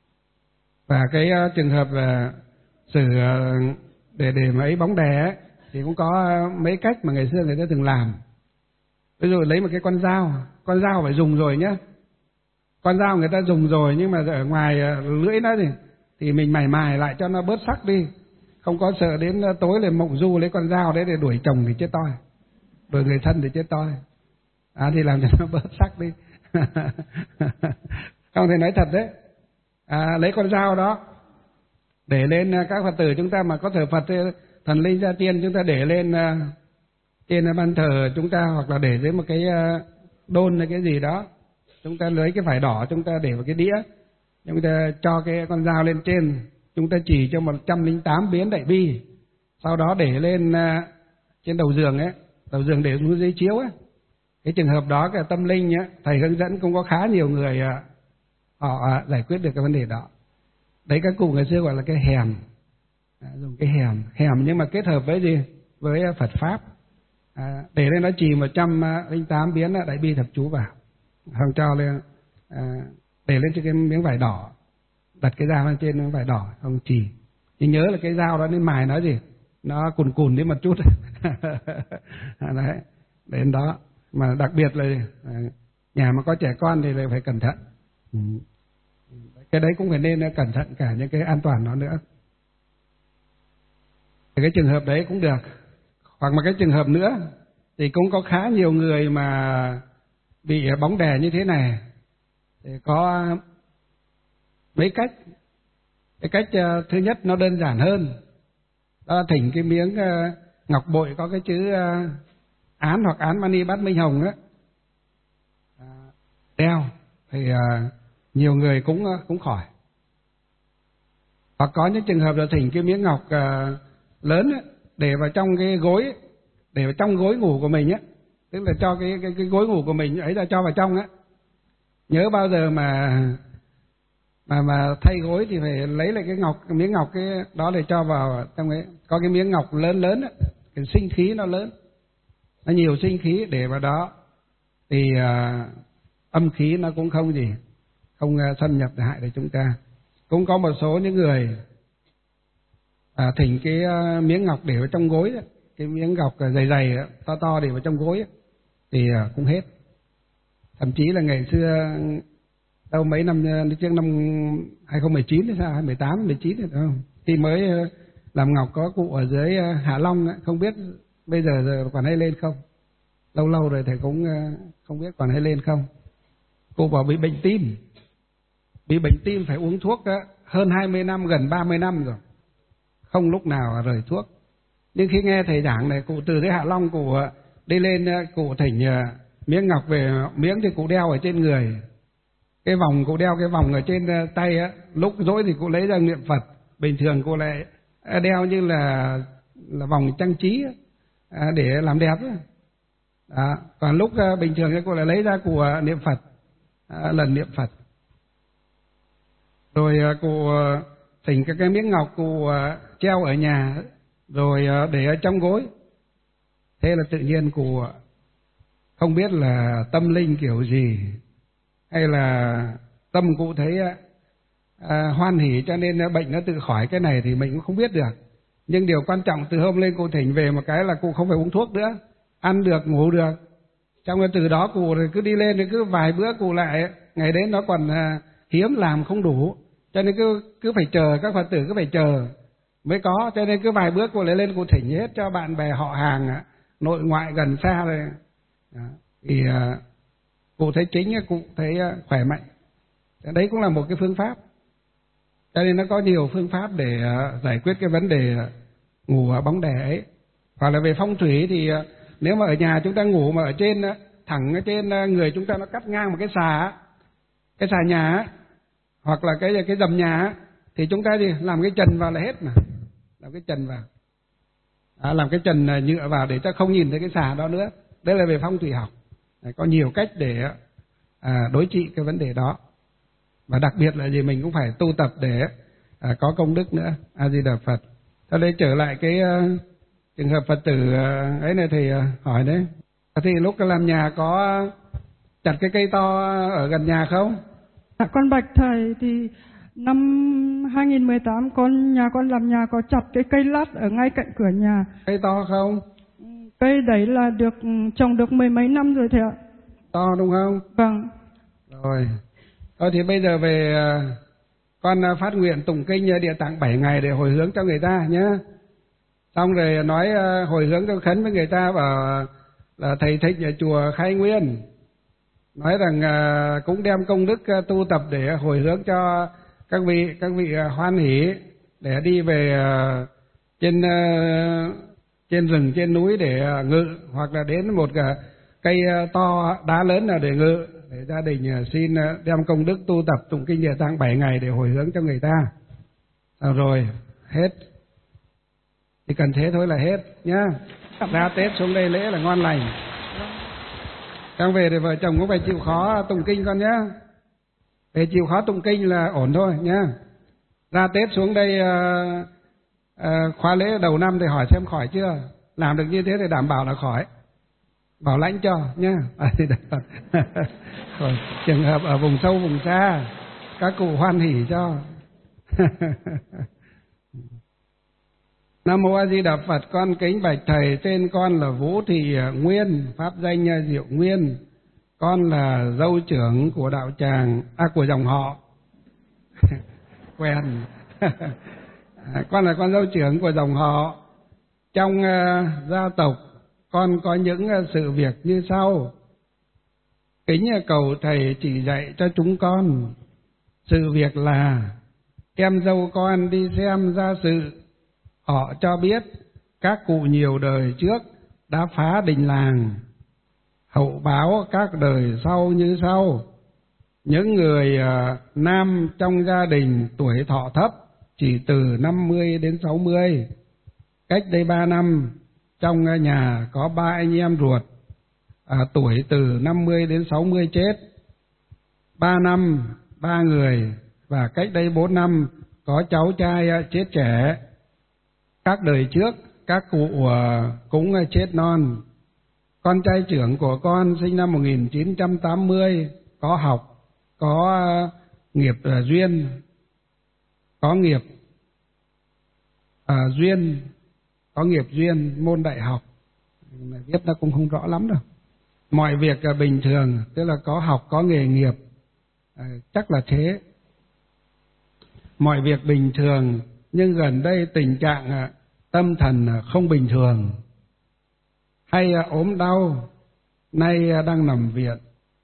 Và cái uh, trường hợp là xử uh, để để mà ấy bóng đè ấy, thì cũng có mấy cách mà ngày xưa người ta thường làm. Ví dụ lấy một cái con dao, con dao phải dùng rồi nhá. Con dao người ta dùng rồi nhưng mà ở ngoài lưỡi nó thì thì mình mài mài lại cho nó bớt sắc đi, không có sợ đến tối lên mộng du lấy con dao đấy để đuổi chồng thì chết toi, đuổi người thân thì chết toi. À, thì làm cho nó bớt sắc đi. Không thể nói thật đấy. À, lấy con dao đó để lên các Phật tử chúng ta mà có thờ Phật, thần linh gia tiên chúng ta để lên trên ban thờ chúng ta, hoặc là để dưới một cái đôn hay cái gì đó, chúng ta lấy cái vải đỏ chúng ta để vào cái đĩa, chúng ta cho cái con dao lên trên, chúng ta chỉ cho một trăm lẻ tám biến đại bi, sau đó để lên trên đầu giường ấy, đầu giường để xuống dưới chiếu ấy, Cái trường hợp đó, cái tâm linh á, thầy hướng dẫn cũng có khá nhiều người họ giải quyết được cái vấn đề đó. Đấy các cụ ngày xưa gọi là cái hèm, à, dùng cái hèm, hèm nhưng mà kết hợp với gì? Với Phật pháp, à, để lên nó chìm một trăm linh tám biến đại bi thập chú vào, không cho lên, à, để lên trên cái miếng vải đỏ, đặt cái dao lên trên miếng vải đỏ, không chì. Thì nhớ là cái dao đó nên mài nó gì? Nó cùn cùn đi một chút. Đấy, đến đó. Mà đặc biệt là à, nhà mà có trẻ con thì phải cẩn thận. Ừ. Cái đấy cũng phải nên cẩn thận cả những cái an toàn đó nữa. Cái trường hợp đấy cũng được. Hoặc một cái trường hợp nữa thì cũng có khá nhiều người mà bị bóng đè như thế này. Thì có mấy cách. Cái cách uh, thứ nhất nó đơn giản hơn. Đó là thỉnh cái miếng uh, ngọc bội có cái chữ uh, án hoặc án mani bát minh hồng á, uh, đeo thì uh, nhiều người cũng uh, cũng khỏi. Hoặc có những trường hợp là thỉnh cái miếng ngọc uh, lớn ấy, để vào trong cái gối, để vào trong gối ngủ của mình á, tức là cho cái cái cái gối ngủ của mình ấy ra cho vào trong á. Nhớ bao giờ mà mà mà thay gối thì phải lấy lại cái ngọc, cái miếng ngọc cái đó để cho vào trong ấy. Có cái miếng ngọc lớn lớn á, cái sinh khí nó lớn, nó nhiều sinh khí để vào đó thì uh, âm khí nó cũng không gì, không uh, xâm nhập hại để chúng ta. Cũng có một số những người à, thỉnh cái uh, miếng ngọc để vào trong gối đó, cái miếng ngọc dày dày đó, to to để vào trong gối đó, thì uh, cũng hết. Thậm chí là ngày xưa đâu mấy năm trước, năm hai không một chín hay sao, hai không một tám, mười chín rồi không? Khi mới uh, làm ngọc có cụ ở dưới uh, Hạ Long đó, không biết bây giờ, giờ còn hay lên không? Lâu lâu rồi thầy cũng uh, không biết còn hay lên không. Cụ bảo bị bệnh tim, bị bệnh tim phải uống thuốc đó, hơn hai mươi năm, gần ba mươi năm rồi, không lúc nào rời thuốc. Nhưng khi nghe thầy giảng này, cụ từ dưới Hạ Long cụ đi lên, cụ thỉnh miếng ngọc về, miếng thì cụ đeo ở trên người, cái vòng cụ đeo cái vòng ở trên tay á, lúc rỗi thì cụ lấy ra niệm Phật. Bình thường cụ lại đeo như là là vòng trang trí á, để làm đẹp á. Đó. Còn lúc bình thường thì cụ lại lấy ra cụ niệm Phật, à, lần niệm Phật. Rồi cụ thỉnh cái, cái miếng ngọc cụ treo ở nhà, rồi để ở trong gối. Thế là tự nhiên cụ không biết là tâm linh kiểu gì, hay là tâm cụ thấy à, hoan hỉ cho nên bệnh nó tự khỏi, cái này thì mình cũng không biết được. Nhưng điều quan trọng từ hôm lên cụ thỉnh về một cái là cụ không phải uống thuốc nữa, ăn được, ngủ được. Trong cái từ đó cụ cứ đi lên thì cứ vài bữa cụ lại, ngày đến nó còn à, hiếm làm không đủ, cho nên cứ cứ phải chờ, các Phật tử cứ phải chờ mới có. Cho nên cứ vài bữa cụ lại lên cụ thỉnh hết cho bạn bè họ hàng, nội ngoại gần xa rồi. Đó. Thì à, cụ thấy chính, cụ thấy khỏe mạnh. Đấy cũng là một cái phương pháp. Cho nên nó có nhiều phương pháp để uh, giải quyết cái vấn đề ngủ ở bóng đè ấy. Hoặc là về phong thủy thì uh, nếu mà ở nhà chúng ta ngủ mà ở trên uh, thẳng ở trên uh, người chúng ta nó cắt ngang một cái xà, cái xà nhà, hoặc là cái cái dầm nhà, thì chúng ta gì làm cái trần vào là hết mà, làm cái trần vào, à, làm cái trần nhựa vào để cho không nhìn thấy cái xà đó nữa. Đây là về phong thủy học. Đấy, có nhiều cách để à, đối trị cái vấn đề đó. Và đặc biệt là gì, mình cũng phải tu tập để à, có công đức nữa. A Di Đà Phật. Sau đây trở lại cái uh, trường hợp Phật tử uh, ấy này thì uh, hỏi đấy. Thì lúc làm nhà có chặt cái cây to ở gần nhà không? À, con bạch thầy, thì năm hai không một tám con nhà con làm nhà có chặt cái cây lát ở ngay cạnh cửa nhà. Cây to không? Cây đấy là được trồng được mười mấy năm rồi thầy ạ. To đúng không? Vâng. Rồi. Thôi thì bây giờ về con phát nguyện tụng kinh Địa Tạng bảy ngày để hồi hướng cho người ta nhé. Xong rồi nói hồi hướng cho khấn với người ta, bảo là thầy Thích ở chùa Khai Nguyên nói rằng cũng đem công đức tu tập để hồi hướng cho các vị các vị hoan hỷ để đi về trên trên rừng, trên núi để ngự, hoặc là đến một cây to đá lớn là để ngự, để gia đình xin đem công đức tu tập tụng kinh Địa Tạng bảy ngày để hồi hướng cho người ta. À, rồi hết, chỉ cần thế thôi là hết nhá. Ra Tết xuống đây lễ là ngon lành. Càng về thì vợ chồng cũng phải chịu khó tụng kinh con nhé. Về chịu khó tụng kinh là ổn thôi nhé. Ra Tết xuống đây uh, uh, khóa lễ đầu năm thì hỏi xem khỏi chưa. Làm được như thế thì đảm bảo là khỏi. Bảo lãnh cho nhé. Rồi, trường hợp ở vùng sâu vùng xa các cụ hoan hỉ cho. Nam mô A Di Đà Phật. Con kính bạch thầy, tên con là Vũ Thị Nguyên, pháp danh Diệu Nguyên. Con là dâu trưởng của đạo tràng, à của dòng họ. Quen. Con là con dâu trưởng của dòng họ. Trong uh, gia tộc con có những uh, sự việc như sau. Kính cầu thầy chỉ dạy cho chúng con. Sự việc là em dâu con đi xem gia sự, họ cho biết các cụ nhiều đời trước đã phá đình làng, hậu báo các đời sau như sau. Những người uh, nam trong gia đình tuổi thọ thấp, chỉ từ năm mươi đến sáu mươi. Cách đây ba năm, trong nhà có ba anh em ruột, à, tuổi từ năm mươi đến sáu mươi chết. Ba năm, ba người, và cách đây bốn năm, có cháu trai chết trẻ. Các đời trước, các cụ cũng chết non. Con trai trưởng của con sinh năm một nghìn chín trăm tám mươi, có học, có nghiệp duyên, có nghiệp à, duyên, có nghiệp duyên môn đại học. Viết nó cũng không rõ lắm đâu. Mọi việc bình thường, tức là có học, có nghề nghiệp, à, chắc là thế. Mọi việc bình thường, nhưng gần đây tình trạng tâm thần không bình thường, hay ốm đau, nay đang nằm viện,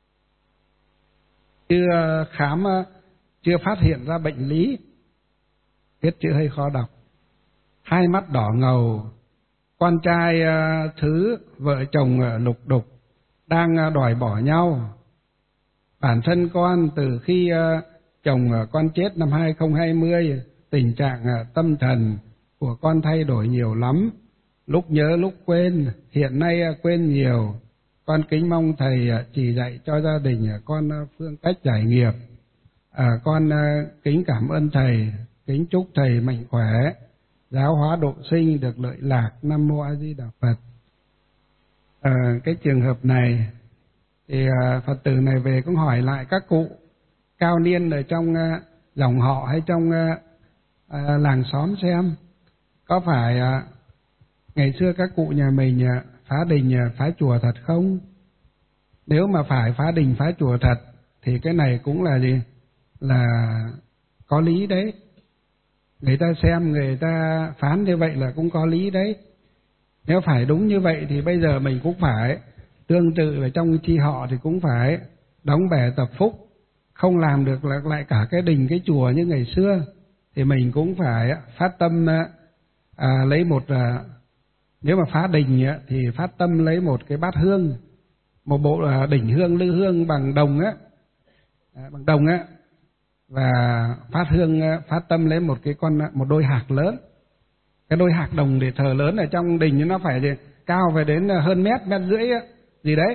chưa khám, chưa phát hiện ra bệnh lý, viết chữ hơi khó đọc. Hai mắt đỏ ngầu, con trai thứ, vợ chồng lục đục, đang đòi bỏ nhau. Bản thân con từ khi chồng con chết năm hai không hai không, tình trạng tâm thần của con thay đổi nhiều lắm, lúc nhớ lúc quên, hiện nay quên nhiều. Con kính mong thầy chỉ dạy cho gia đình con phương cách giải nghiệp. À, con kính cảm ơn thầy, kính chúc thầy mạnh khỏe, giáo hóa độ sinh được lợi lạc. Nam mô A Di Đà Phật. À, cái trường hợp này thì uh, Phật tử này về cũng hỏi lại các cụ cao niên ở trong uh, dòng họ hay trong uh, uh, làng xóm xem có phải uh, ngày xưa các cụ nhà mình uh, phá đình uh, phá chùa thật không? Nếu mà phải phá đình phá chùa thật thì cái này cũng là gì? Là có lý đấy. Người ta xem, người ta phán như vậy là cũng có lý đấy. Nếu phải đúng như vậy thì bây giờ mình cũng phải tương tự ở trong chi họ thì cũng phải đóng bè tập phúc, không làm được lại cả cái đình cái chùa như ngày xưa thì mình cũng phải phát tâm à, lấy một à, nếu mà phá đình thì phát tâm lấy một cái bát hương, một bộ à, đỉnh hương lư hương bằng đồng á, à, bằng đồng á, và phát hương phát tâm lấy một cái con một đôi hạc lớn. Cái đôi hạc đồng để thờ lớn ở trong đình nó phải gì? Cao phải đến hơn mét, mét rưỡi á, gì đấy.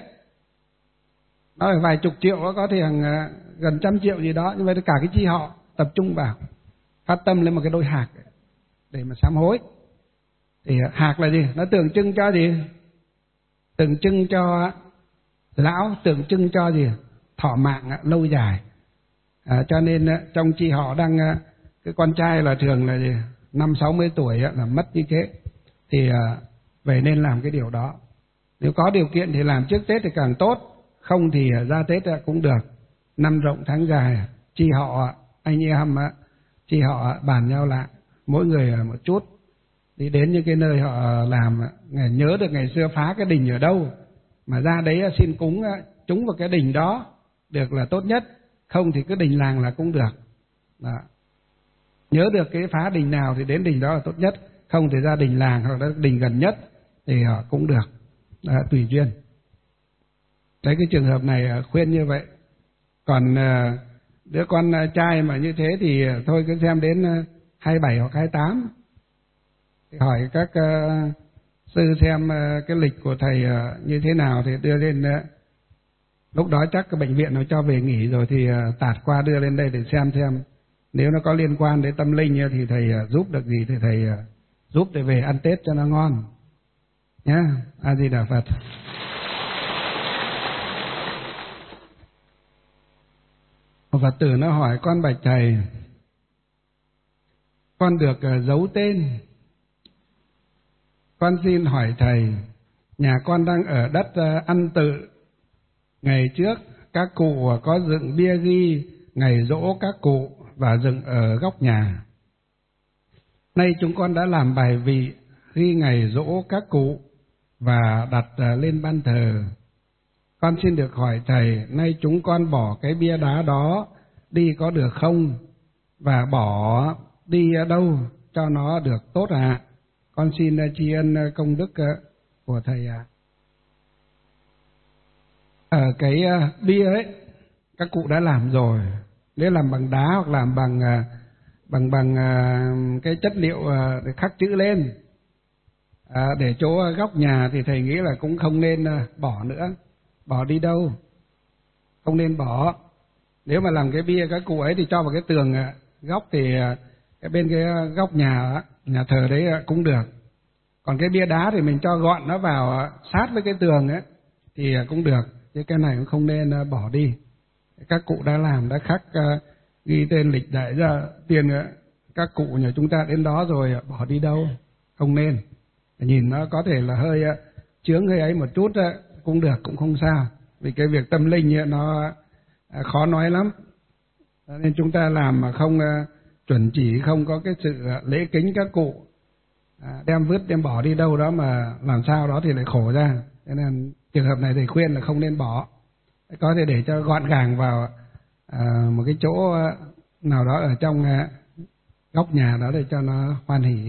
Nó phải vài chục triệu, có thể hàng gần trăm triệu gì đó. Nhưng mà cả cái chi họ tập trung vào phát tâm lên một cái đôi hạc để mà sám hối. Thì hạc là gì? Nó tượng trưng cho gì? Tượng trưng cho lão, tượng trưng cho gì? Thọ mạng lâu dài. À, cho nên trong chi họ đang cái con trai là thường là gì? Năm sáu mươi tuổi là mất như thế. Thì về nên làm cái điều đó. Nếu có điều kiện thì làm trước Tết thì càng tốt, không thì ra Tết cũng được. Năm rộng tháng dài, chi họ anh em chi họ bàn nhau lại, mỗi người một chút, đi đến những cái nơi họ làm, nhớ được ngày xưa phá cái đình ở đâu mà ra đấy xin cúng chúng vào cái đình đó được là tốt nhất, không thì cứ đình làng là cũng được. Đó. Nhớ được cái phá đình nào thì đến đình đó là tốt nhất, không thì ra đình làng hoặc là đình gần nhất thì họ cũng được. À, tùy duyên. Đấy, cái trường hợp này khuyên như vậy. Còn uh, đứa con trai mà như thế thì thôi cứ xem đến uh, hai mươi bảy hoặc hai mươi tám. Thì hỏi các uh, sư xem uh, cái lịch của thầy uh, như thế nào thì đưa lên uh, Lúc đó chắc cái bệnh viện nó cho về nghỉ rồi thì tạt qua đưa lên đây để xem xem. Nếu nó có liên quan đến tâm linh thì thầy giúp được gì thì thầy giúp để về ăn Tết cho nó ngon. Nhá, A Di Đà Phật. Một Phật tử nó hỏi con bạch thầy, con được giấu tên. Con xin hỏi thầy, nhà con đang ở đất Ăn Tự. Ngày trước các cụ có dựng bia ghi ngày giỗ các cụ và dựng ở góc nhà. Nay chúng con đã làm bài vị ghi ngày giỗ các cụ và đặt lên ban thờ. Con xin được hỏi thầy, nay chúng con bỏ cái bia đá đó đi có được không? Và bỏ đi đâu cho nó được tốt ạ? À? Con xin tri ân công đức của thầy ạ. À. Ở cái bia ấy, các cụ đã làm rồi. Nếu làm bằng đá hoặc làm bằng bằng bằng cái chất liệu để khắc chữ lên à, để chỗ góc nhà thì thầy nghĩ là cũng không nên bỏ nữa. Bỏ đi đâu? Không nên bỏ. Nếu mà làm cái bia các cụ ấy thì cho vào cái tường góc thì cái bên cái góc nhà nhà thờ đấy cũng được. Còn cái bia đá thì mình cho gọn nó vào sát với cái tường ấy thì cũng được. Chứ cái này cũng không nên bỏ đi. Các cụ đã làm, đã khắc ghi tên lịch đại ra tiền các cụ nhà chúng ta đến đó rồi, bỏ đi đâu? Không nên. Nhìn nó có thể là hơi chướng hơi ấy một chút cũng được, cũng không sao. Vì cái việc tâm linh ấy, nó khó nói lắm. Nên chúng ta làm mà không chuẩn chỉ, không có cái sự lễ kính các cụ, đem vứt đem bỏ đi đâu đó mà làm sao đó thì lại khổ ra. Cho nên trường hợp này thầy khuyên là không nên bỏ, có thể để cho gọn gàng vào à, một cái chỗ nào đó ở trong à, góc nhà đó để cho nó hoan hỷ.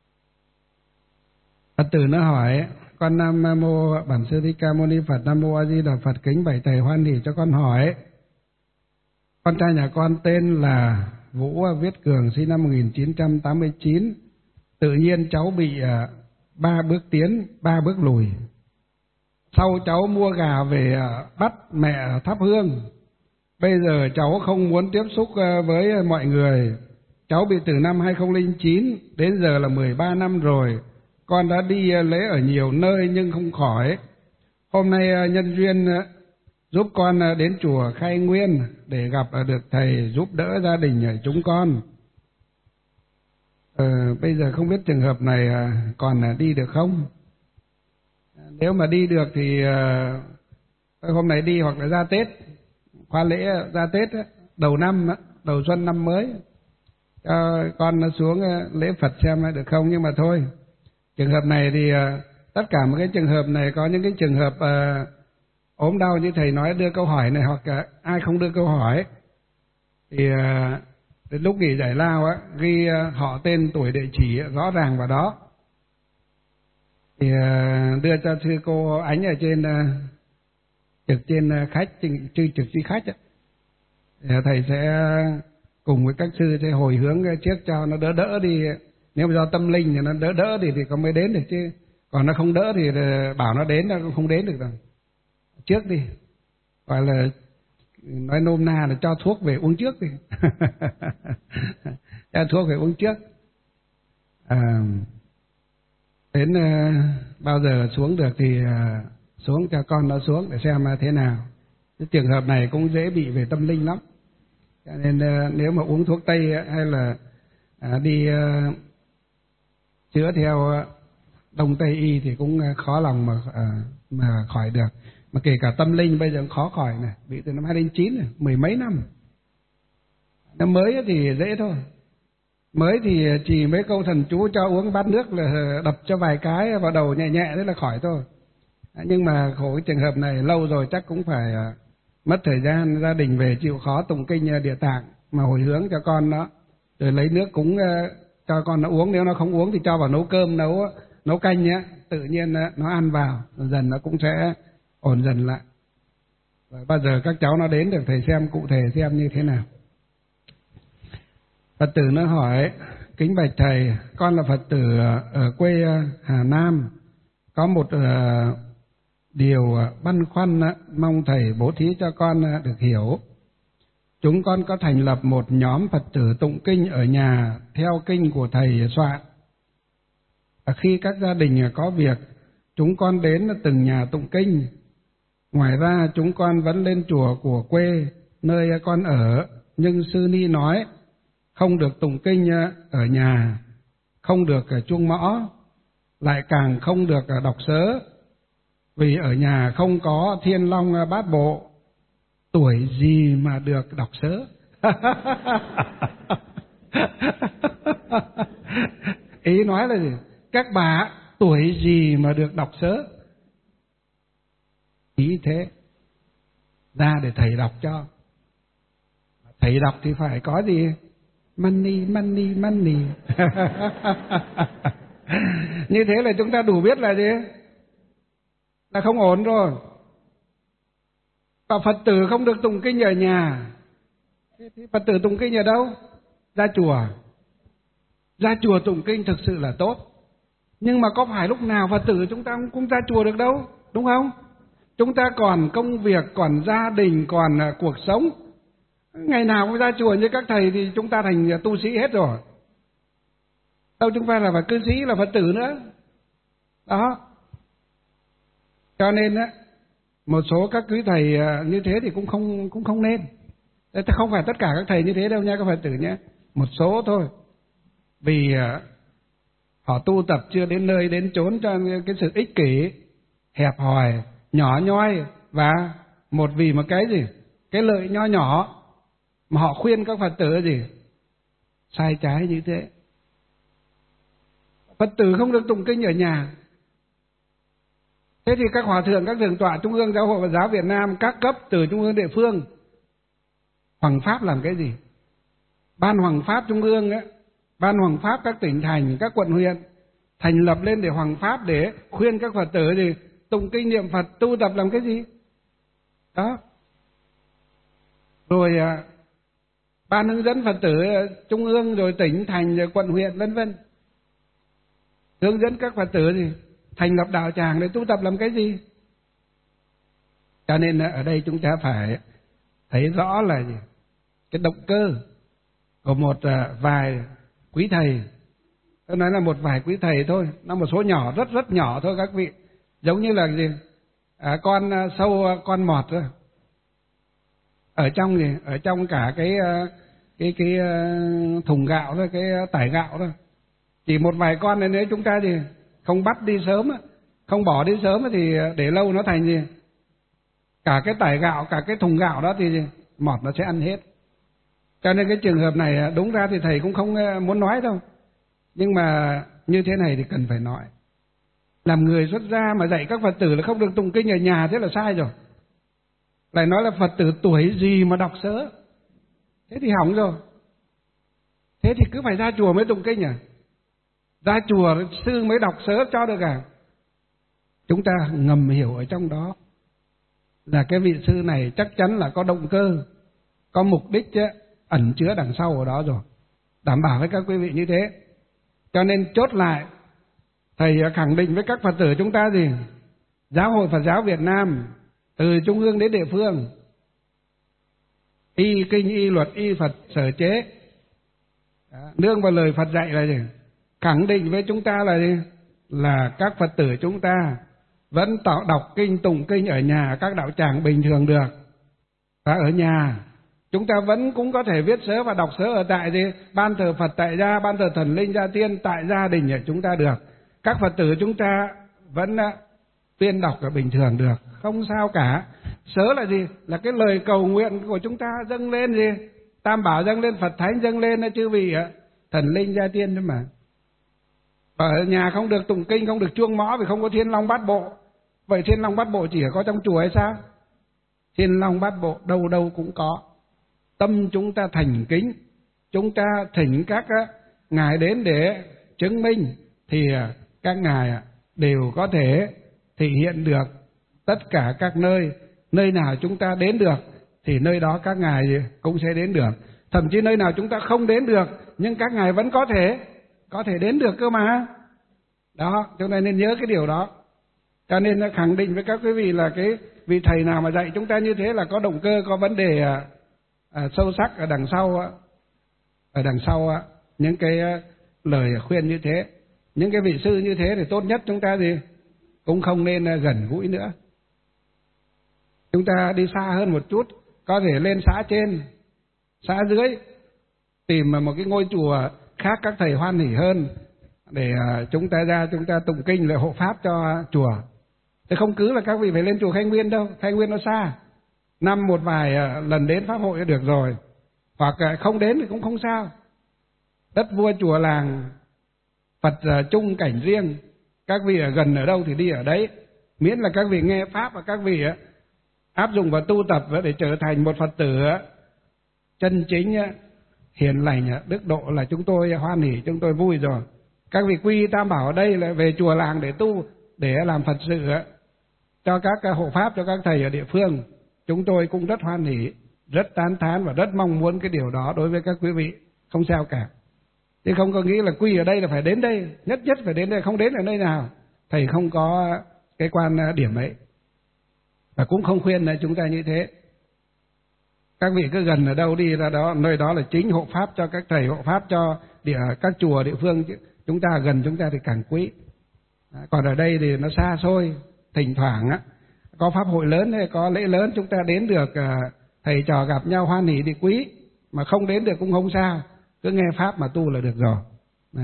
Phật tử nó hỏi, con Nam Mô Bản Sư Thích Ca Mâu Ni Phật, Nam Mô A Di Đà Phật, kính bạch thầy hoan hỷ cho con hỏi. Con trai nhà con tên là Vũ Viết Cường, sinh năm một nghìn chín trăm tám mươi chín. Tự nhiên cháu bị à, ba bước tiến, ba bước lùi. Sau cháu mua gà về à, bắt mẹ thắp hương. Bây giờ cháu không muốn tiếp xúc à, với mọi người. Cháu bị từ năm hai không không chín đến giờ là mười ba năm rồi. Con đã đi à, lễ ở nhiều nơi nhưng không khỏi. Hôm nay à, nhân duyên à, giúp con à, đến chùa Khai Nguyên để gặp à, được thầy giúp đỡ gia đình à, chúng con. Ờ, bây giờ không biết trường hợp này à, còn à, đi được không? Nếu mà đi được thì uh, hôm nay đi hoặc là ra Tết, khoa lễ ra Tết, đầu năm, đầu xuân năm mới, cho con nó xuống uh, lễ Phật xem được không. Nhưng mà thôi, trường hợp này thì uh, tất cả một cái trường hợp này có những cái trường hợp uh, ốm đau như thầy nói đưa câu hỏi này, hoặc uh, ai không đưa câu hỏi thì uh, đến lúc nghỉ giải lao á, ghi uh, họ tên tuổi địa chỉ rõ ràng vào đó. Thì đưa cho sư cô Ánh ở trên trực trên khách chư trực chi khách ấy. Thầy sẽ cùng với các sư sẽ hồi hướng trước cho nó đỡ đỡ đi. Nếu mà do tâm linh thì nó đỡ đỡ thì thì có mới đến được chứ. Còn nó không đỡ thì bảo nó đến nó cũng không đến được rồi. Trước đi, gọi là nói nôm na là cho thuốc về uống trước đi. Cho thuốc về uống trước. À, đến uh, bao giờ xuống được thì uh, xuống cho con nó xuống để xem uh, thế nào. Cái trường hợp này cũng dễ bị về tâm linh lắm. Cho nên uh, nếu mà uống thuốc tây uh, hay là uh, đi uh, chữa theo uh, đông tây y thì cũng uh, khó lòng mà uh, mà khỏi được. Mà kể cả tâm linh bây giờ khó khỏi này, bị từ năm hai không không chín này, mười mấy năm. Năm mới thì dễ thôi. Mới thì chỉ mấy câu thần chú cho uống bát nước là đập cho vài cái vào đầu nhẹ nhẹ thế là khỏi thôi. Nhưng mà khổ cái trường hợp này lâu rồi chắc cũng phải mất thời gian, gia đình về chịu khó tụng kinh Địa Tạng mà hồi hướng cho con nó, rồi lấy nước cúng cho con nó uống. Nếu nó không uống thì cho vào nấu cơm, nấu nấu canh nhé, tự nhiên nó ăn vào, dần dần nó cũng sẽ ổn dần lại. Rồi bao giờ các cháu nó đến được thầy xem cụ thể xem như thế nào. Phật tử nó hỏi, kính bạch thầy, con là Phật tử ở quê Hà Nam, có một uh, điều băn khoăn mong thầy bố thí cho con được hiểu. Chúng con có thành lập một nhóm Phật tử tụng kinh ở nhà theo kinh của thầy soạn. Khi các gia đình có việc, chúng con đến từng nhà tụng kinh. Ngoài ra chúng con vẫn lên chùa của quê nơi con ở, nhưng sư ni nói không được tụng kinh ở nhà, không được chuông mõ, lại càng không được đọc sớ, vì ở nhà không có Thiên Long Bát Bộ. Tuổi gì mà được đọc sớ? Ý nói là gì? Các bà tuổi gì mà được đọc sớ? Ý thế. Ra để thầy đọc cho. Thầy đọc thì phải có gì? Money, money, money. Như thế là chúng ta đủ biết là gì? Là không ổn rồi. Và Phật tử không được tụng kinh ở nhà. Phật tử tụng kinh ở đâu? Ra chùa. Ra chùa tụng kinh thực sự là tốt. Nhưng mà có phải lúc nào Phật tử chúng ta cũng ra chùa được đâu, đúng không? Chúng ta còn công việc, còn gia đình, còn cuộc sống. Ngày nào cũng ra chùa như các thầy thì chúng ta thành tu sĩ hết rồi. Đâu chúng ta là phải cư sĩ, là Phật tử nữa. Đó. Cho nên á, một số các quý thầy như thế thì cũng không cũng không nên. Không phải tất cả các thầy như thế đâu nha các Phật tử nhé. Một số thôi. Vì họ tu tập chưa đến nơi đến chốn cho cái sự ích kỷ, hẹp hòi, nhỏ nhoi, và một vì một cái gì? Cái lợi nho nhỏ mà họ khuyên các Phật tử gì? Sai trái như thế. Phật tử không được tụng kinh ở nhà. Thế thì các hòa thượng, các thượng tọa Trung ương Giáo hội Phật giáo Việt Nam, các cấp từ Trung ương địa phương, hoằng pháp làm cái gì? Ban hoằng pháp Trung ương ấy, ban hoằng pháp các tỉnh thành, các quận huyện thành lập lên để hoằng pháp, để khuyên các Phật tử gì? Tụng kinh niệm Phật, tu tập làm cái gì? Đó. Rồi à, ban hướng dẫn Phật tử Trung ương, rồi tỉnh thành, rồi quận huyện vân vân, hướng dẫn các Phật tử gì? Thành lập đạo tràng để tu tập làm cái gì? Cho nên ở đây chúng ta phải thấy rõ là gì? Cái động cơ của một vài quý thầy. Tôi nói là một vài quý thầy thôi, nó một số nhỏ, rất rất nhỏ thôi các vị. Giống như là gì? À, con sâu con mọt thôi. Ở trong gì? Ở trong cả cái cái cái thùng gạo thôi, cái tải gạo thôi. Chỉ một vài con này nếu chúng ta gì không bắt đi sớm, không bỏ đi sớm thì để lâu nó thành gì? Cả cái tải gạo, cả cái thùng gạo đó thì gì? Mọt nó sẽ ăn hết. Cho nên cái trường hợp này đúng ra thì thầy cũng không muốn nói đâu. Nhưng mà như thế này thì cần phải nói. Làm người xuất gia mà dạy các Phật tử là không được tụng kinh ở nhà, thế là sai rồi. Lại nói là Phật tử tuổi gì mà đọc sớ, thế thì hỏng rồi. Thế thì cứ phải ra chùa mới tụng kinh à? Ra chùa sư mới đọc sớ cho được à? Chúng ta ngầm hiểu ở trong đó là cái vị sư này chắc chắn là có động cơ, có mục đích chứ, ẩn chứa đằng sau ở đó rồi. Đảm bảo với các quý vị như thế. Cho nên chốt lại, thầy khẳng định với các Phật tử chúng ta gì? Giáo hội Phật giáo Việt Nam từ trung ương đến địa phương, y kinh, y luật, y Phật sở chế, nương vào lời Phật dạy là gì? Khẳng định với chúng ta là gì? Là các Phật tử chúng ta vẫn tạo đọc kinh, tụng kinh ở nhà các đạo tràng bình thường được. Và ở nhà chúng ta vẫn cũng có thể viết sớ và đọc sớ ở tại gì? Ban thờ Phật tại gia, ban thờ thần linh gia tiên tại gia đình của chúng ta được. Các Phật tử chúng ta vẫn tuyên đọc ở bình thường được, không sao cả. Sớ là gì? Là cái lời cầu nguyện của chúng ta dâng lên gì? Tam bảo dâng lên, Phật thánh dâng lên, chư vị thần linh gia tiên thôi mà. Ở nhà không được tụng kinh, không được chuông mõ vì không có Thiên Long Bát Bộ. Vậy Thiên Long Bát Bộ chỉ có trong chùa hay sao? Thiên Long Bát Bộ đâu đâu cũng có. Tâm chúng ta thành kính, chúng ta thỉnh các ngài đến để chứng minh, thì các ngài đều có thể thể hiện được tất cả các nơi. Nơi nào chúng ta đến được thì nơi đó các ngài cũng sẽ đến được. Thậm chí nơi nào chúng ta không đến được nhưng các ngài vẫn có thể có thể đến được cơ mà. Đó, chúng ta nên nhớ cái điều đó. Cho nên khẳng định với các quý vị là cái vị thầy nào mà dạy chúng ta như thế là có động cơ, có vấn đề à, à, sâu sắc ở đằng sau, ở đằng sau những cái lời khuyên như thế. Những cái vị sư như thế thì tốt nhất chúng ta gì cũng không nên gần gũi nữa. Chúng ta đi xa hơn một chút, có thể lên xã trên, xã dưới, tìm một cái ngôi chùa khác các thầy hoan hỉ hơn để chúng ta ra chúng ta tụng kinh lễ hộ pháp cho chùa. Thế không cứ là các vị phải lên chùa Khai Nguyên đâu, Khai Nguyên nó xa, năm một vài lần đến pháp hội được rồi, hoặc không đến thì cũng không sao. Đất vua chùa làng Phật chung cảnh riêng, các vị ở gần ở đâu thì đi ở đấy, miễn là các vị nghe pháp và các vị áp dụng và tu tập để trở thành một Phật tử chân chính, hiền lành, đức độ là chúng tôi hoan hỉ, chúng tôi vui rồi. Các vị quy tam bảo ở đây là về chùa làng để tu, để làm Phật sự cho các hộ pháp, cho các thầy ở địa phương. Chúng tôi cũng rất hoan hỉ, rất tán thán và rất mong muốn cái điều đó đối với các quý vị, không sao cả. Chứ không có nghĩ là quy ở đây là phải đến đây, nhất nhất phải đến đây, không đến ở nơi nào. Thầy không có cái quan điểm ấy, và cũng không khuyên là chúng ta như thế. Các vị cứ gần ở đâu đi ra đó, nơi đó là chính hộ pháp cho các thầy, hộ pháp cho địa, các chùa địa phương. Chúng ta gần chúng ta thì càng quý. Còn ở đây thì nó xa xôi, thỉnh thoảng á, có pháp hội lớn hay có lễ lớn chúng ta đến được, thầy trò gặp nhau hoan hỉ thì quý, mà không đến được cũng không sao, cứ nghe pháp mà tu là được rồi. Đó.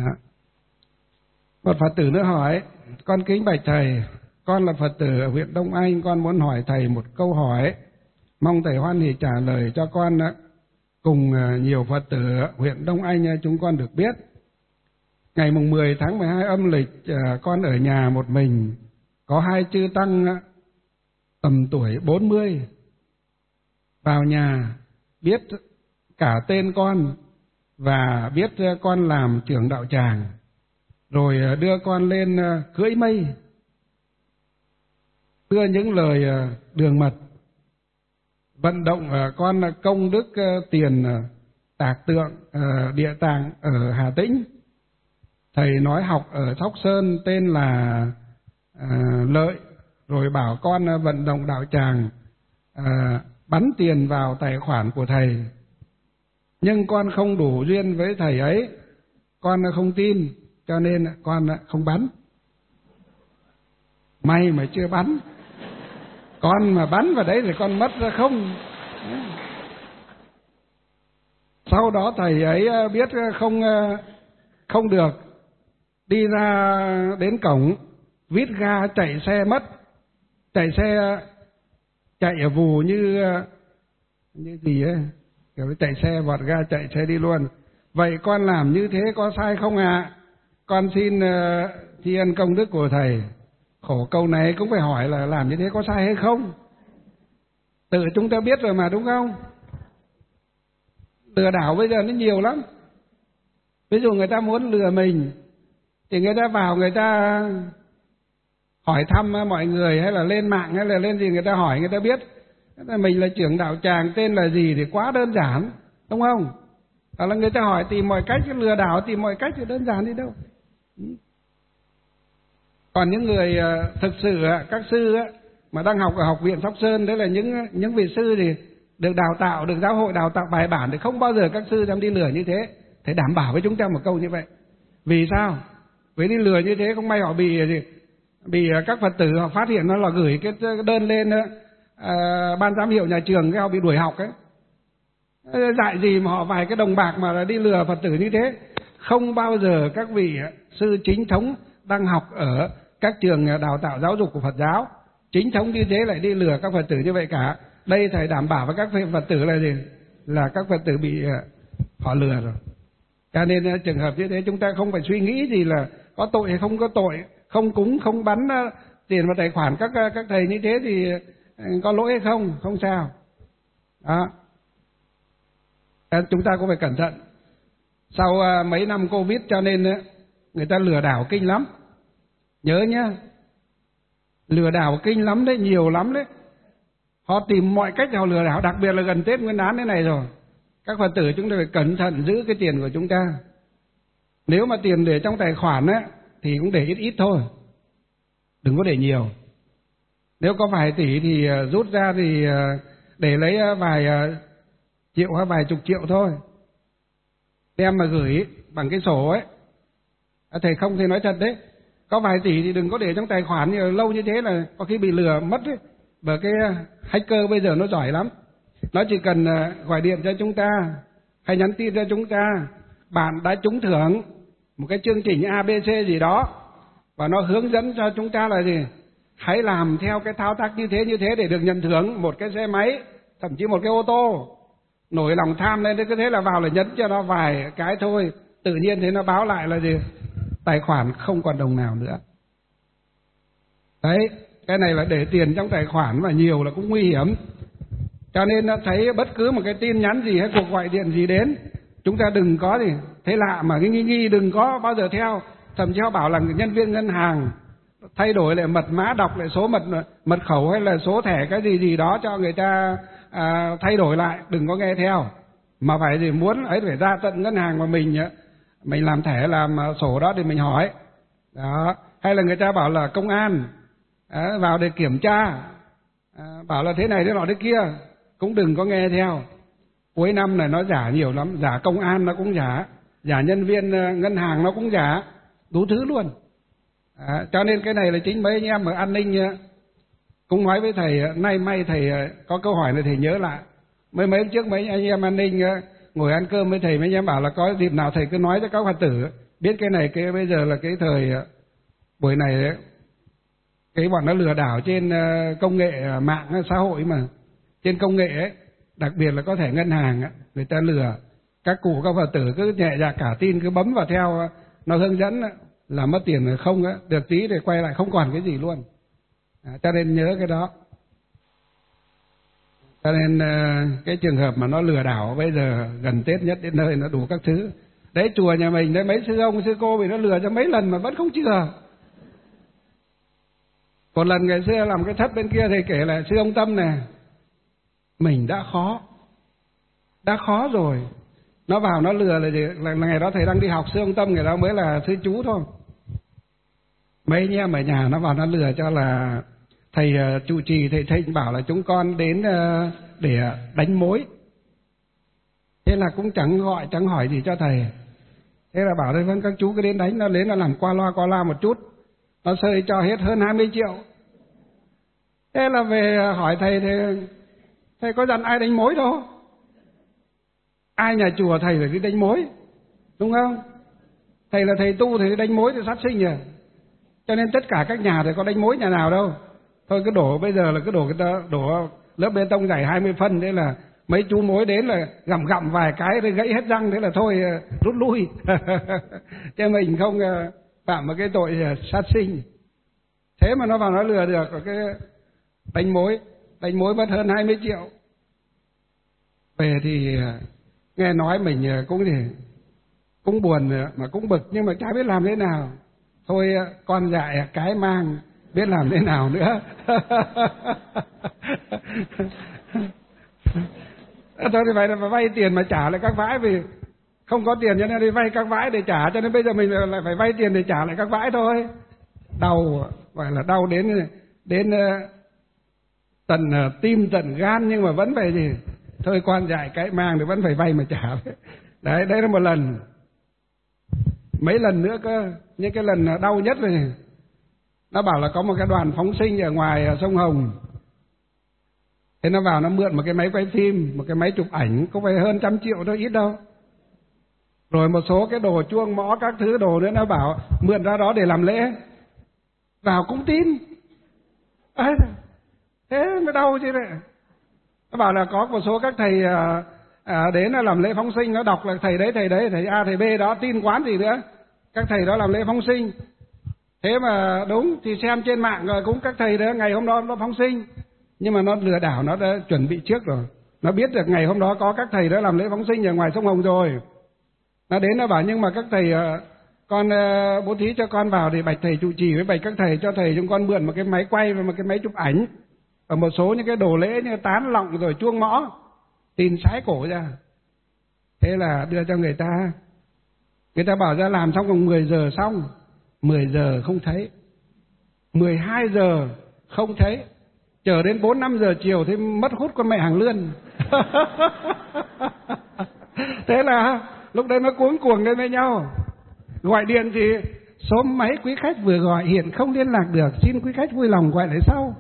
Một Phật tử nữa hỏi: con kính bạch thầy, con là Phật tử ở huyện Đông Anh, con muốn hỏi thầy một câu hỏi, mong thầy hoan hỉ trả lời cho con cùng nhiều Phật tử huyện Đông Anh chúng con được biết. Ngày mùng mười tháng mười hai âm lịch, con ở nhà một mình, có hai chư tăng tầm tuổi bốn mươi vào nhà, biết cả tên con và biết con làm trưởng đạo tràng, rồi đưa con lên cưỡi mây, đưa những lời đường mật, vận động con công đức tiền tạc tượng địa tạng ở Hà Tĩnh. Thầy nói học ở Sóc Sơn tên là à, Lợi, rồi bảo con vận động đạo tràng à, bắn tiền vào tài khoản của thầy. Nhưng con không đủ duyên với thầy ấy, con không tin, cho nên con không bắn. May mà chưa bắn, con mà bắn vào đấy thì con mất ra không. Sau đó thầy ấy biết không không được, đi ra đến cổng, vít ga chạy xe mất, chạy xe chạy ở vù như như gì ấy, kiểu chạy xe vọt ga chạy xe đi luôn. Vậy con làm như thế có sai không ạ? À? Con xin uh, tri ân công đức của thầy. Khổ câu này cũng phải hỏi là làm như thế có sai hay không? Tự chúng ta biết rồi mà, đúng không? Lừa đảo bây giờ nó nhiều lắm. Ví dụ người ta muốn lừa mình thì người ta vào, người ta hỏi thăm mọi người, hay là lên mạng, hay là lên gì, người ta hỏi, người ta biết mình là trưởng đạo tràng, tên là gì thì quá đơn giản, đúng không? Hoặc là người ta hỏi tìm mọi cách lừa đảo, tìm mọi cách thì đơn giản đi đâu. Còn những người thực sự, các sư mà đang học ở học viện Sóc Sơn, đấy là những những vị sư thì được đào tạo, được giáo hội đào tạo bài bản, thì không bao giờ các sư dám đi lừa như thế. Thầy đảm bảo với chúng ta một câu như vậy. Vì sao? Vì đi lừa như thế không may họ bị gì, bị các Phật tử họ phát hiện nó là gửi cái đơn lên à, ban giám hiệu nhà trường, cái họ bị đuổi học ấy. Dạy gì mà họ vài cái đồng bạc mà đi lừa Phật tử như thế. Không bao giờ các vị sư chính thống đang học ở các trường đào tạo giáo dục của Phật giáo chính thống như thế lại đi lừa các Phật tử như vậy cả. Đây thầy đảm bảo với các Phật tử là gì? Là các Phật tử bị họ lừa rồi. Cho nên trường hợp như thế chúng ta không phải suy nghĩ gì là có tội hay không có tội, không cúng, không bắn tiền vào tài khoản các các thầy như thế thì có lỗi hay không, không sao. Đó. Chúng ta cũng phải cẩn thận. Sau mấy năm Covid cho nên người ta lừa đảo kinh lắm. Nhớ nhá, lừa đảo kinh lắm đấy, nhiều lắm đấy. Họ tìm mọi cách họ lừa đảo, đặc biệt là gần Tết Nguyên đán thế này rồi. Các Phật tử chúng ta phải cẩn thận giữ cái tiền của chúng ta. Nếu mà tiền để trong tài khoản á thì cũng để ít ít thôi, đừng có để nhiều. Nếu có vài tỷ thì rút ra thì để lấy vài triệu hay vài chục triệu thôi, đem mà gửi bằng cái sổ ấy. Thầy không, thầy nói thật đấy, có vài tỷ thì đừng có để trong tài khoản nhiều lâu như thế là có khi bị lừa mất đấy. Bởi cái hacker bây giờ nó giỏi lắm, nó chỉ cần gọi điện cho chúng ta hay nhắn tin cho chúng ta, bạn đã trúng thưởng một cái chương trình a bê xê gì đó, và nó hướng dẫn cho chúng ta là gì, hãy làm theo cái thao tác như thế như thế để được nhận thưởng một cái xe máy, thậm chí một cái ô tô. Nổi lòng tham lên, cứ thế là vào là nhấn cho nó vài cái thôi, tự nhiên thế nó báo lại là gì, tài khoản không còn đồng nào nữa. Đấy, cái này là để tiền trong tài khoản mà nhiều là cũng nguy hiểm. Cho nên nó thấy bất cứ một cái tin nhắn gì hay cuộc gọi điện gì đến, chúng ta đừng có gì thế lạ mà nghi nghi, đừng có bao giờ theo. Thậm chí họ bảo là nhân viên ngân hàng thay đổi lại mật mã, đọc lại số mật mật khẩu hay là số thẻ cái gì gì đó cho người ta à, thay đổi lại, đừng có nghe theo. Mà phải gì muốn ấy phải ra tận ngân hàng mà mình mình làm thẻ làm sổ đó để mình hỏi đó. Hay là người ta bảo là công an à, vào để kiểm tra à, bảo là thế này thế nọ thế kia, cũng đừng có nghe theo. Cuối năm này nó giả nhiều lắm, giả công an nó cũng giả, giả nhân viên ngân hàng nó cũng giả, đủ thứ luôn. À, cho nên cái này là chính mấy anh em ở an ninh cũng nói với thầy, nay may thầy có câu hỏi này thầy nhớ lại. Mấy mấy trước mấy anh em an ninh ngồi ăn cơm với thầy, mấy anh em bảo là có dịp nào thầy cứ nói cho các Phật tử biết cái này, cái bây giờ là cái thời buổi này ấy, cái bọn nó lừa đảo trên công nghệ mạng xã hội mà, trên công nghệ ấy, đặc biệt là có thể ngân hàng ấy, người ta lừa các cụ các Phật tử cứ nhẹ dạ cả tin, cứ bấm vào theo nó hướng dẫn là mất tiền không á, được tí để quay lại không còn cái gì luôn. À, cho nên nhớ cái đó. Cho nên cái trường hợp mà nó lừa đảo bây giờ gần Tết nhất đến nơi nó đủ các thứ. Đấy, chùa nhà mình đấy, mấy sư ông sư cô bị nó lừa cho mấy lần mà vẫn không chừa. Một lần ngày xưa làm cái thất bên kia thầy kể là sư ông Tâm này, mình đã khó đã khó rồi, nó vào nó lừa là, gì? là, là ngày đó thầy đang đi học, sư ông Tâm ngày đó mới là sư chú thôi. Mấy anh em ở nhà nó vào nó lừa cho là thầy uh, trụ trì, thầy thầy bảo là chúng con đến uh, để đánh mối. Thế là cũng chẳng gọi chẳng hỏi gì cho thầy. Thế là bảo đây vâng các chú cứ đến đánh, nó đến nó làm qua loa qua loa một chút, nó sơi cho hết hơn hai mươi triệu. Thế là về hỏi thầy, thầy thầy có dặn ai đánh mối đâu, ai nhà chùa thầy phải đi đánh mối, đúng không? Thầy là thầy tu, thầy đi đánh mối thì sát sinh à. Cho nên tất cả các nhà thì có đánh mối nhà nào đâu. Thôi cứ đổ, bây giờ là cứ đổ cái ta đổ lớp bê tông dày hai mươi phân, thế là mấy chú mối đến là gặm gặm vài cái rồi gãy hết răng, thế là thôi rút lui. Chứ mình không phạm một cái tội sát sinh. Thế mà nó vào nó lừa được cái đánh mối, đánh mối mất hơn hai mươi triệu. Về thì nghe nói mình cũng thì cũng buồn mà cũng bực, nhưng mà chả biết làm thế nào. Thôi con dạy cái mang, biết làm thế nào nữa. Thôi thì phải là vay tiền mà trả lại các vãi, vì không có tiền cho nên đi vay các vãi để trả, cho nên bây giờ mình lại phải vay tiền để trả lại các vãi thôi. Đau, gọi là đau đến đến tận tim tận gan, nhưng mà vẫn phải gì, thôi con dạy cái mang thì vẫn phải vay mà trả. Đấy, đấy là một lần. Mấy lần nữa cơ, nhưng cái lần đau nhất rồi, nó bảo là có một cái đoàn phóng sinh ở ngoài sông Hồng. Thế nó vào nó mượn một cái máy quay phim, một cái máy chụp ảnh, có phải hơn trăm triệu thôi, ít đâu. Rồi một số cái đồ chuông mõ các thứ đồ nữa, nó bảo mượn ra đó để làm lễ. Vào cũng tin. À, thế mới đau chứ đấy. Nó bảo là có một số các thầy à, à, đến là làm lễ phóng sinh, nó đọc là thầy đấy, thầy đấy, thầy A, thầy B đó, tin quán gì nữa. Các thầy đó làm lễ phóng sinh. Thế mà đúng thì xem trên mạng rồi, cũng các thầy đó ngày hôm đó nó phóng sinh. Nhưng mà nó lừa đảo, nó đã chuẩn bị trước rồi. Nó biết được ngày hôm đó có các thầy đó làm lễ phóng sinh ở ngoài sông Hồng rồi. Nó đến nó bảo nhưng mà các thầy, con bố thí cho con vào để bạch thầy trụ trì với bạch các thầy, cho thầy chúng con mượn một cái máy quay và một cái máy chụp ảnh. Và một số những cái đồ lễ như tán lọng rồi chuông mõ, tin sái cổ ra. Thế là đưa cho người ta. Người ta bảo ra làm xong còn mười giờ xong. mười giờ không thấy, mười hai giờ không thấy, chờ đến bốn năm giờ chiều thì mất hút con mẹ hàng lươn. Thế là lúc đấy nó cuống cuồng lên với nhau, gọi điện thì số máy quý khách vừa gọi hiện không liên lạc được, xin quý khách vui lòng gọi lại sau.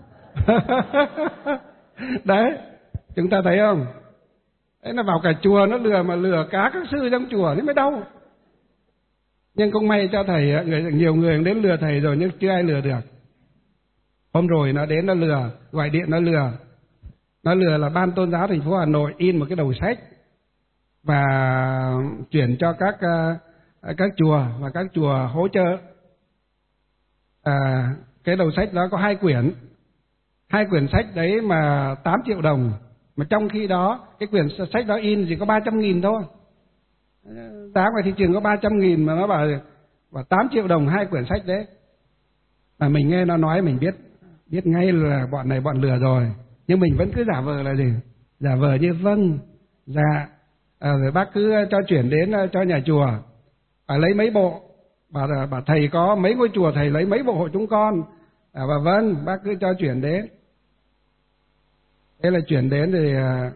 Đấy, chúng ta thấy không? Đấy là vào cả chùa nó lừa, mà lừa cá các sư trong chùa thì mới đau. Nhưng cũng may cho thầy, người, nhiều người đến lừa thầy rồi nhưng chưa ai lừa được. Hôm rồi nó đến nó lừa, gọi điện nó lừa. Nó lừa là Ban Tôn giáo thành phố Hà Nội in một cái đầu sách và chuyển cho các các chùa, và các chùa hỗ trợ. À, cái đầu sách đó có hai quyển. Hai quyển sách đấy mà tám triệu đồng. Mà trong khi đó cái quyển sách đó in chỉ có ba trăm nghìn thôi. Giá ngoài thị trường có ba trăm nghìn mà nó bảo, bảo tám triệu đồng hai quyển sách đấy. Mà mình nghe nó nói mình biết biết ngay là bọn này bọn lừa rồi. Nhưng mình vẫn cứ giả vờ là gì? Giả vờ như vâng, dạ, à, rồi bác cứ cho chuyển đến cho nhà chùa, à, lấy mấy bộ, bảo, bảo thầy có mấy ngôi chùa thầy lấy mấy bộ hộ chúng con, à, và vâng bác cứ cho chuyển đến. Thế là chuyển đến thì à,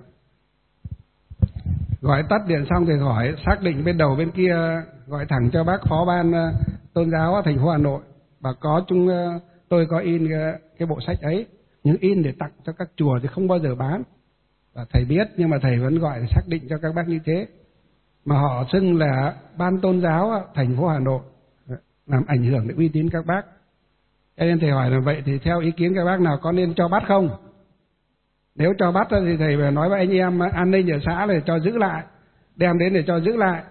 gọi tắt điện xong thì hỏi xác định bên đầu bên kia, gọi thẳng cho bác phó ban uh, tôn giáo thành phố Hà Nội, và có chúng uh, tôi có in uh, cái bộ sách ấy, nhưng in để tặng cho các chùa thì không bao giờ bán. Và thầy biết nhưng mà thầy vẫn gọi để xác định cho các bác như thế. Mà họ xưng là Ban Tôn giáo thành phố Hà Nội, làm ảnh hưởng đến uy tín các bác. Cho nên thầy hỏi là vậy thì theo ý kiến các bác nào có nên cho bắt không? Nếu cho bắt thì thầy phải nói với anh em an ninh ở xã là cho giữ lại, đem đến để cho giữ lại.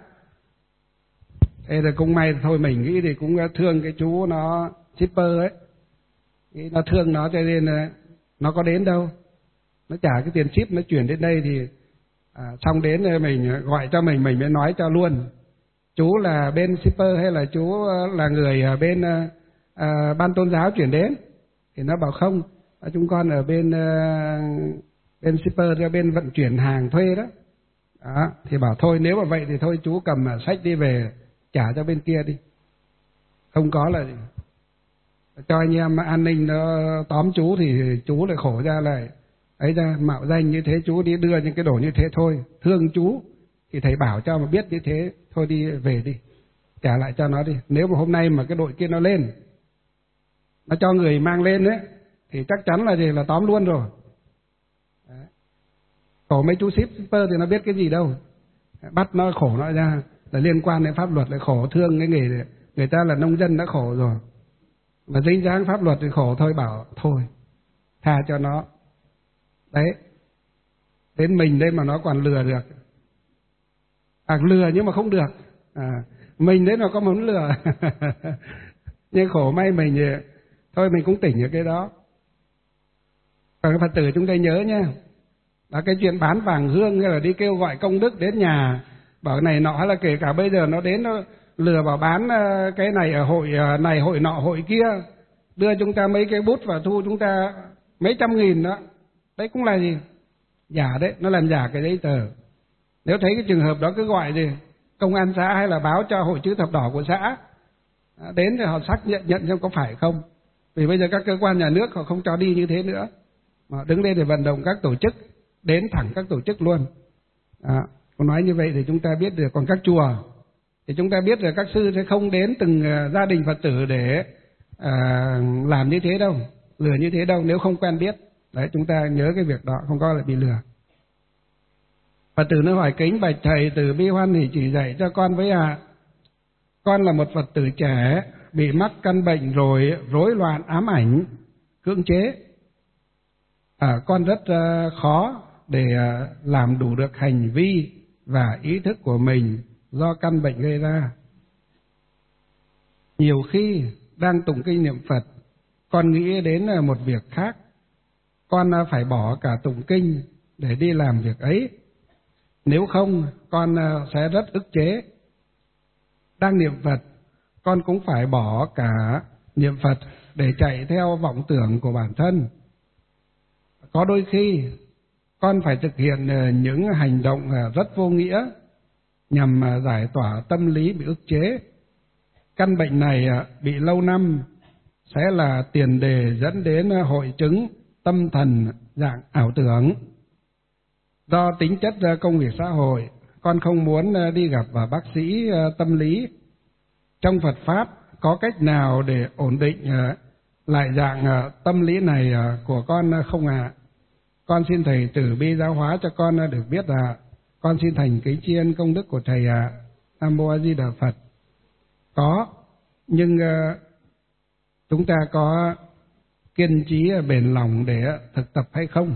Thế là cũng may thôi, mình nghĩ thì cũng thương cái chú nó shipper ấy, nó thương nó cho nên nó có đến đâu, nó trả cái tiền ship nó chuyển đến đây thì à, xong đến mình gọi cho mình mình mới nói cho luôn chú là bên shipper hay là chú là người bên à, Ban Tôn giáo chuyển đến. Thì nó bảo không, chúng con ở bên uh, bên shipper, ra bên vận chuyển hàng thuê đó. Đó, thì bảo thôi nếu mà vậy thì thôi chú cầm sách đi về trả cho bên kia đi. Không có là cho anh em an ninh nó tóm chú thì chú lại khổ ra lại ấy ra, mạo danh như thế chú đi đưa những cái đồ như thế thôi. Thương chú thì thầy bảo cho mà biết như thế thôi đi về đi, trả lại cho nó đi. Nếu mà hôm nay mà cái đội kia nó lên, nó cho người mang lên đấy thì chắc chắn là gì là tóm luôn rồi. Đấy. Khổ mấy chú shipper thì nó biết cái gì đâu, bắt nó khổ nó ra là liên quan đến pháp luật, lại khổ thương cái nghề này. Người ta là nông dân đã khổ rồi mà dính dáng pháp luật thì khổ thôi, bảo thôi tha cho nó. Đấy, đến mình đây mà nó còn lừa được, à lừa nhưng mà không được, à mình đấy mà có muốn lừa. Nhưng khổ may mình thì thôi mình cũng tỉnh ở cái đó. Còn các Phật tử chúng ta nhớ nha, là cái chuyện bán vàng hương hay là đi kêu gọi công đức đến nhà bảo này nọ, hay là kể cả bây giờ nó đến nó lừa bảo bán cái này ở hội này hội nọ hội kia, đưa chúng ta mấy cái bút và thu chúng ta mấy trăm nghìn đó, đấy cũng là gì? Giả đấy, nó làm giả cái giấy tờ. Nếu thấy cái trường hợp đó cứ gọi gì công an xã hay là báo cho hội chữ thập đỏ của xã đến thì họ xác nhận nhận xem có phải không. Vì bây giờ các cơ quan nhà nước họ không cho đi như thế nữa, mà đứng lên để vận động các tổ chức, đến thẳng các tổ chức luôn. À, còn nói như vậy thì chúng ta biết được. Còn các chùa thì chúng ta biết là các sư sẽ không đến từng gia đình Phật tử để à, làm như thế đâu, lừa như thế đâu, nếu không quen biết. Đấy, chúng ta nhớ cái việc đó, không có lại bị lừa. Phật tử nó hỏi kính bạch thầy, từ bi hoan hỷ chỉ dạy cho con với ạ. À. Con là một Phật tử trẻ bị mắc căn bệnh rồi rối loạn ám ảnh, cưỡng chế. À, con rất uh, khó để uh, làm đủ được hành vi và ý thức của mình do căn bệnh gây ra. Nhiều khi đang tụng kinh niệm Phật, con nghĩ đến uh, một việc khác. Con uh, phải bỏ cả tụng kinh để đi làm việc ấy. Nếu không, con uh, sẽ rất ức chế. Đang niệm Phật, con cũng phải bỏ cả niệm Phật để chạy theo vọng tưởng của bản thân. Có đôi khi con phải thực hiện những hành động rất vô nghĩa nhằm giải tỏa tâm lý bị ức chế. Căn bệnh này bị lâu năm sẽ là tiền đề dẫn đến hội chứng tâm thần dạng ảo tưởng. Do tính chất công việc xã hội, con không muốn đi gặp bác sĩ tâm lý. Trong Phật Pháp có cách nào để ổn định lại dạng tâm lý này của con không ạ? À? Con xin Thầy từ bi giáo hóa cho con được biết ạ. À. Con xin thành kính tri ân công đức của Thầy ạ. À. Nam Mô A Di Đà Phật. Có, nhưng uh, chúng ta có kiên trì bền lòng để thực tập hay không?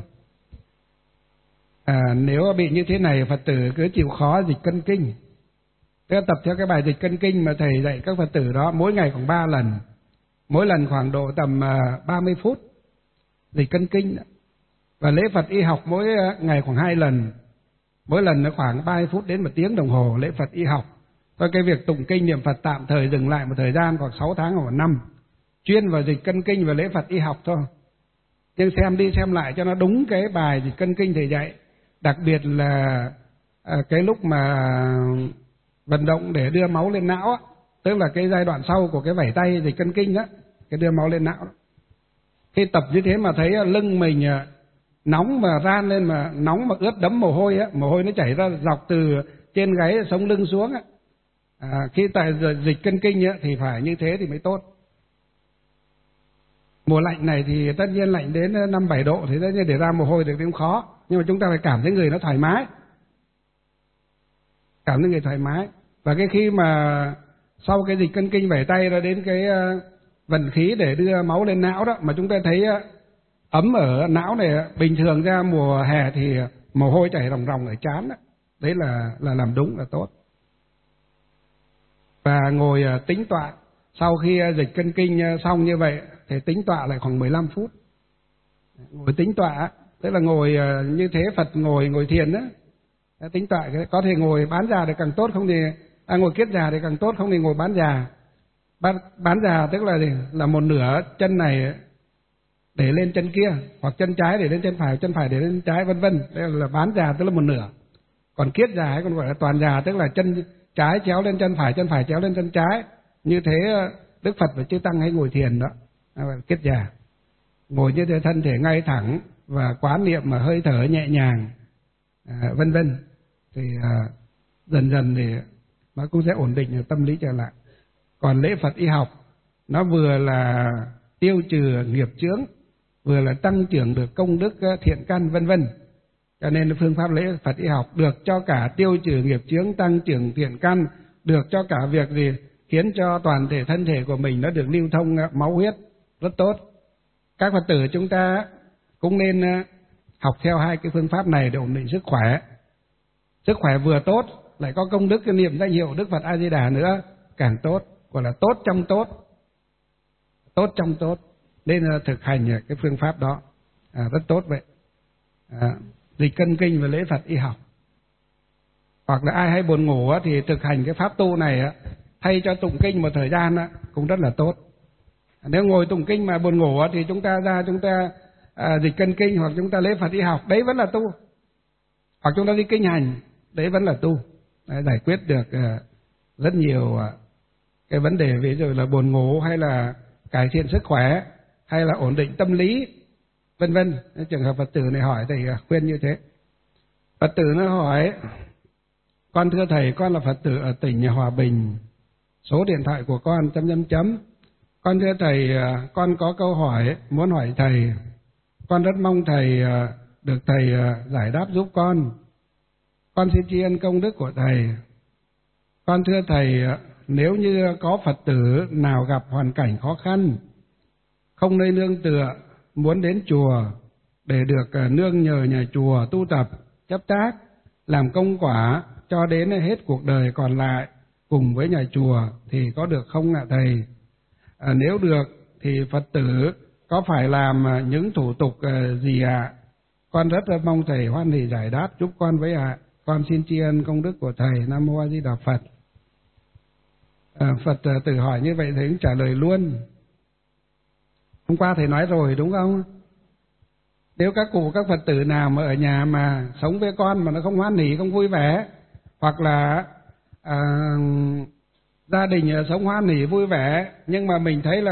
À, nếu bị như thế này, Phật tử cứ chịu khó dịch cân kinh. Cứ tập theo cái bài dịch cân kinh mà Thầy dạy các Phật tử đó, mỗi ngày khoảng ba lần. Mỗi lần khoảng độ tầm uh, ba mươi phút dịch cân kinh. Và lễ Phật y học mỗi ngày khoảng hai lần. Mỗi lần nó khoảng ba mươi phút đến một tiếng đồng hồ lễ Phật y học. Thôi cái việc tụng kinh niệm Phật tạm thời dừng lại một thời gian khoảng sáu tháng hoặc một năm. Chuyên vào dịch cân kinh và lễ Phật y học thôi. Nhưng xem đi xem lại cho nó đúng cái bài dịch cân kinh Thầy dạy. Đặc biệt là à, cái lúc mà vận động để đưa máu lên não á, tức là cái giai đoạn sau của cái vẩy tay dịch cân kinh đó, cái đưa máu lên não đó. Khi tập như thế mà thấy lưng mình nóng mà ran lên, mà nóng mà ướt đẫm mồ hôi á, mồ hôi nó chảy ra dọc từ trên gáy sống lưng xuống á. À, khi tại dịch cân kinh á, thì phải như thế thì mới tốt. Mùa lạnh này thì tất nhiên lạnh đến năm bảy độ thì tất nhiên để ra mồ hôi được cũng khó, nhưng mà chúng ta phải cảm thấy người nó thoải mái, cảm thấy người thoải mái. Và cái khi mà sau cái dịch cân kinh vẩy tay ra đến cái vận khí để đưa máu lên não đó, mà chúng ta thấy ấm ở não này, bình thường ra mùa hè thì mồ hôi chảy ròng ròng ở trán đó. Đấy là là làm đúng là tốt. Và ngồi tính tọa, sau khi dịch cân kinh xong như vậy thì tính tọa lại khoảng mười lăm phút. Ngồi tính tọa tức là ngồi như thế Phật ngồi ngồi thiền đó. Tính tọa có thể ngồi bán già thì càng tốt, không thì à, ngồi kiết già thì càng tốt, không thì ngồi bán già. Bán, bán già tức là gì? Là một nửa chân này để lên chân kia, hoặc chân trái để lên chân phải, chân phải để lên chân trái, vân vân. Đây là bán già tức là một nửa. Còn kiết già hay còn gọi là toàn già, tức là chân trái chéo lên chân phải, chân phải chéo lên chân trái. Như thế Đức Phật và Chư Tăng hay ngồi thiền đó, kiết già. Ngồi như thế thân thể ngay thẳng và quán niệm mà hơi thở nhẹ nhàng, à, vân vân. Thì à, dần dần thì nó cũng sẽ ổn định tâm lý trở lại. Còn lễ Phật y học nó vừa là tiêu trừ nghiệp chướng, vừa là tăng trưởng được công đức thiện căn, vân vân. Cho nên phương pháp lễ Phật y học được cho cả tiêu trừ nghiệp chướng, tăng trưởng thiện căn, được cho cả việc gì khiến cho toàn thể thân thể của mình nó được lưu thông máu huyết, rất tốt. Các Phật tử chúng ta cũng nên học theo hai cái phương pháp này để ổn định sức khỏe. Sức khỏe vừa tốt, lại có công đức cái niệm danh hiệu Đức Phật A Di Đà nữa, càng tốt, gọi là tốt trong tốt. Tốt trong tốt, nên thực hành cái phương pháp đó, à, rất tốt vậy. À, dịch cân kinh và lễ Phật y học. Hoặc là ai hay buồn ngủ thì thực hành cái pháp tu này thay cho tụng kinh một thời gian cũng rất là tốt. Nếu ngồi tụng kinh mà buồn ngủ thì chúng ta ra chúng ta à, dịch cân kinh, hoặc chúng ta lễ Phật y học, đấy vẫn là tu. Hoặc chúng ta đi kinh hành, đấy vẫn là tu. Đấy, giải quyết được uh, rất nhiều uh, cái vấn đề, ví dụ là buồn ngủ, hay là cải thiện sức khỏe, hay là ổn định tâm lý, vân vân. Trường hợp Phật tử này hỏi thì uh, khuyên như thế. Phật tử nó hỏi: con thưa Thầy, con là Phật tử ở tỉnh Hòa Bình, số điện thoại của con chấm chấm chấm. Con thưa Thầy, uh, con có câu hỏi muốn hỏi Thầy. Con rất mong Thầy uh, được Thầy uh, giải đáp giúp con. Con xin tri ân công đức của Thầy. Con thưa Thầy, nếu như có Phật tử nào gặp hoàn cảnh khó khăn, không nơi nương tựa, muốn đến chùa để được nương nhờ nhà chùa tu tập, chấp tác, làm công quả cho đến hết cuộc đời còn lại cùng với nhà chùa thì có được không ạ Thầy? À, nếu được thì Phật tử có phải làm những thủ tục gì ạ? Con rất là mong Thầy hoan hỷ giải đáp giúp con với ạ. Con xin tri ân công đức của Thầy. Nam Mô A Di Đà Phật. À, Phật tử hỏi như vậy Thầy cũng trả lời luôn. Hôm qua Thầy nói rồi đúng không? Nếu các cụ các Phật tử nào mà ở nhà mà sống với con mà nó không hoan hỷ, không vui vẻ, hoặc là à, gia đình sống hoan hỷ vui vẻ, nhưng mà mình thấy là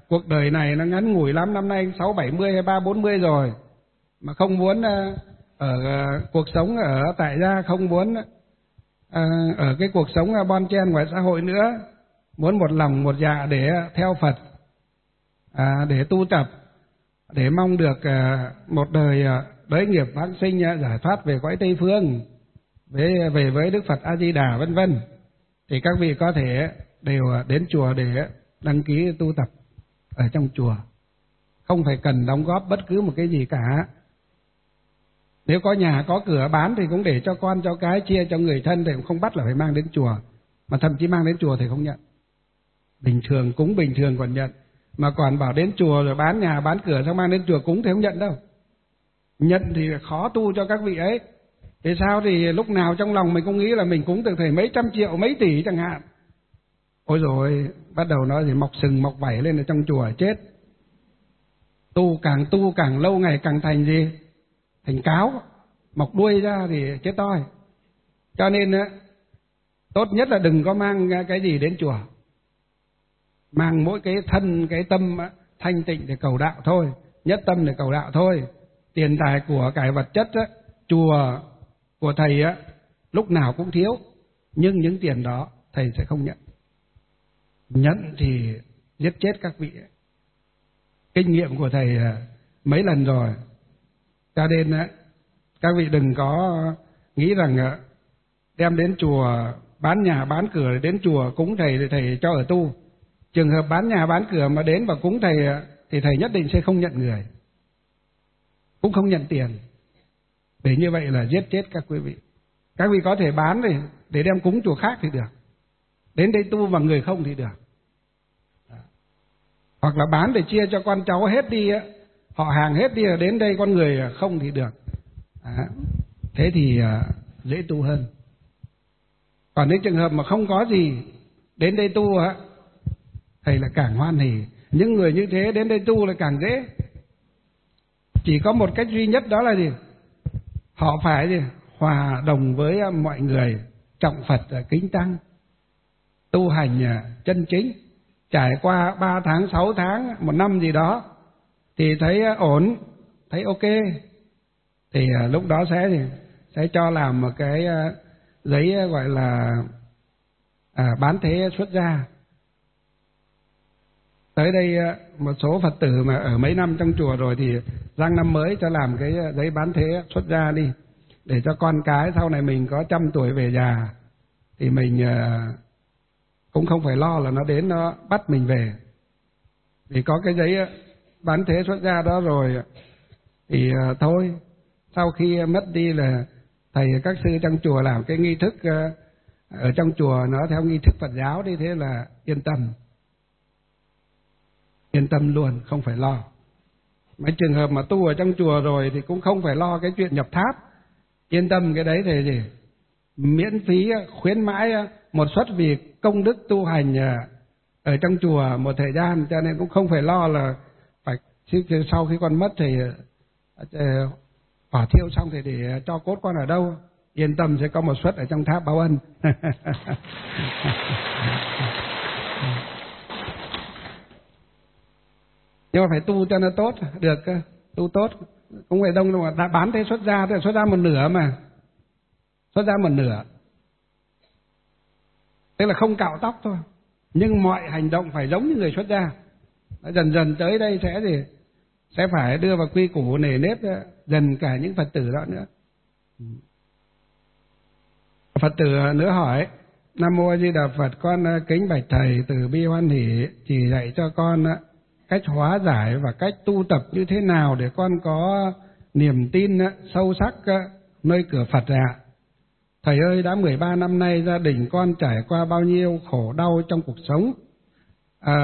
cuộc đời này nó ngắn ngủi lắm, năm nay sáu bảy mươi hay ba bốn mươi rồi, mà không muốn ở cuộc sống ở tại gia, không muốn ở cái cuộc sống bon chen ngoài xã hội nữa, muốn một lòng một dạ để theo Phật, để tu tập, để mong được một đời đới nghiệp vãng sinh, giải thoát về cõi Tây Phương, về về với Đức Phật A Di Đà vân vân, thì các vị có thể đều đến chùa để đăng ký tu tập ở trong chùa, không phải cần đóng góp bất cứ một cái gì cả. Nếu có nhà có cửa bán thì cũng để cho con cho cái, chia cho người thân, thì cũng không bắt là phải mang đến chùa, mà thậm chí mang đến chùa thì không nhận. Bình thường cúng bình thường còn nhận, mà còn bảo đến chùa rồi bán nhà bán cửa xong mang đến chùa cúng thì không nhận đâu. Nhận thì khó tu cho các vị ấy. Thế sao thì lúc nào trong lòng mình cũng nghĩ là mình cúng từ thầy mấy trăm triệu mấy tỷ chẳng hạn. Ôi rồi bắt đầu nói gì mọc sừng mọc vảy lên ở trong chùa chết. Tu càng tu càng lâu ngày càng thành gì? Thành cáo, mọc đuôi ra thì chết toi. Cho nên tốt nhất là đừng có mang cái gì đến chùa. Mang mỗi cái thân, cái tâm thanh tịnh để cầu đạo thôi, nhất tâm để cầu đạo thôi. Tiền tài của cải vật chất á, chùa của thầy á, lúc nào cũng thiếu, nhưng những tiền đó thầy sẽ không nhận. Nhận thì giết chết các vị. Kinh nghiệm của thầy mấy lần rồi. Cho nên á, các vị đừng có nghĩ rằng đem đến chùa bán nhà bán cửa đến chùa cúng thầy thì thầy cho ở tu. Trường hợp bán nhà bán cửa mà đến và cúng thầy thì thầy nhất định sẽ không nhận người, cũng không nhận tiền. Để như vậy là giết chết các quý vị. Các vị có thể bán để, để đem cúng chùa khác thì được, đến đây tu và người không thì được. Hoặc là bán để chia cho con cháu hết đi, họ hàng hết đi, đến đây con người không thì được. À, thế thì dễ tu hơn. Còn nếu trường hợp mà không có gì, đến đây tu á, thầy là càng hoan hỉ. Những người như thế đến đây tu là càng dễ. Chỉ có một cách duy nhất, đó là gì? Họ phải gì? Hòa đồng với mọi người, trọng Phật, kính Tăng, tu hành chân chính. Trải qua ba tháng, sáu tháng, một năm gì đó thì thấy ổn, thấy ok, thì lúc đó sẽ gì? Sẽ cho làm một cái giấy gọi là à, bán thế xuất gia. Tới đây một số Phật tử mà ở mấy năm trong chùa rồi thì sang năm mới cho làm cái giấy bán thế xuất gia đi, để cho con cái sau này mình có trăm tuổi về già thì mình cũng không phải lo là nó đến nó bắt mình về. Vì có cái giấy bán thế xuất gia đó rồi thì thôi, sau khi mất đi là thầy các sư trong chùa làm cái nghi thức ở trong chùa nó theo nghi thức Phật giáo đi, thế là yên tâm. Yên tâm luôn, không phải lo. Mấy trường hợp mà tu ở trong chùa rồi thì cũng không phải lo cái chuyện nhập tháp. Yên tâm cái đấy thì gì? Miễn phí khuyến mãi một suất vì công đức tu hành ở trong chùa một thời gian, cho nên cũng không phải lo là phải sau khi con mất thì hỏa thiêu xong thì để cho cốt con ở đâu. Yên tâm sẽ có một suất ở trong tháp báo ân. Nhưng mà phải tu cho nó tốt, được tu tốt. Cũng phải đông đâu mà đã bán thế xuất gia, thì xuất gia một nửa mà. Xuất gia một nửa. Tức là không cạo tóc thôi, nhưng mọi hành động phải giống như người xuất gia. Dần dần tới đây sẽ gì? Sẽ phải đưa vào quy củ nề nếp dần cả những Phật tử đó nữa. Phật tử nữa hỏi: Nam Mô A Di Đà Phật, con kính bạch thầy từ bi hoan hỷ chỉ dạy cho con cách hóa giải và cách tu tập như thế nào để con có niềm tin sâu sắc nơi cửa Phật ạ. Thầy ơi, đã mười ba năm nay gia đình con trải qua bao nhiêu khổ đau trong cuộc sống. À,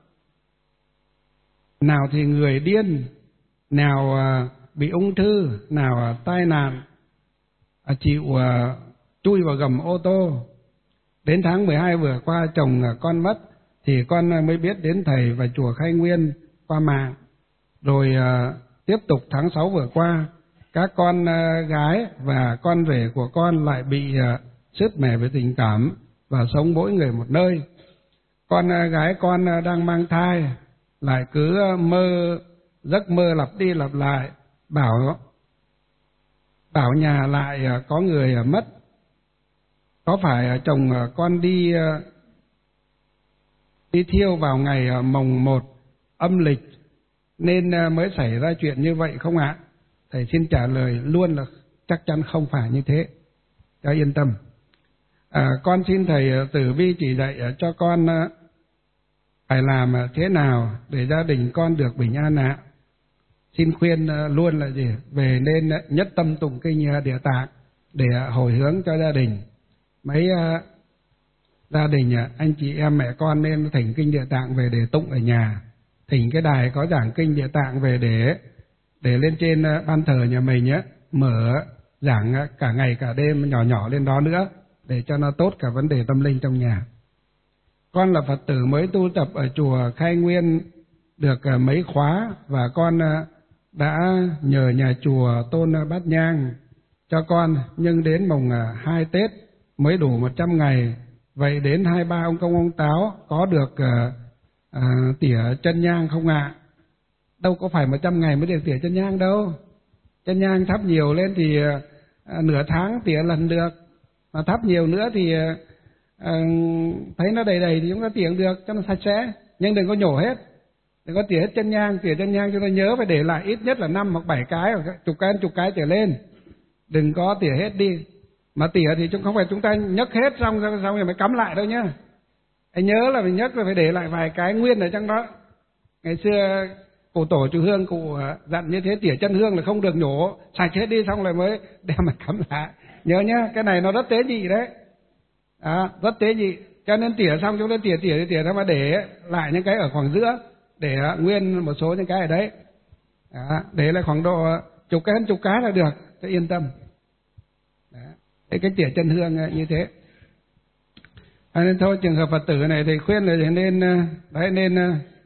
nào thì người điên, nào bị ung thư, nào tai nạn, chịu chui vào gầm ô tô. Đến tháng mười hai vừa qua chồng con mất thì con mới biết đến thầy và chùa Khai Nguyên qua mạng. Rồi tiếp tục tháng sáu vừa qua, các con gái và con rể của con lại bị sứt mẻ về tình cảm và sống mỗi người một nơi. Con gái con đang mang thai, lại cứ mơ giấc mơ lặp đi lặp lại, bảo bảo nhà lại có người mất, có phải chồng con đi đi thiêu vào ngày mồng một âm lịch nên mới xảy ra chuyện như vậy không ạ? Thầy xin trả lời luôn là chắc chắn không phải như thế, cho yên tâm. À, con xin thầy tử vi chỉ dạy cho con phải làm thế nào để gia đình con được bình an ạ. Xin khuyên luôn là gì? Về nên nhất tâm tụng kinh Địa Tạng để hồi hướng cho gia đình. Mấy uh, gia đình anh chị em mẹ con nên thỉnh kinh Địa Tạng về để tụng ở nhà, thỉnh cái đài có giảng kinh Địa Tạng về để để lên trên uh, ban thờ nhà mình nhé, mở giảng uh, cả ngày cả đêm nhỏ nhỏ lên đó nữa, để cho nó tốt cả vấn đề tâm linh trong nhà. Con là Phật tử mới tu tập ở chùa Khai Nguyên được uh, mấy khóa, và con uh, đã nhờ nhà chùa tôn uh, bát nhang cho con, nhưng đến mùng uh, hai Tết mới đủ một trăm ngày. Vậy đến hai ba ông công ông táo có được uh, uh, tỉa chân nhang không ạ? Đâu có phải một trăm ngày mới được tỉa chân nhang đâu. Chân nhang thắp nhiều lên thì uh, nửa tháng tỉa lần được, mà thắp nhiều nữa thì uh, uh, thấy nó đầy đầy thì chúng ta tỉa được cho nó sạch sẽ, nhưng đừng có nhổ hết, đừng có tỉa hết chân nhang. Tỉa chân nhang chúng ta nhớ phải để lại ít nhất là năm hoặc bảy cái hoặc chục cái chục cái trở lên, đừng có tỉa hết đi. Mà tỉa thì chúng không phải chúng ta nhấc hết xong xong rồi mới cắm lại đâu nhá. Anh nhớ là mình nhấc rồi phải để lại vài cái nguyên ở trong đó. Ngày xưa cụ tổ chú Hương cụ dặn như thế, tỉa chân hương là không được nhổ, sạch hết đi xong rồi mới đem mà cắm lại. Nhớ nhá, cái này nó rất tế nhị đấy. À, rất tế nhị. Cho nên tỉa xong chúng ta tỉa tỉa tỉa ra mà để lại những cái ở khoảng giữa, để nguyên một số những cái ở đấy. À, để lại khoảng độ chục cái chục cái là được, cho yên tâm. Cái cái tỉa chân hương như thế. À, nên thôi trường hợp Phật tử này thì khuyên là nên đấy nên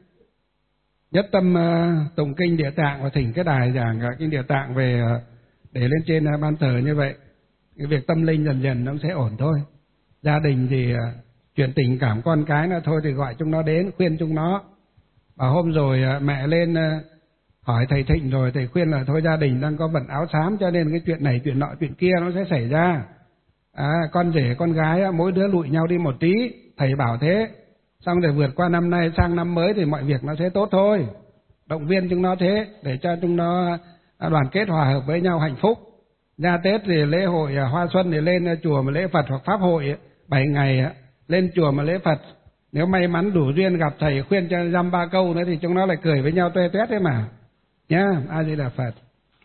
nhất tâm uh, tụng kinh Địa Tạng và thỉnh cái đài giảng uh, kinh Địa Tạng về uh, để lên trên uh, ban thờ như vậy. Cái việc tâm linh dần dần nó sẽ ổn thôi. Gia đình thì uh, chuyện tình cảm con cái nó thôi thì gọi chúng nó đến, khuyên chúng nó. Và hôm rồi uh, mẹ lên uh, hỏi thầy Thịnh rồi, thầy khuyên là thôi gia đình đang có vận áo xám cho nên cái chuyện này chuyện nọ chuyện kia nó sẽ xảy ra. À, con rể con gái mỗi đứa lụi nhau đi một tí, thầy bảo thế. Xong rồi vượt qua năm nay sang năm mới thì mọi việc nó sẽ tốt thôi. Động viên chúng nó thế để cho chúng nó đoàn kết hòa hợp với nhau hạnh phúc. Ra Tết thì lễ hội Hoa Xuân thì lên chùa mà lễ Phật hoặc Pháp hội bảy ngày lên chùa mà lễ Phật. Nếu may mắn đủ duyên gặp thầy khuyên cho dăm ba câu nữa thì chúng nó lại cười với nhau toe toét đấy mà. Nhá, A Di Đà Phật.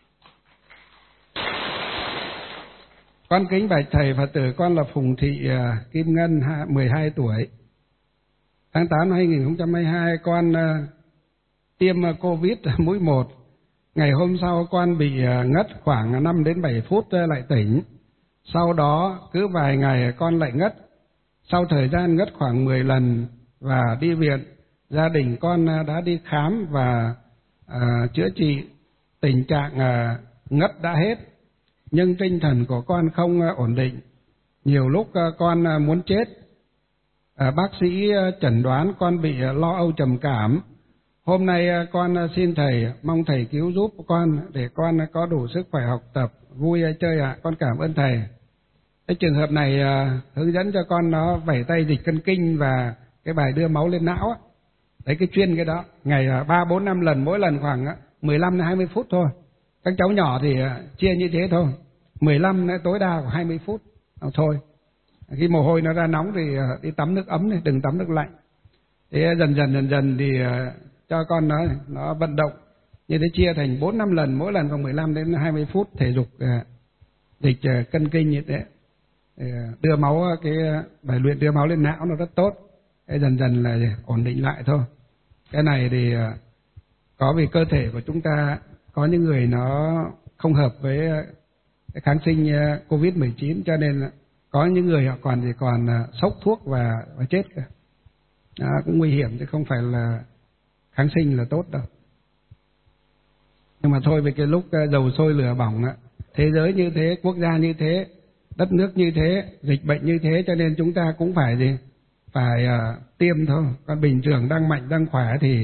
Con kính bạch thầy Phật tử, con là Phùng Thị Kim Ngân, mười hai tuổi. Tháng tám năm hai nghìn không trăm hai mươi hai con uh, tiêm Covid mũi một. Ngày hôm sau con bị uh, ngất khoảng năm đến bảy phút uh, lại tỉnh. Sau đó cứ vài ngày con lại ngất. Sau thời gian ngất khoảng mười lần và đi viện, gia đình con uh, đã đi khám và uh, chữa trị. Tình trạng uh, ngất đã hết, nhưng tinh thần của con không uh, ổn định. Nhiều lúc uh, con uh, muốn chết. À, bác sĩ chẩn đoán con bị lo âu trầm cảm. Hôm nay con xin thầy, mong thầy cứu giúp con để con có đủ sức khỏe học tập, vui chơi ạ. À. Con cảm ơn thầy. Cái trường hợp này à, hướng dẫn cho con nó vẩy tay dịch cân kinh và cái bài đưa máu lên não á. Đấy, cái chuyên cái đó, ngày ba bốn năm lần, mỗi lần khoảng mười lăm đến hai mươi phút thôi. Các cháu nhỏ thì à, chia như thế thôi, mười lăm đến tối đa khoảng hai mươi phút à, thôi. Khi mồ hôi nó ra nóng thì đi tắm nước ấm này, đừng tắm nước lạnh. Thế dần dần dần dần thì cho con nó nó vận động như thế, chia thành bốn năm lần, mỗi lần khoảng mười lăm đến hai mươi phút thể dục dịch cân kinh như thế. Đưa máu, cái bài luyện đưa máu lên não nó rất tốt. Thế dần dần là ổn định lại thôi. Cái này thì có vì cơ thể của chúng ta có những người nó không hợp với cái kháng sinh Covid mười chín, cho nên có những người họ còn thì còn sốc thuốc và, và chết cả. À, cũng nguy hiểm chứ không phải là kháng sinh là tốt đâu. Nhưng mà thôi, về cái lúc dầu sôi lửa bỏng á, thế giới như thế, quốc gia như thế, đất nước như thế, dịch bệnh như thế, cho nên chúng ta cũng phải gì? Phải uh, tiêm thôi. Còn bình thường đang mạnh đang khỏe thì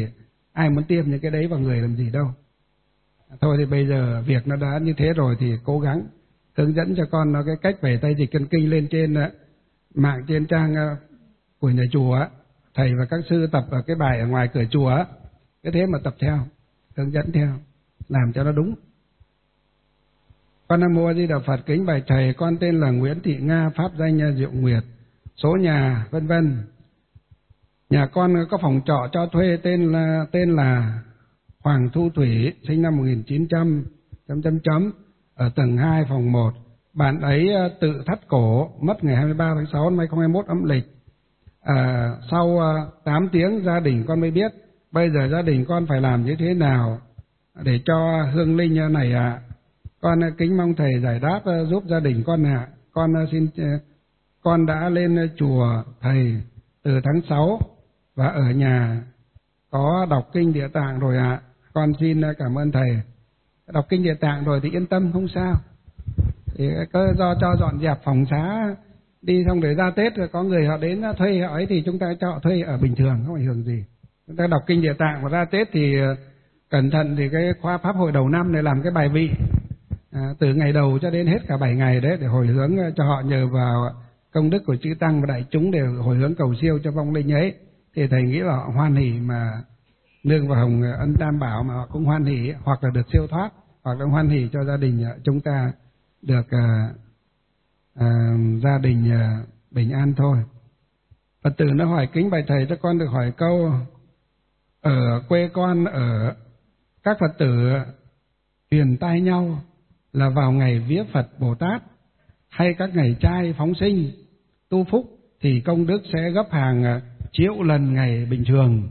ai muốn tiêm những cái đấy vào người làm gì đâu. Thôi thì bây giờ việc nó đã như thế rồi thì cố gắng hướng dẫn cho con nó cái cách về tay dịch cân kinh lên trên mạng, trên trang của nhà chùa, thầy và các sư tập ở cái bài ở ngoài cửa chùa, cái thế mà tập theo, hướng dẫn theo, làm cho nó đúng. Con Nam Mô A Di Đà Phật. Kính bạch thầy, con tên là Nguyễn Thị Nga, pháp danh Diệu Nguyệt, số nhà vân vân. Nhà con có phòng trọ cho thuê tên là tên là Hoàng Thu Thủy, sinh năm một nghìn chín trăm chấm chấm chấm, ở tầng hai phòng một. Bạn ấy tự thắt cổ, mất ngày hai mươi ba tháng sáu năm hai nghìn không trăm hai mươi mốt âm lịch. À, sau tám tiếng gia đình con mới biết. Bây giờ gia đình con phải làm như thế nào để cho hương linh này ạ? À? Con kính mong thầy giải đáp giúp gia đình con ạ. À. Con xin con đã lên chùa thầy từ tháng sáu và ở nhà có đọc kinh Địa Tạng rồi ạ. À. Con xin cảm ơn thầy. Đọc kinh Địa Tạng rồi thì yên tâm, không sao. Thì cứ do cho dọn dẹp phòng xá đi, xong rồi ra Tết rồi có người họ đến thuê họ ấy thì chúng ta cho họ thuê ở bình thường, không ảnh hưởng gì. Chúng ta đọc kinh Địa Tạng và ra Tết thì cẩn thận thì cái khóa pháp hội đầu năm này làm cái bài vị à, từ ngày đầu cho đến hết cả bảy ngày đấy, để hồi hướng cho họ nhờ vào công đức của chư tăng và đại chúng để hồi hướng cầu siêu cho vong linh ấy. Thì thầy nghĩ là họ hoan hỉ mà nương vào hồng ân tam bảo mà họ cũng hoan hỉ, hoặc là được siêu thoát, hoặc là hoan hỉ cho gia đình chúng ta được uh, uh, gia đình uh, bình an thôi. Phật tử nó hỏi kính bạch thầy cho con được hỏi câu, ở quê con ở các Phật tử truyền tai nhau là vào ngày vía Phật Bồ Tát hay các ngày trai phóng sinh tu phúc thì công đức sẽ gấp hàng triệu lần ngày bình thường.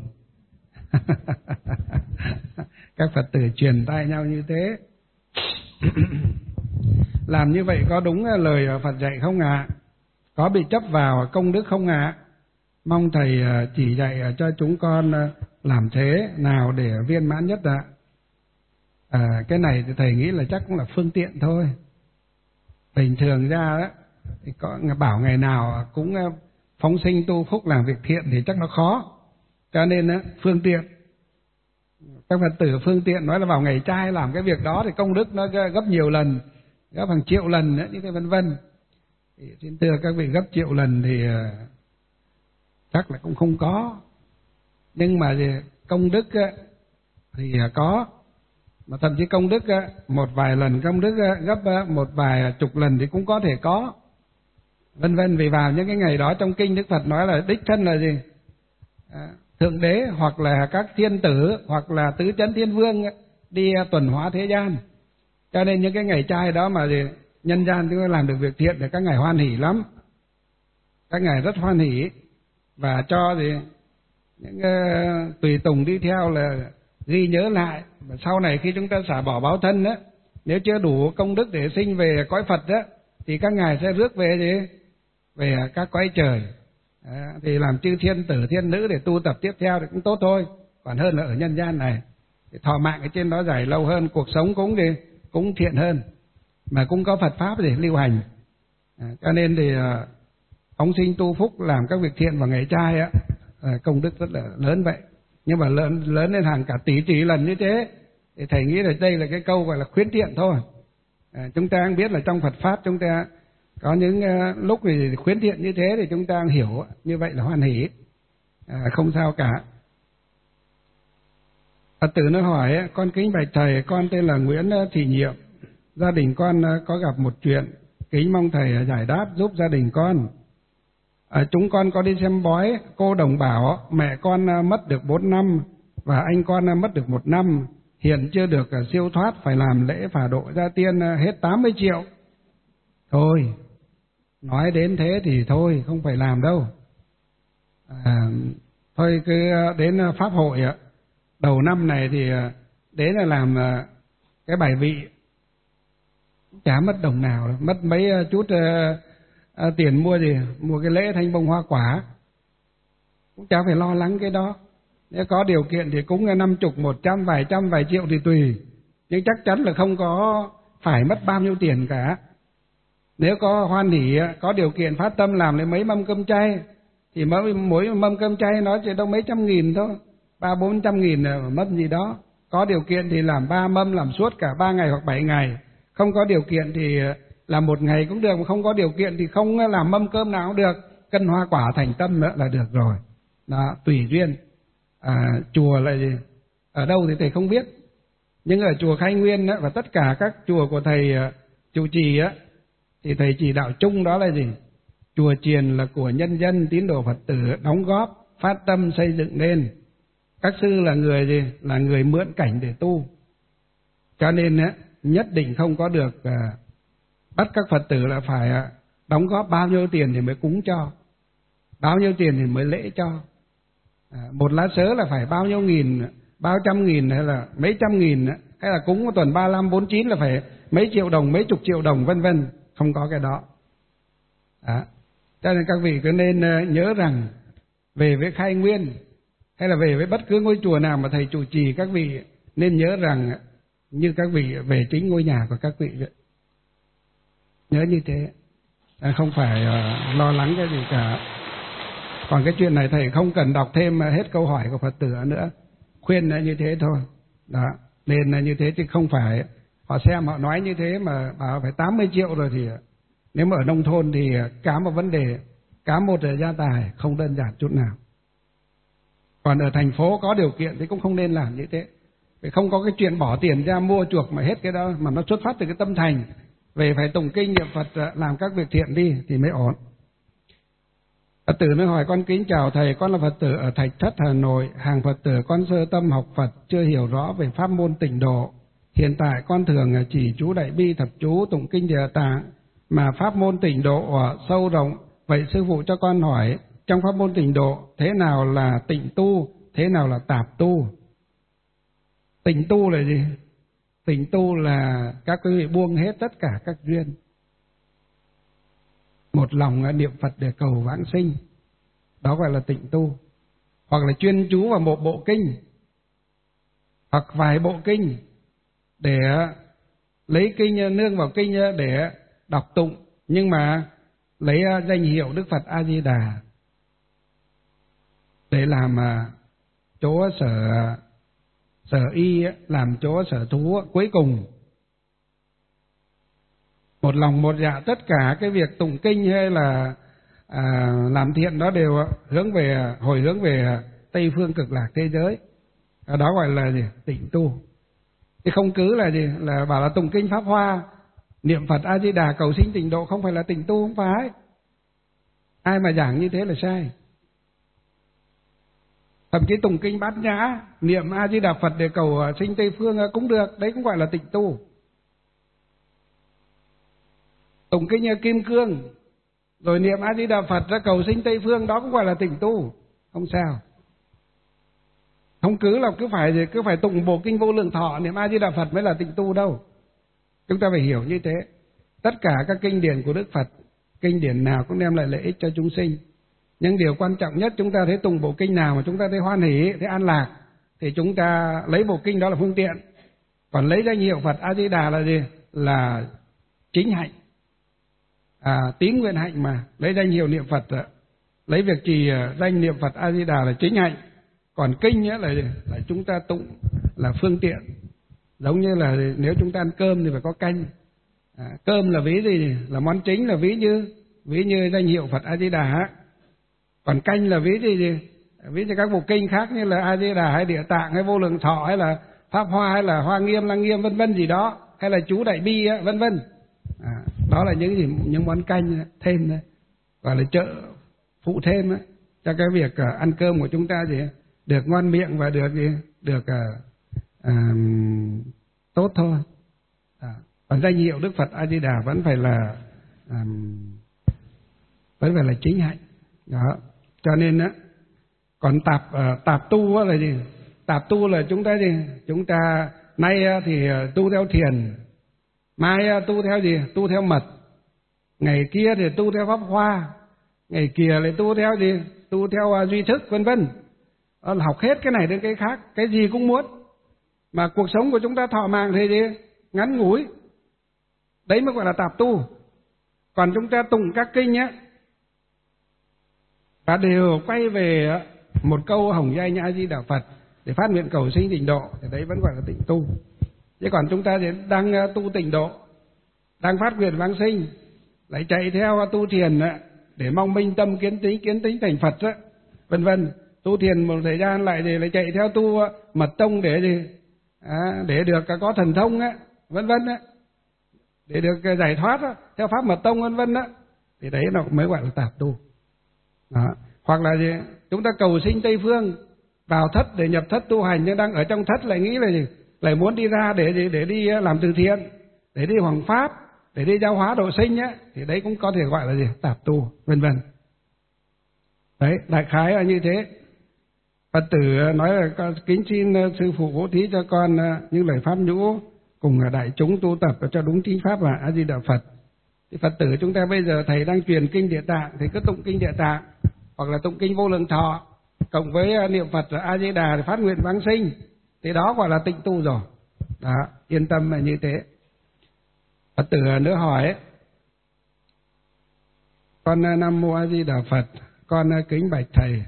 Các Phật tử truyền tai nhau như thế. Làm như vậy có đúng lời Phật dạy không ạ? À? Có bị chấp vào công đức không ạ? À? Mong thầy chỉ dạy cho chúng con làm thế nào để viên mãn nhất ạ. À, cái này thì thầy nghĩ là chắc cũng là phương tiện thôi. Bình thường ra đó thì có bảo ngày nào cũng phóng sinh tu phúc làm việc thiện thì chắc nó khó. Cho nên đó, phương tiện. Các Phật tử phương tiện nói là vào ngày trai làm cái việc đó thì công đức nó gấp nhiều lần, gấp hàng triệu lần nữa, như thế vân vân. Thì xin thưa các vị, gấp triệu lần thì uh, chắc là cũng không có. Nhưng mà thì công đức uh, thì uh, có. Mà thậm chí công đức uh, một vài lần công đức uh, gấp uh, một vài chục lần thì cũng có thể có. Vân vân. Vì vào những cái ngày đó trong kinh Đức Phật nói là đích thân là gì? À, Thượng Đế hoặc là các thiên tử hoặc là tứ chấn thiên vương đi tuần hóa thế gian. Cho nên những cái ngày trai đó mà gì, nhân gian chúng ta làm được việc thiện thì các ngài hoan hỉ lắm. Các ngài rất hoan hỉ và cho gì những uh, tùy tùng đi theo là ghi nhớ lại. Và sau này khi chúng ta xả bỏ báo thân đó, nếu chưa đủ công đức để sinh về cõi Phật đó, thì các ngài sẽ rước về gì? Về các cõi trời. À, thì làm chư thiên tử thiên nữ để tu tập tiếp theo thì cũng tốt thôi, còn hơn là ở nhân gian này thì thọ mạng ở trên đó dài lâu hơn, cuộc sống cũng thì cũng thiện hơn, mà cũng có Phật pháp để lưu hành. À, cho nên thì à, phóng sinh tu phúc làm các việc thiện vào ngày trai á, à, công đức rất là lớn vậy. Nhưng mà lớn lớn lên hàng cả tỷ tỷ lần như thế thì thầy nghĩ là đây là cái câu gọi là khuyến thiện thôi. À, chúng ta biết là trong Phật pháp chúng ta có những uh, lúc thì khuyến thiện như thế thì chúng ta hiểu như vậy là hoan hỷ, à, không sao cả. Phật tử nó hỏi, con kính bạch thầy, con tên là Nguyễn Thị Nhiệm, gia đình con uh, có gặp một chuyện, kính mong thầy giải đáp giúp gia đình con. À, chúng con có đi xem bói, cô đồng bảo mẹ con uh, mất được bốn năm và anh con uh, mất được một năm, hiện chưa được uh, siêu thoát, phải làm lễ phả độ gia tiên uh, hết tám mươi triệu. Thôi, nói đến thế thì thôi, không phải làm đâu. À, thôi cứ đến pháp hội đầu năm này thì đến là làm cái bài vị, chả mất đồng nào đâu. Mất mấy chút uh, tiền mua gì, mua cái lễ thanh bông hoa quả, cũng chả phải lo lắng cái đó. Nếu có điều kiện thì cũng năm chục, một trăm, vài trăm, vài triệu thì tùy, nhưng chắc chắn là không có phải mất bao nhiêu tiền cả. Nếu có hoan hỉ, có điều kiện phát tâm làm lấy mấy mâm cơm chay thì mỗi, mỗi mâm cơm chay nó chỉ đâu mấy trăm nghìn thôi. ba bốn trăm nghìn mâm gì đó. Có điều kiện thì làm ba mâm, làm suốt cả ba ngày hoặc bảy ngày. Không có điều kiện thì làm một ngày cũng được, mà không có điều kiện thì không làm mâm cơm nào cũng được. Cân hoa quả thành tâm nữa là được rồi. Đó, tùy duyên. À, chùa là gì? Ở đâu thì thầy không biết. Nhưng ở chùa Khai Nguyên á, và tất cả các chùa của thầy trụ trì á, thì thầy chỉ đạo chung đó là gì? Chùa chiền là của nhân dân, tín đồ Phật tử đóng góp, phát tâm xây dựng nên. Các sư là người gì? Là người mượn cảnh để tu. Cho nên á, nhất định không có được à, bắt các Phật tử là phải à, đóng góp bao nhiêu tiền thì mới cúng cho, bao nhiêu tiền thì mới lễ cho. À, một lá sớ là phải bao nhiêu nghìn, bao trăm nghìn hay là mấy trăm nghìn, hay là cúng một tuần ba mươi lăm, bốn mươi chín là phải mấy triệu đồng, mấy chục triệu đồng vân vân. Không có cái đó. Đó. Cho nên các vị cứ nên nhớ rằng về với Khai Nguyên hay là về với bất cứ ngôi chùa nào mà thầy trụ trì, các vị nên nhớ rằng như các vị về chính ngôi nhà của các vị vậy. Nhớ như thế, à, không phải uh, lo lắng cái gì cả. Còn cái chuyện này thầy không cần đọc thêm hết câu hỏi của Phật tử nữa, khuyên là như thế thôi. Đó, nên là như thế chứ không phải họ xem họ nói như thế mà bảo phải tám mươi triệu rồi thì nếu mà ở nông thôn thì cá một vấn đề, cá một gia tài không đơn giản chút nào. Còn ở thành phố có điều kiện thì cũng không nên làm như thế. Vì không có cái chuyện bỏ tiền ra mua chuộc mà hết cái đó, mà nó xuất phát từ cái tâm thành. Về phải tụng kinh niệm Phật, làm các việc thiện đi thì mới ổn. Phật tử mới hỏi: con kính chào thầy, con là Phật tử ở Thạch Thất, Hà Nội. Hàng Phật tử con sơ tâm học Phật, chưa hiểu rõ về pháp môn tịnh độ. Hiện tại con thường chỉ chú Đại Bi, thập chú, tụng kinh Địa Tạng, mà pháp môn tịnh độ sâu rộng. Vậy sư phụ cho con hỏi, trong pháp môn tịnh độ, thế nào là tịnh tu, thế nào là tạp tu? Tịnh tu là gì? Tịnh tu là các quý vị buông hết tất cả các duyên, một lòng niệm Phật để cầu vãng sinh, đó gọi là tịnh tu. Hoặc là chuyên chú vào một bộ kinh hoặc vài bộ kinh để lấy kinh nương vào kinh để đọc tụng, nhưng mà lấy danh hiệu Đức Phật A Di Đà để làm chỗ sở sở y, làm chỗ sở thú. Cuối cùng một lòng một dạ, tất cả cái việc tụng kinh hay là à, làm thiện đó đều hướng về, hồi hướng về Tây phương cực lạc thế giới. Đó gọi là gì? Tịnh tu. Thì không cứ là gì? Là bảo là tụng kinh Pháp Hoa, niệm Phật A Di Đà cầu sinh tịnh độ không phải là tịnh tu, không phải. Ai mà giảng như thế là sai. Thậm chí tụng kinh Bát Nhã, niệm A Di Đà Phật để cầu sinh Tây phương cũng được, đấy cũng gọi là tịnh tu. Tụng kinh Kim Cương rồi niệm A Di Đà Phật ra cầu sinh Tây phương, đó cũng gọi là tịnh tu, không sao. Không cứ là cứ phải cứ phải tụng bộ kinh Vô Lượng Thọ, niệm A Di Đà Phật mới là tịnh tu đâu. Chúng ta phải hiểu như thế. Tất cả các kinh điển của Đức Phật, kinh điển nào cũng đem lại lợi ích cho chúng sinh. Nhưng điều quan trọng nhất, chúng ta thấy tụng bộ kinh nào mà chúng ta thấy hoan hỷ, thấy an lạc, thì chúng ta lấy bộ kinh đó là phương tiện. Còn lấy danh hiệu Phật A Di Đà là gì? Là chính hạnh, à, tín nguyện hạnh mà. Lấy danh hiệu niệm Phật, lấy việc trì danh niệm Phật A Di Đà là chính hạnh. Còn kinh là, là chúng ta tụng là phương tiện. Giống như là nếu chúng ta ăn cơm thì phải có canh. À, cơm là ví gì? Là món chính, là ví như ví như danh hiệu Phật A Di Đà. Còn canh là ví gì gì? Ví như các bộ kinh khác như là A Di Đà hay Địa Tạng hay Vô Lượng Thọ hay là Pháp Hoa hay là Hoa Nghiêm, Lăng Nghiêm vân vân gì đó, hay là chú Đại Bi vân vân. À, đó là những gì những món canh thêm đấy, gọi là trợ phụ thêm ấy, cho cái việc uh, ăn cơm của chúng ta gì được ngon miệng và được gì được uh, uh, tốt thôi. À, còn danh hiệu Đức Phật A Di Đà vẫn phải là um, vẫn phải là chính hạnh đó. Cho nên á, còn tạp uh, tạp tu là gì? Tạp tu là chúng ta gì? Chúng ta nay thì tu theo thiền, mai tu theo gì? Tu theo mật, ngày kia thì tu theo Pháp Hoa, ngày kia lại tu theo gì? Tu theo duy thức vân vân. Học hết cái này đến cái khác, cái gì cũng muốn. Mà cuộc sống của chúng ta thọ mạng thì gì? Ngắn ngủi. Đấy mới gọi là tạp tu. Còn chúng ta tụng các kinh nhé, và đều quay về một câu hồng danh A Di Đà Phật, để phát nguyện cầu sinh tịnh độ, thì đấy vẫn gọi là tịnh tu. Chứ còn chúng ta thì đang tu tịnh độ, đang phát nguyện vãng sinh, lại chạy theo tu thiền để mong minh tâm kiến tính, kiến tính thành Phật đó, vân vân. Tu thiền một thời gian lại thì lại chạy theo tu mật tông để gì à, để được có thần thông á, vân vân á, để được giải thoát á, theo pháp mật tông vân vân á, thì đấy nó mới gọi là tạp tu. Đó. Hoặc là gì? Chúng ta cầu sinh Tây phương, vào thất để nhập thất tu hành, nhưng đang ở trong thất lại nghĩ là gì? Lại muốn đi ra để gì? Để đi làm từ thiện, để đi hoằng pháp, để đi giáo hóa độ sinh á, thì đấy cũng có thể gọi là gì? Tạp tu, vân vân. Đấy, đại khái là như thế. Phật tử nói là kính xin sư phụ bố thí cho con những lời pháp nhũ cùng đại chúng tu tập cho đúng chính pháp và A Di Đà Phật. Thì Phật tử chúng ta bây giờ thầy đang truyền kinh Địa Tạng thì cứ tụng kinh Địa Tạng hoặc là tụng kinh Vô Lượng Thọ cộng với niệm Phật A Di Đà để phát nguyện vãng sinh, thì đó gọi là tịnh tu rồi. Đó, yên tâm là như thế. Phật tử nữa hỏi: con Nam Mô A Di Đà Phật, con kính bạch thầy,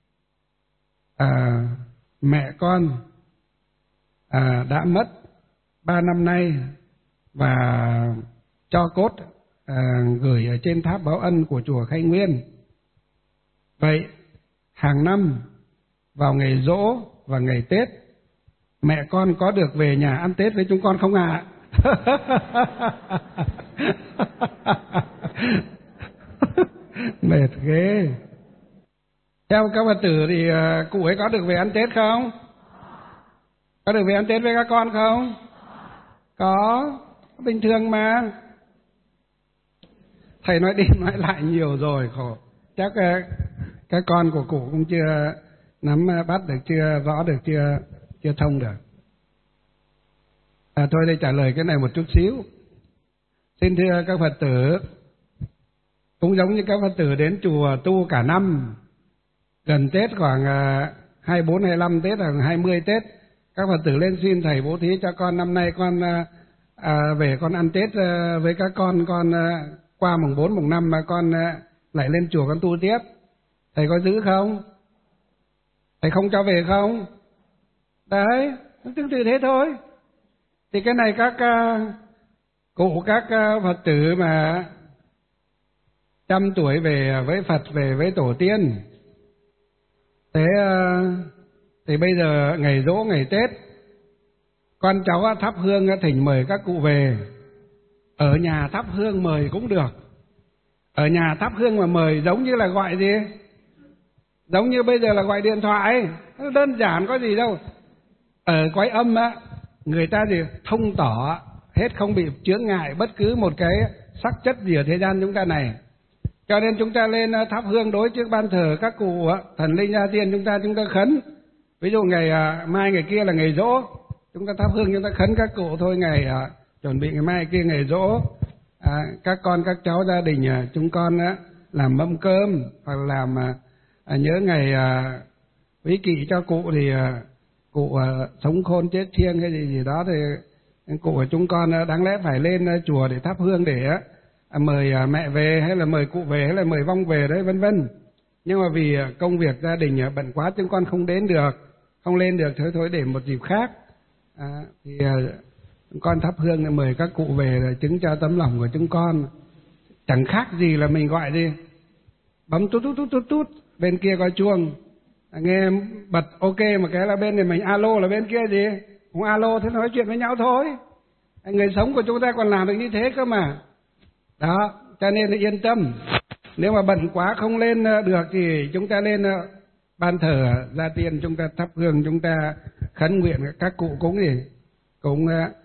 à, mẹ con à, đã mất ba năm nay và cho cốt à, gửi ở trên tháp báo ân của chùa Khai Nguyên. Vậy hàng năm vào ngày giỗ và ngày Tết, mẹ con có được về nhà ăn Tết với chúng con không ạ? Mệt ghê. Theo các Phật tử thì cụ ấy có được về ăn Tết không? Có được về ăn Tết với các con không? Có, bình thường mà. Thầy nói đi nói lại nhiều rồi, khổ. Chắc các con của cụ cũng chưa nắm bắt được, chưa rõ được, chưa chưa thông được. À, thôi để trả lời cái này một chút xíu. Xin thưa các Phật tử, cũng giống như các Phật tử đến chùa tu cả năm, gần Tết khoảng hai mươi bốn, hai mươi lăm Tết hoặc hai mươi Tết, các Phật tử lên xin thầy bố thí cho con năm nay con à, về con ăn Tết với các con, con à, qua mùng bốn, mùng năm mà con à, lại lên chùa con tu tiếp. Thầy có giữ không? Thầy không cho về không? Đấy, tương tự thế thôi. Thì cái này các uh, cụ, các uh, Phật tử mà trăm tuổi về với Phật, về với tổ tiên. Thế uh, thì bây giờ ngày giỗ, ngày Tết, con cháu thắp hương thỉnh mời các cụ về. Ở nhà thắp hương mời cũng được. Ở nhà thắp hương mà mời giống như là gọi gì? Giống như bây giờ là gọi điện thoại, đơn giản có gì đâu. Ở cõi âm á, người ta thì thông tỏ hết, không bị chướng ngại bất cứ một cái sắc chất gì ở thế gian chúng ta này. Cho nên chúng ta lên thắp hương đối trước ban thờ các cụ thần linh gia tiên, chúng ta chúng ta khấn. Ví dụ ngày mai ngày kia là ngày giỗ, chúng ta thắp hương chúng ta khấn các cụ thôi. Ngày chuẩn bị ngày mai kia ngày giỗ, à, các con các cháu gia đình chúng con á, làm mâm cơm hoặc làm à, nhớ ngày à, quý kỵ cho cụ thì à, cụ à, sống khôn chết thiêng hay gì gì đó, thì cụ của chúng con à, đáng lẽ phải lên à, chùa để thắp hương để à, mời à, mẹ về hay là mời cụ về hay là mời vong về đấy, vân vân. Nhưng mà vì à, công việc gia đình à, bận quá chúng con không đến được, không lên được, thôi thôi để một dịp khác à, thì à, con thắp hương để mời các cụ về là chứng cho tấm lòng của chúng con. Chẳng khác gì là mình gọi đi, bấm tút tút tút tút tút, bên kia có chuông, nghe bật ok một cái là bên này mình alo là bên kia gì không alo, thế nói chuyện với nhau thôi. Người sống của chúng ta còn làm được như thế cơ mà. Đó, cho nên là yên tâm. Nếu mà bận quá không lên được thì chúng ta lên ban thờ gia tiên, chúng ta thắp hương, chúng ta khấn nguyện các cụ cũng gì cũng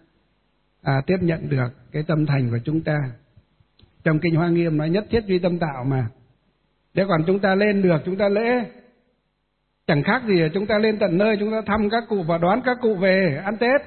à, tiếp nhận được cái tâm thành của chúng ta. Trong Kinh Hoa Nghiêm nói nhất thiết duy tâm tạo mà. Thế còn chúng ta lên được, chúng ta lễ, chẳng khác gì chúng ta lên tận nơi, chúng ta thăm các cụ và đón các cụ về ăn Tết,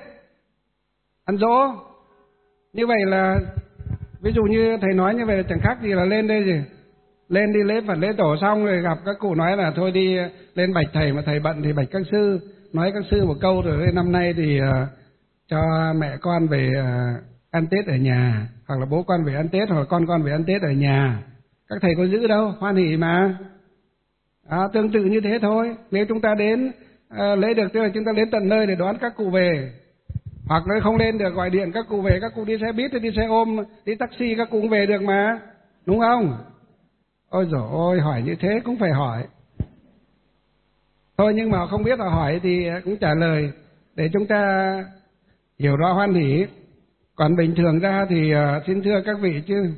ăn giỗ. Như vậy là, ví dụ như thầy nói như vậy là chẳng khác gì là lên đây gì, lên đi lễ Phật lễ Tổ xong rồi gặp các cụ nói là thôi đi lên bạch thầy, mà thầy bận thì bạch các sư, nói các sư một câu rồi năm nay thì uh, cho mẹ con về uh, ăn Tết ở nhà, hoặc là bố con về ăn Tết, hoặc là con con về ăn Tết ở nhà. Các thầy có giữ đâu, hoan hỉ mà. À, tương tự như thế thôi. Nếu chúng ta đến à, lấy được tức là chúng ta đến tận nơi để đón các cụ về. Hoặc nếu không lên được gọi điện các cụ về, các cụ đi xe buýt, đi xe ôm, đi taxi các cụ cũng về được mà, đúng không? Ôi dồi ôi, hỏi như thế cũng phải hỏi. Thôi nhưng mà không biết là hỏi thì cũng trả lời để chúng ta hiểu rõ hoan hỉ. Còn bình thường ra thì uh, xin thưa các vị chứ,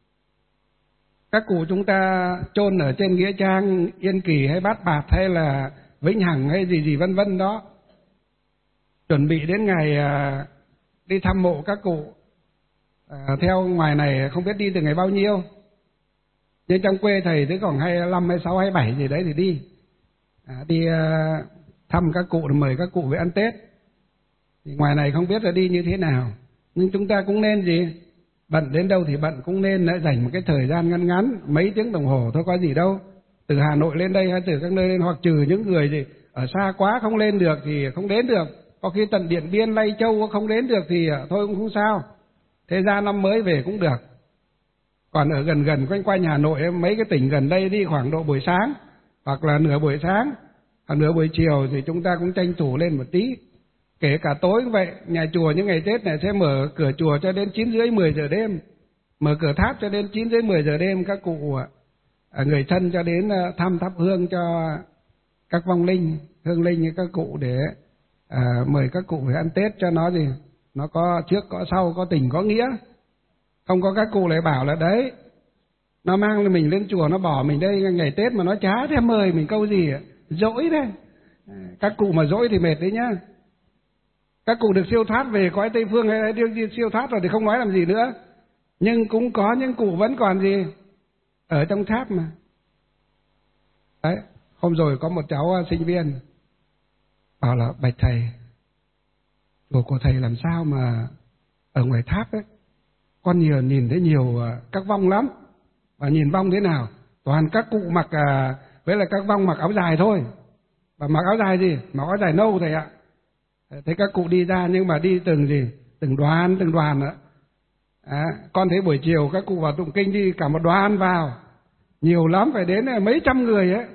các cụ chúng ta chôn ở trên nghĩa trang Yên Kỳ hay Bát Bạt hay là Vĩnh Hằng hay gì gì vân vân đó, chuẩn bị đến ngày uh, đi thăm mộ các cụ. Uh, theo ngoài này không biết đi từ ngày bao nhiêu, nhưng trong quê thầy tới khoảng hai mươi lăm, hai mươi sáu, hai mươi bảy gì đấy thì đi. À, đi uh, thăm các cụ, mời các cụ về ăn Tết. Thì ngoài này không biết là đi như thế nào, nhưng chúng ta cũng nên gì, bận đến đâu thì bận, cũng nên lại dành một cái thời gian ngắn ngắn, mấy tiếng đồng hồ thôi có gì đâu. Từ Hà Nội lên đây hay từ các nơi lên, hoặc trừ những người gì ở xa quá không lên được thì không đến được, có khi tận Điện Biên, Lai Châu không đến được thì thôi cũng không sao, thế ra năm mới về cũng được. Còn ở gần gần quanh quanh Hà Nội, mấy cái tỉnh gần đây đi khoảng độ buổi sáng hoặc là nửa buổi sáng hoặc nửa buổi chiều thì chúng ta cũng tranh thủ lên một tí. Kể cả tối cũng vậy, nhà chùa những ngày Tết này sẽ mở cửa chùa cho đến chín rưỡi mười giờ đêm, mở cửa tháp cho đến chín rưỡi mười giờ đêm, các cụ người thân cho đến thăm thắp hương cho các vong linh, hương linh như các cụ để à, mời các cụ về ăn Tết cho nó gì, nó có trước có sau, có tình có nghĩa. Không có các cụ lại bảo là đấy, nó mang mình lên chùa, nó bỏ mình đây ngày Tết mà nó chả thèm mời mình câu gì, dỗi đấy. Các cụ mà dỗi thì mệt đấy nhá. Các cụ được siêu thoát về cõi Tây Phương hay đi, đi siêu thoát rồi thì không nói làm gì nữa, nhưng cũng có những cụ vẫn còn gì ở trong tháp mà. Đấy, hôm rồi có một cháu sinh viên bảo là bạch thầy, chùa của thầy làm sao mà ở ngoài tháp ấy con nhiều nhìn thấy nhiều các vong lắm, và nhìn vong thế nào toàn các cụ mặc à, với là các vong mặc áo dài thôi. Và mặc áo dài gì? Mặc áo dài nâu thầy ạ. Thấy các cụ đi ra nhưng mà đi từng gì, từng đoàn từng đoàn nữa. À, con thấy buổi chiều các cụ vào tụng kinh đi cả một đoàn vào, nhiều lắm, phải đến mấy trăm người ấy.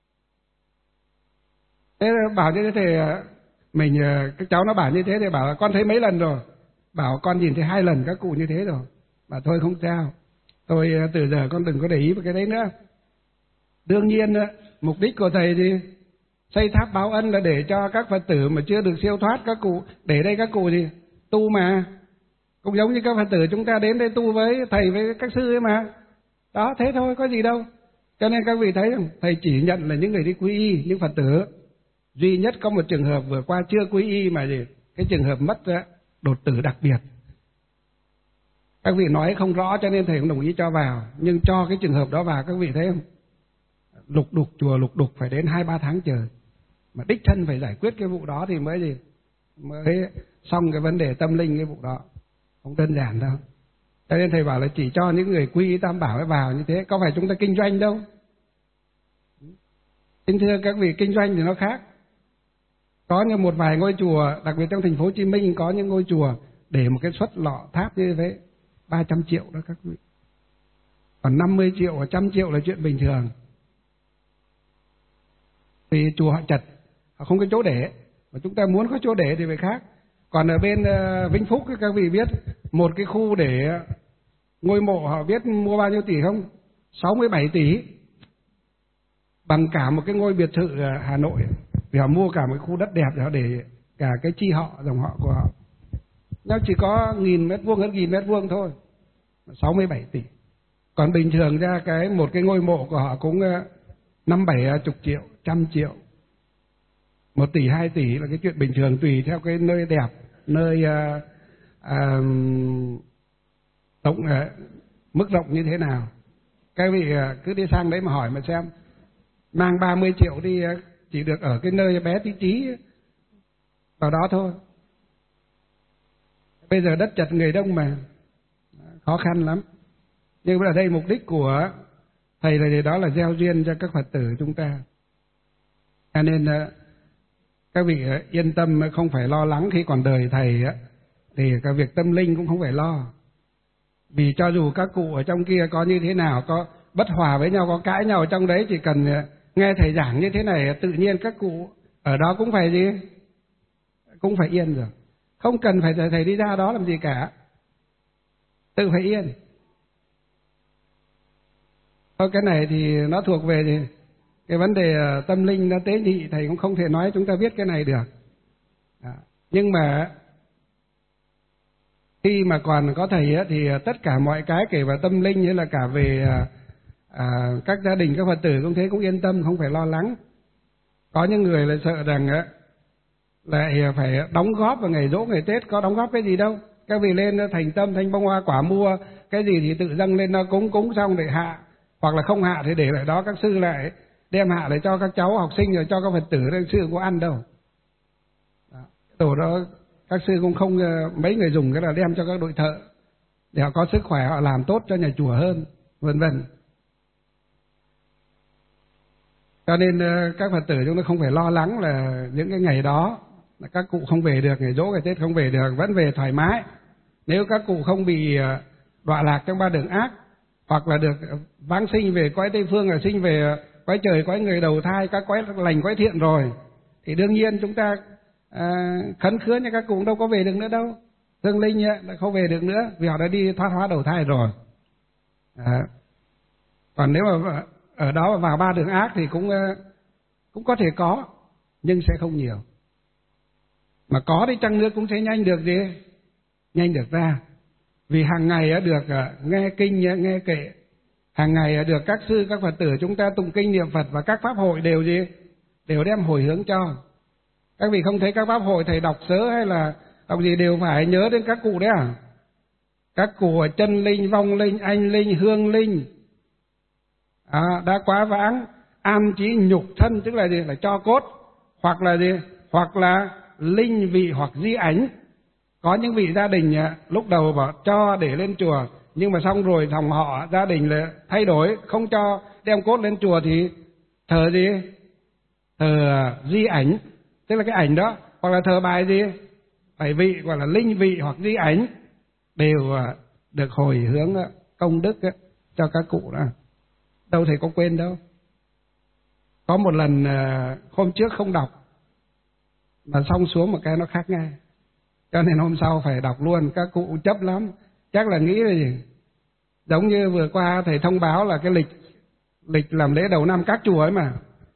Thế bảo như thế thì mình, các cháu nó bảo như thế thì bảo là con thấy mấy lần rồi, bảo con nhìn thấy hai lần các cụ như thế rồi. Mà thôi không sao, tôi từ giờ con đừng có để ý vào cái đấy nữa. Đương nhiên mục đích của thầy thì xây tháp báo ân là để cho các Phật tử mà chưa được siêu thoát, các cụ để đây, các cụ gì tu mà, cũng giống như các Phật tử chúng ta đến đây tu với thầy với các sư ấy mà. Đó, thế thôi, có gì đâu. Cho nên các vị thấy không, thầy chỉ nhận là những người đi quy y, những Phật tử. Duy nhất có một trường hợp vừa qua chưa quy y mà gì, cái trường hợp mất đột tử đặc biệt. Các vị nói không rõ cho nên thầy cũng đồng ý cho vào, nhưng cho cái trường hợp đó vào, các vị thấy không, lục đục chùa lục đục phải đến hai ba tháng trời, mà đích thân phải giải quyết cái vụ đó thì mới gì, mới xong cái vấn đề tâm linh cái vụ đó, không đơn giản đâu. Cho nên thầy bảo là chỉ cho những người quy y Tam Bảo mới vào như thế, có phải chúng ta kinh doanh đâu. Xin thưa các vị, kinh doanh thì nó khác. Có như một vài ngôi chùa, đặc biệt trong thành phố Hồ Chí Minh, có những ngôi chùa để một cái suất lọ tháp như thế ba trăm triệu đó các vị. Còn năm mươi triệu và một trăm triệu là chuyện bình thường. Vì chùa họ chật, họ không có chỗ để, mà chúng ta muốn có chỗ để thì phải khác. Còn ở bên uh, Vĩnh Phúc các vị biết, một cái khu để ngôi mộ họ biết mua bao nhiêu tỷ không? sáu mươi bảy tỷ. Bằng cả một cái ngôi biệt thự ở Hà Nội. Vì họ mua cả một khu đất đẹp để họ để cả cái chi họ, dòng họ của họ. Nó chỉ có nghìn mét vuông, hơn nghìn mét vuông thôi, sáu mươi bảy tỷ. Còn bình thường ra cái một cái ngôi mộ của họ cũng năm bảy chục triệu, trăm triệu, một tỷ, hai tỷ là cái chuyện bình thường, tùy theo cái nơi đẹp, nơi uh, uh, rộng, uh, mức rộng như thế nào. Các vị uh, cứ đi sang đấy mà hỏi mà xem, mang ba mươi triệu đi uh, chỉ được ở cái nơi bé tí tí vào đó thôi. Bây giờ đất chật người đông mà, khó khăn lắm. Nhưng ở đây mục đích của thầy là đó là gieo duyên cho các Phật tử chúng ta. Cho nên các vị yên tâm, không phải lo lắng khi còn đời thầy thì các việc tâm linh cũng không phải lo. Vì cho dù các cụ ở trong kia có như thế nào, có bất hòa với nhau, có cãi nhau ở trong đấy, chỉ cần nghe thầy giảng như thế này tự nhiên các cụ ở đó cũng phải gì, cũng phải yên rồi, không cần phải thầy đi ra đó làm gì cả, tự phải yên. Thôi cái này thì nó thuộc về thì cái vấn đề tâm linh nó tế nhị, thầy cũng không thể nói chúng ta biết cái này được. Đó. Nhưng mà khi mà còn có thầy ấy, thì tất cả mọi cái kể vào tâm linh như là cả về à, các gia đình các Phật tử cũng thế, cũng yên tâm, không phải lo lắng. Có những người lại sợ rằng á lại phải đóng góp vào ngày giỗ ngày Tết, có đóng góp cái gì đâu. Các vị lên thành tâm thanh bông hoa quả mua cái gì thì tự dâng lên nó cúng, cúng xong để hạ, hoặc là không hạ thì để lại đó, các sư lại đem hạ để cho các cháu học sinh rồi cho các Phật tử, các sư không có ăn đâu. Đó. Đồ đó các sư cũng không, mấy người dùng cái là đem cho các đội thợ để họ có sức khỏe, họ làm tốt cho nhà chùa hơn, vân vân. Cho nên các Phật tử chúng ta không phải lo lắng là những cái ngày đó là các cụ không về được, ngày giỗ ngày Tết không về được, vẫn về thoải mái. Nếu các cụ không bị đọa lạc trong ba đường ác, hoặc là được vãng sinh về cõi Tây Phương, là sinh về cõi trời, cõi người đầu thai, các cõi lành cõi thiện rồi, thì đương nhiên chúng ta à, khấn khứa như các cụ đâu có về được nữa đâu. Hương linh là không về được nữa vì họ đã đi thoát hóa đầu thai rồi. À, còn nếu mà ở đó vào ba đường ác thì cũng cũng có thể có, nhưng sẽ không nhiều. Mà có đi chăng nữa cũng sẽ nhanh được gì, nhanh được ra. Vì hàng ngày được nghe kinh nghe kệ, hàng ngày được các sư các Phật tử chúng ta tụng kinh niệm Phật, và các pháp hội đều gì, đều đem hồi hướng cho. Các vị không thấy các pháp hội thầy đọc sớ hay là đọc gì đều phải nhớ đến các cụ đấy à? Các cụ chân linh, vong linh, anh linh, hương linh, à, đã quá vãng, an trí nhục thân, tức là gì, là cho cốt, hoặc là gì, hoặc là linh vị hoặc di ảnh. Có những vị gia đình lúc đầu bảo cho để lên chùa, nhưng mà xong rồi dòng họ gia đình là thay đổi, không cho đem cốt lên chùa thì thờ gì, thờ di ảnh, tức là cái ảnh đó, hoặc là thờ bài gì, bài vị, gọi là linh vị hoặc di ảnh, đều được hồi hướng công đức cho các cụ đó. Đâu thầy có quên đâu. Có một lần hôm trước không đọc, mà xong xuống một cái nó khác ngay, cho nên hôm sau phải đọc luôn. Các cụ chấp lắm, chắc là nghĩ là gì, giống như vừa qua thầy thông báo là cái lịch lịch làm lễ đầu năm các chùa ấy mà.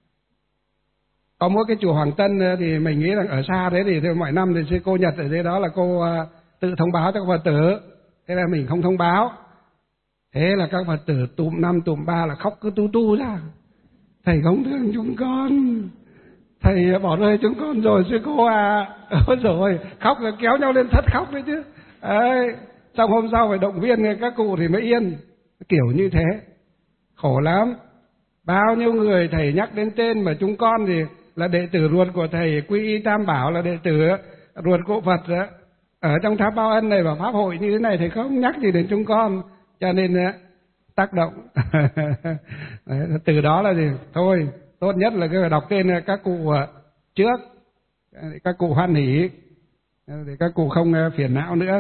Có mỗi cái chùa Hoàng Tân thì mình nghĩ rằng ở xa thế thì mọi năm thì sư cô Nhật ở dưới đó là cô tự thông báo cho các Phật tử, thế là mình không thông báo. Thế là các Phật tử tụm năm tụm ba là khóc cứ tu tu ra, thầy không thương chúng con, thầy bỏ rơi chúng con rồi sư cô à. Ôi rồi khóc rồi kéo nhau lên thất khóc đấy chứ. Đấy, xong hôm sau phải động viên các cụ thì mới yên. Kiểu như thế khổ lắm. Bao nhiêu người thầy nhắc đến tên mà chúng con thì là đệ tử ruột của thầy, quy y Tam Bảo, là đệ tử ruột của Phật đó. Ở trong tháp báo ân này và pháp hội như thế này thì không nhắc gì đến chúng con, cho nên tác động. Đấy, từ đó là gì, thôi tốt nhất là cứ phải đọc tên các cụ trước, các cụ hoan hỉ, để các cụ không phiền não nữa.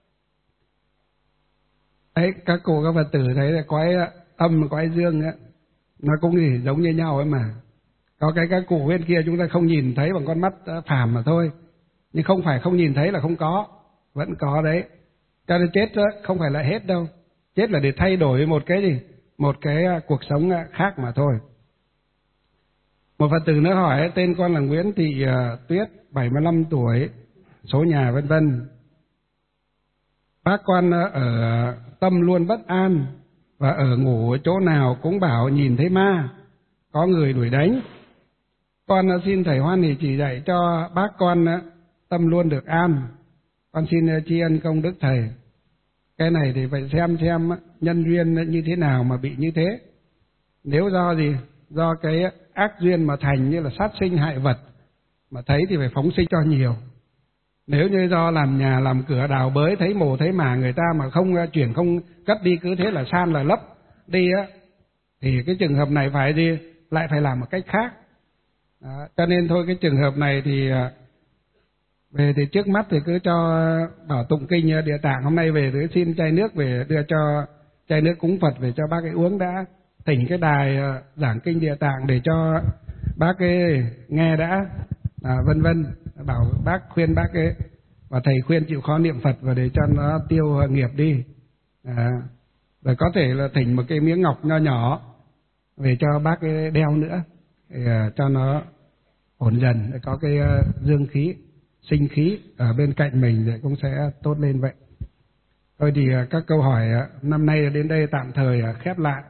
Đấy, các cụ các Phật tử thấy là cõi âm cõi dương ấy, nó cũng gì giống như nhau ấy mà. Có cái các cụ bên kia chúng ta không nhìn thấy bằng con mắt phàm mà thôi, nhưng không phải không nhìn thấy là không có, vẫn có đấy. Cho nên chết đó, không phải là hết đâu, chết là để thay đổi một cái gì, một cái cuộc sống khác mà thôi. Một Phật tử nữa hỏi, tên con là Nguyễn Thị Tuyết, bảy mươi lăm tuổi, số nhà vân vân. Bác con ở tâm luôn bất an, và ở ngủ chỗ nào cũng bảo nhìn thấy ma, có người đuổi đánh. Con xin thầy hoan hỷ chỉ dạy cho bác con tâm luôn được an. Con xin tri ân công đức thầy. Cái này thì phải xem xem nhân duyên như thế nào mà bị như thế. Nếu do gì, do cái ác duyên mà thành như là sát sinh hại vật, mà thấy thì phải phóng sinh cho nhiều. Nếu như do làm nhà làm cửa đào bới, thấy mồ thấy mả người ta mà không chuyển không cất đi, cứ thế là san là lấp đi á, thì cái trường hợp này phải đi lại phải làm một cách khác. Đó, cho nên thôi cái trường hợp này thì về thì trước mắt thì cứ cho bảo tụng kinh Địa Tạng. Hôm nay về thì xin chai nước về đưa cho chai nước cúng Phật về cho bác ấy uống đã, thỉnh cái đài giảng kinh Địa Tạng để cho bác ấy nghe đã. à, vân vân. Bảo bác khuyên bác ấy, và thầy khuyên chịu khó niệm Phật và để cho nó tiêu nghiệp đi. À, rồi có thể là thỉnh một cái miếng ngọc nho nhỏ về cho bác ấy đeo nữa, để uh, cho nó ổn dần, để có cái uh, dương khí, sinh khí ở bên cạnh mình thì cũng sẽ tốt lên vậy. Thôi thì uh, các câu hỏi uh, năm nay đến đây tạm thời uh, khép lại.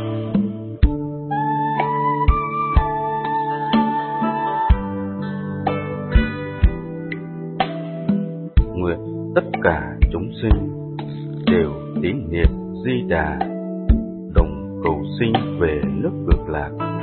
Nguyện tất cả chúng sinh đều tín niệm Di Đà, đồng cầu sinh về nước Cực Lạc.